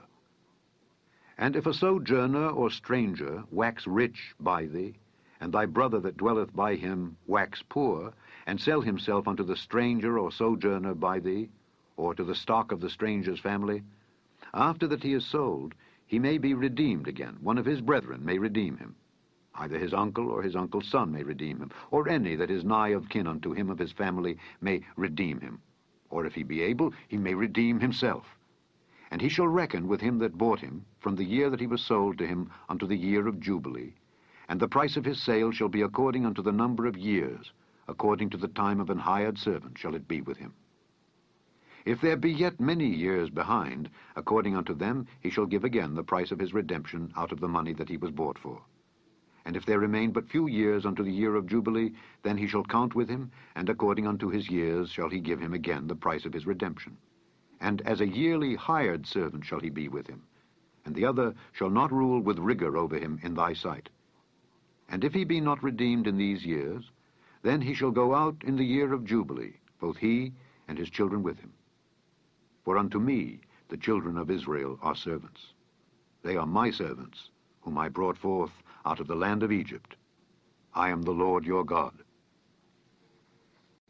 And if a sojourner or stranger wax rich by thee, and thy brother that dwelleth by him wax poor, and sell himself unto the stranger or sojourner by thee, or to the stock of the stranger's family, after that he is sold, he may be redeemed again. One of his brethren may redeem him. Either his uncle or his uncle's son may redeem him, or any that is nigh of kin unto him of his family may redeem him. Or if he be able, he may redeem himself. And he shall reckon with him that bought him from the year that he was sold to him unto the year of Jubilee. And the price of his sale shall be according unto the number of years, according to the time of an hired servant shall it be with him. If there be yet many years behind, according unto them he shall give again the price of his redemption out of the money that he was bought for. And if there remain but few years unto the year of Jubilee, then he shall count with him, and according unto his years shall he give him again the price of his redemption. And as a yearly hired servant shall he be with him, and the other shall not rule with rigor over him in thy sight. And if he be not redeemed in these years, then he shall go out in the year of Jubilee, both he and his children with him. For unto me the children of Israel are servants. They are my servants, whom I brought forth out of the land of Egypt. I am the Lord your God.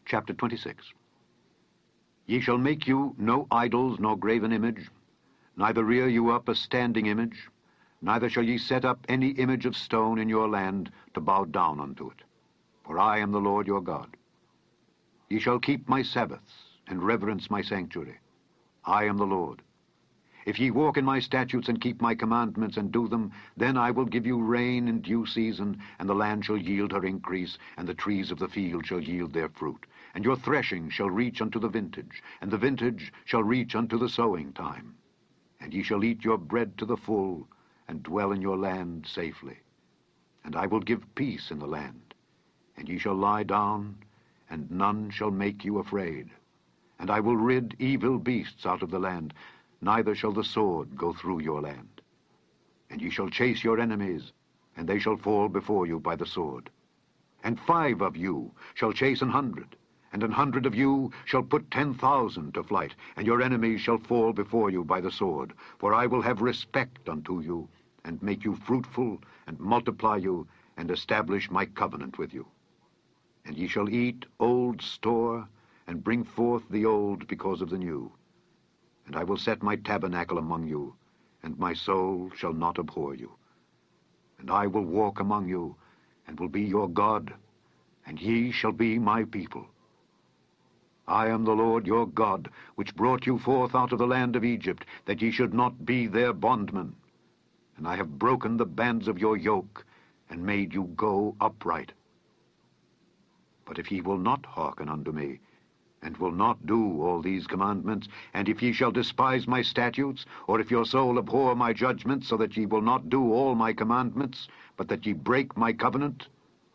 Chapter twenty-six. Ye shall make you no idols nor graven image, neither rear you up a standing image, neither shall ye set up any image of stone in your land to bow down unto it. For I am the Lord your God. Ye shall keep my Sabbaths, and reverence my sanctuary. I am the Lord. If ye walk in my statutes and keep my commandments and do them, then I will give you rain in due season, and the land shall yield her increase, and the trees of the field shall yield their fruit. And your threshing shall reach unto the vintage, and the vintage shall reach unto the sowing time. And ye shall eat your bread to the full, and dwell in your land safely. And I will give peace in the land, and ye shall lie down, and none shall make you afraid. And I will rid evil beasts out of the land, neither shall the sword go through your land. And ye shall chase your enemies, and they shall fall before you by the sword. And five of you shall chase an hundred, and an hundred of you shall put ten thousand to flight, and your enemies shall fall before you by the sword. For I will have respect unto you, and make you fruitful, and multiply you, and establish my covenant with you. And ye shall eat old store, and bring forth the old because of the new. And I will set my tabernacle among you, and my soul shall not abhor you. And I will walk among you, and will be your God, and ye shall be my people. I am the Lord your God, which brought you forth out of the land of Egypt, that ye should not be their bondmen. And I have broken the bands of your yoke, and made you go upright. But if ye will not hearken unto me, and will not do all these commandments, and if ye shall despise my statutes, or if your soul abhor my judgments, so that ye will not do all my commandments, but that ye break my covenant,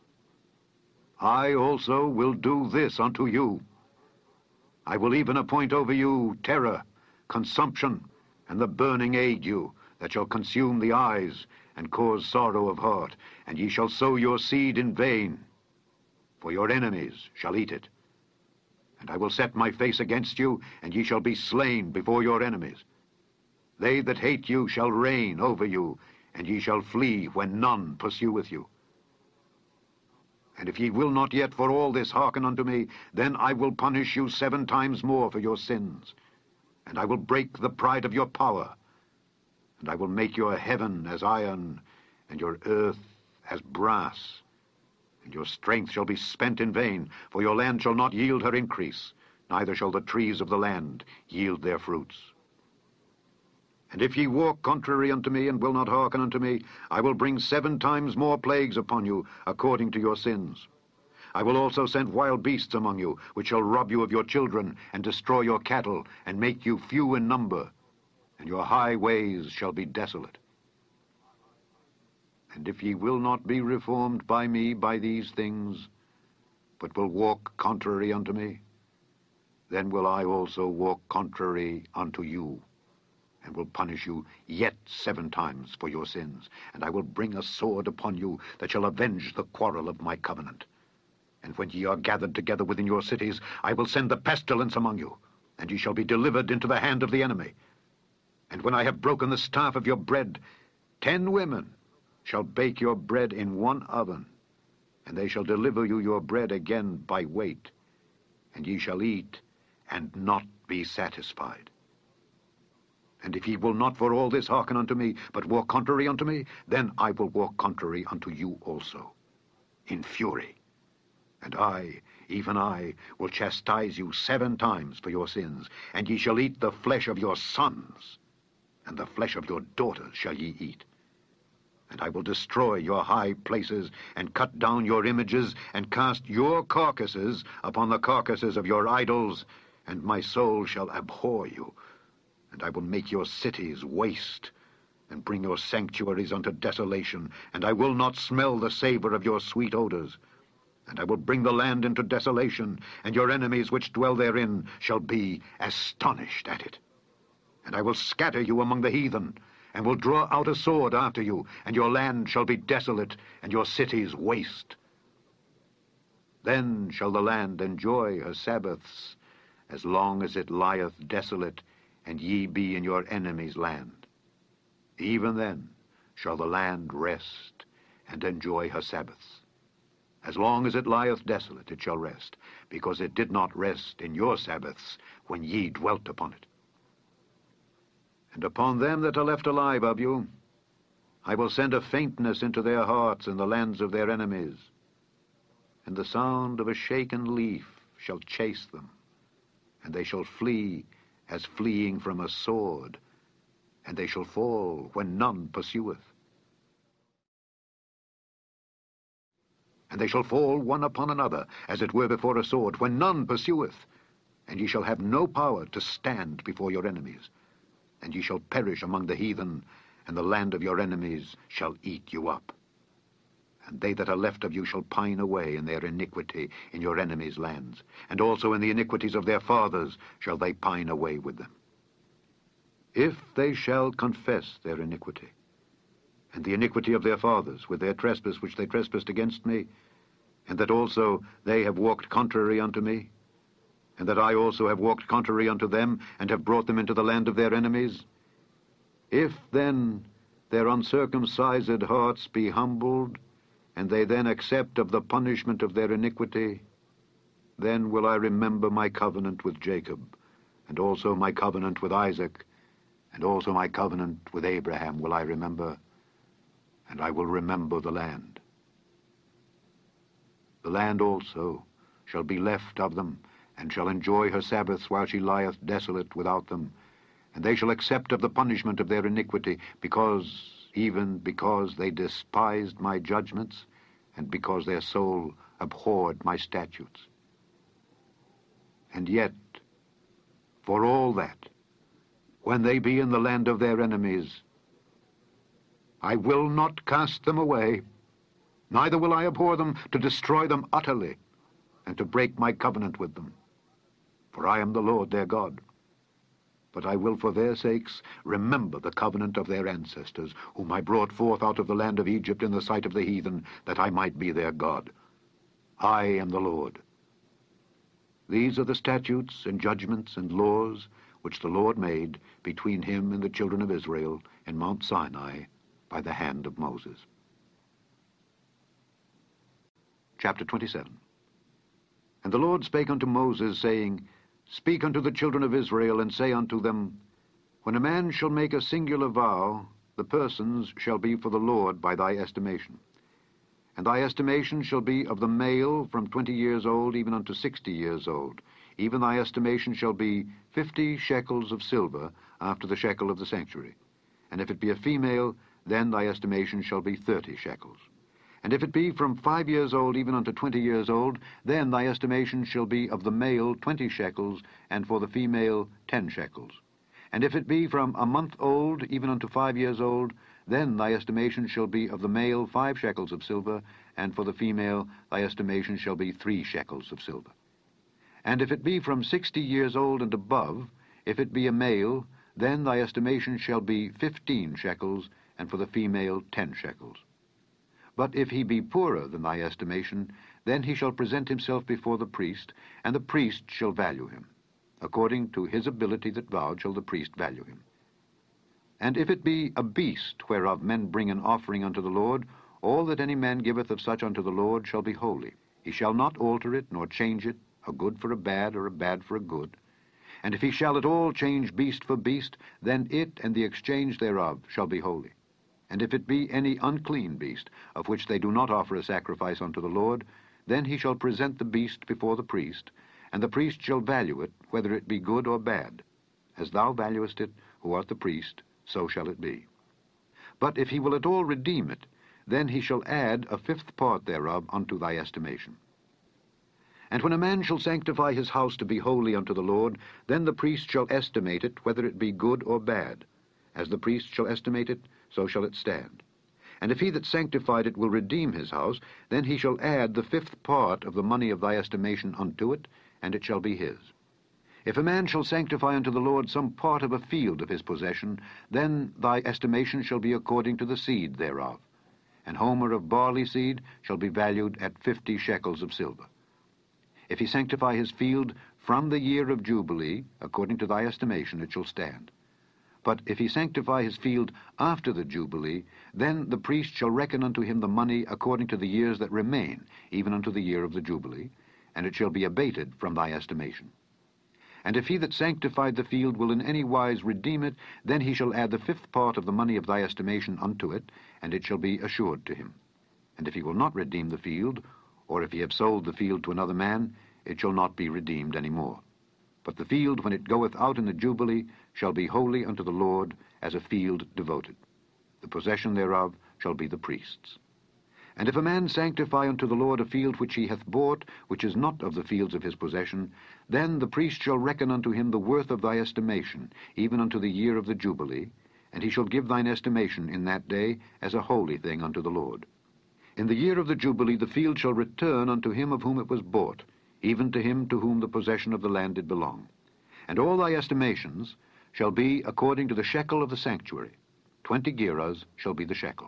I also will do this unto you. I will even appoint over you terror, consumption, and the burning ague, that shall consume the eyes, and cause sorrow of heart, and ye shall sow your seed in vain, for your enemies shall eat it. And I will set my face against you, and ye shall be slain before your enemies. They that hate you shall reign over you, and ye shall flee when none pursueth you. And if ye will not yet for all this hearken unto me, then I will punish you seven times more for your sins. And I will break the pride of your power. And I will make your heaven as iron, and your earth as brass. And your strength shall be spent in vain, for your land shall not yield her increase, neither shall the trees of the land yield their fruits. And if ye walk contrary unto me, and will not hearken unto me, I will bring seven times more plagues upon you, according to your sins. I will also send wild beasts among you, which shall rob you of your children, and destroy your cattle, and make you few in number, and your highways shall be desolate. And if ye will not be reformed by me by these things, but will walk contrary unto me, then will I also walk contrary unto you, and will punish you yet seven times for your sins. And I will bring a sword upon you that shall avenge the quarrel of my covenant. And when ye are gathered together within your cities, I will send the pestilence among you, and ye shall be delivered into the hand of the enemy. And when I have broken the staff of your bread, ten women shall bake your bread in one oven, and they shall deliver you your bread again by weight, and ye shall eat and not be satisfied. And if ye will not for all this hearken unto me, but walk contrary unto me, then I will walk contrary unto you also, in fury. And I, even I, will chastise you seven times for your sins, and ye shall eat the flesh of your sons, and the flesh of your daughters shall ye eat. And I will destroy your high places, and cut down your images, and cast your carcasses upon the carcasses of your idols, and my soul shall abhor you. And I will make your cities waste, and bring your sanctuaries unto desolation, and I will not smell the savor of your sweet odors. And I will bring the land into desolation, and your enemies which dwell therein shall be astonished at it. And I will scatter you among the heathen, and will draw out a sword after you, and your land shall be desolate, and your cities waste. Then shall the land enjoy her Sabbaths, as long as it lieth desolate, and ye be in your enemy's land. Even then shall the land rest, and enjoy her Sabbaths. As long as it lieth desolate, it shall rest, because it did not rest in your Sabbaths when ye dwelt upon it. And upon them that are left alive of you, I will send a faintness into their hearts in the lands of their enemies, and the sound of a shaken leaf shall chase them, and they shall flee as fleeing from a sword, and they shall fall when none pursueth. And they shall fall one upon another, as it were before a sword, when none pursueth, and ye shall have no power to stand before your enemies, and ye shall perish among the heathen, and the land of your enemies shall eat you up. And they that are left of you shall pine away in their iniquity in your enemies' lands, and also in the iniquities of their fathers shall they pine away with them. If they shall confess their iniquity, and the iniquity of their fathers with their trespass which they trespassed against me, and that also they have walked contrary unto me, and that I also have walked contrary unto them, and have brought them into the land of their enemies, if then their uncircumcised hearts be humbled, and they then accept of the punishment of their iniquity, then will I remember my covenant with Jacob, and also my covenant with Isaac, and also my covenant with Abraham will I remember, and I will remember the land. The land also shall be left of them, and shall enjoy her Sabbaths while she lieth desolate without them, and they shall accept of the punishment of their iniquity, because, even because they despised my judgments, and because their soul abhorred my statutes. And yet, for all that, when they be in the land of their enemies, I will not cast them away, neither will I abhor them to destroy them utterly, and to break my covenant with them. For I am the Lord their God. But I will for their sakes remember the covenant of their ancestors, whom I brought forth out of the land of Egypt in the sight of the heathen, that I might be their God. I am the Lord. These are the statutes and judgments and laws which the Lord made between him and the children of Israel in Mount Sinai by the hand of Moses. Chapter twenty-seven. And the Lord spake unto Moses, saying, Speak unto the children of Israel, and say unto them, When a man shall make a singular vow, the persons shall be for the Lord by thy estimation. And thy estimation shall be of the male from twenty years old even unto sixty years old. Even thy estimation shall be fifty shekels of silver after the shekel of the sanctuary. And if it be a female, then thy estimation shall be thirty shekels. And if it be from five years old even unto twenty years old, then thy estimation shall be of the male twenty shekels, and for the female ten shekels. And if it be from a month old even unto five years old, then thy estimation shall be of the male five shekels of silver, and for the female thy estimation shall be three shekels of silver. And if it be from sixty years old and above, if it be a male, then thy estimation shall be fifteen shekels, and for the female ten shekels. But if he be poorer than thy estimation, then he shall present himself before the priest, and the priest shall value him. According to his ability that vowed shall the priest value him. And if it be a beast whereof men bring an offering unto the Lord, all that any man giveth of such unto the Lord shall be holy. He shall not alter it, nor change it, a good for a bad, or a bad for a good. And if he shall at all change beast for beast, then it and the exchange thereof shall be holy. And if it be any unclean beast, of which they do not offer a sacrifice unto the Lord, then he shall present the beast before the priest, and the priest shall value it, whether it be good or bad. As thou valuest it, who art the priest, so shall it be. But if he will at all redeem it, then he shall add a fifth part thereof unto thy estimation. And when a man shall sanctify his house to be holy unto the Lord, then the priest shall estimate it, whether it be good or bad. As the priest shall estimate it, so shall it stand. And if he that sanctified it will redeem his house, then he shall add the fifth part of the money of thy estimation unto it, and it shall be his. If a man shall sanctify unto the Lord some part of a field of his possession, then thy estimation shall be according to the seed thereof. An homer of barley seed shall be valued at fifty shekels of silver. If he sanctify his field from the year of Jubilee, according to thy estimation it shall stand. But if he sanctify his field after the Jubilee, then the priest shall reckon unto him the money according to the years that remain, even unto the year of the Jubilee, and it shall be abated from thy estimation. And if he that sanctified the field will in any wise redeem it, then he shall add the fifth part of the money of thy estimation unto it, and it shall be assured to him. And if he will not redeem the field, or if he have sold the field to another man, it shall not be redeemed any more. But the field, when it goeth out in the Jubilee, shall be holy unto the Lord, as a field devoted. The possession thereof shall be the priest's. And if a man sanctify unto the Lord a field which he hath bought, which is not of the fields of his possession, then the priest shall reckon unto him the worth of thy estimation, even unto the year of the Jubilee, and he shall give thine estimation in that day as a holy thing unto the Lord. In the year of the Jubilee the field shall return unto him of whom it was bought, even to him to whom the possession of the land did belong. And all thy estimations shall be according to the shekel of the sanctuary. Twenty gerahs shall be the shekel.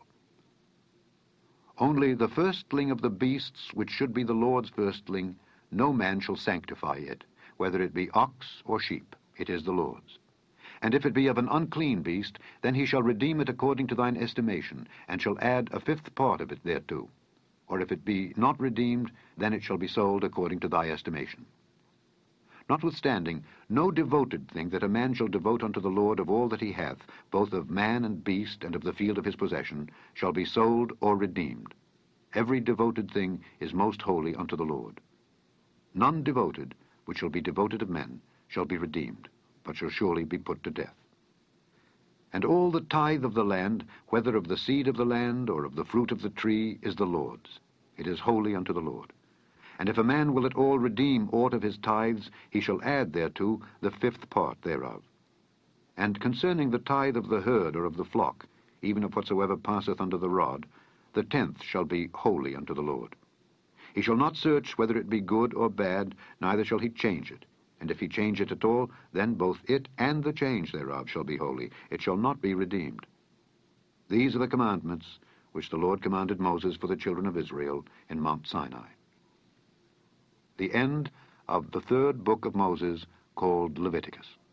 Only the firstling of the beasts, which should be the Lord's firstling, no man shall sanctify it, whether it be ox or sheep, it is the Lord's. And if it be of an unclean beast, then he shall redeem it according to thine estimation, and shall add a fifth part of it thereto. Or if it be not redeemed, then it shall be sold according to thy estimation. Notwithstanding, no devoted thing that a man shall devote unto the Lord of all that he hath, both of man and beast, and of the field of his possession, shall be sold or redeemed. Every devoted thing is most holy unto the Lord. None devoted, which shall be devoted of men, shall be redeemed, but shall surely be put to death. And all the tithe of the land, whether of the seed of the land, or of the fruit of the tree, is the Lord's. It is holy unto the Lord. And if a man will at all redeem aught of his tithes, he shall add thereto the fifth part thereof. And concerning the tithe of the herd or of the flock, even of whatsoever passeth under the rod, the tenth shall be holy unto the Lord. He shall not search whether it be good or bad, neither shall he change it. And if he change it at all, then both it and the change thereof shall be holy. It shall not be redeemed. These are the commandments which the Lord commanded Moses for the children of Israel in Mount Sinai. The end of the third book of Moses, called Leviticus.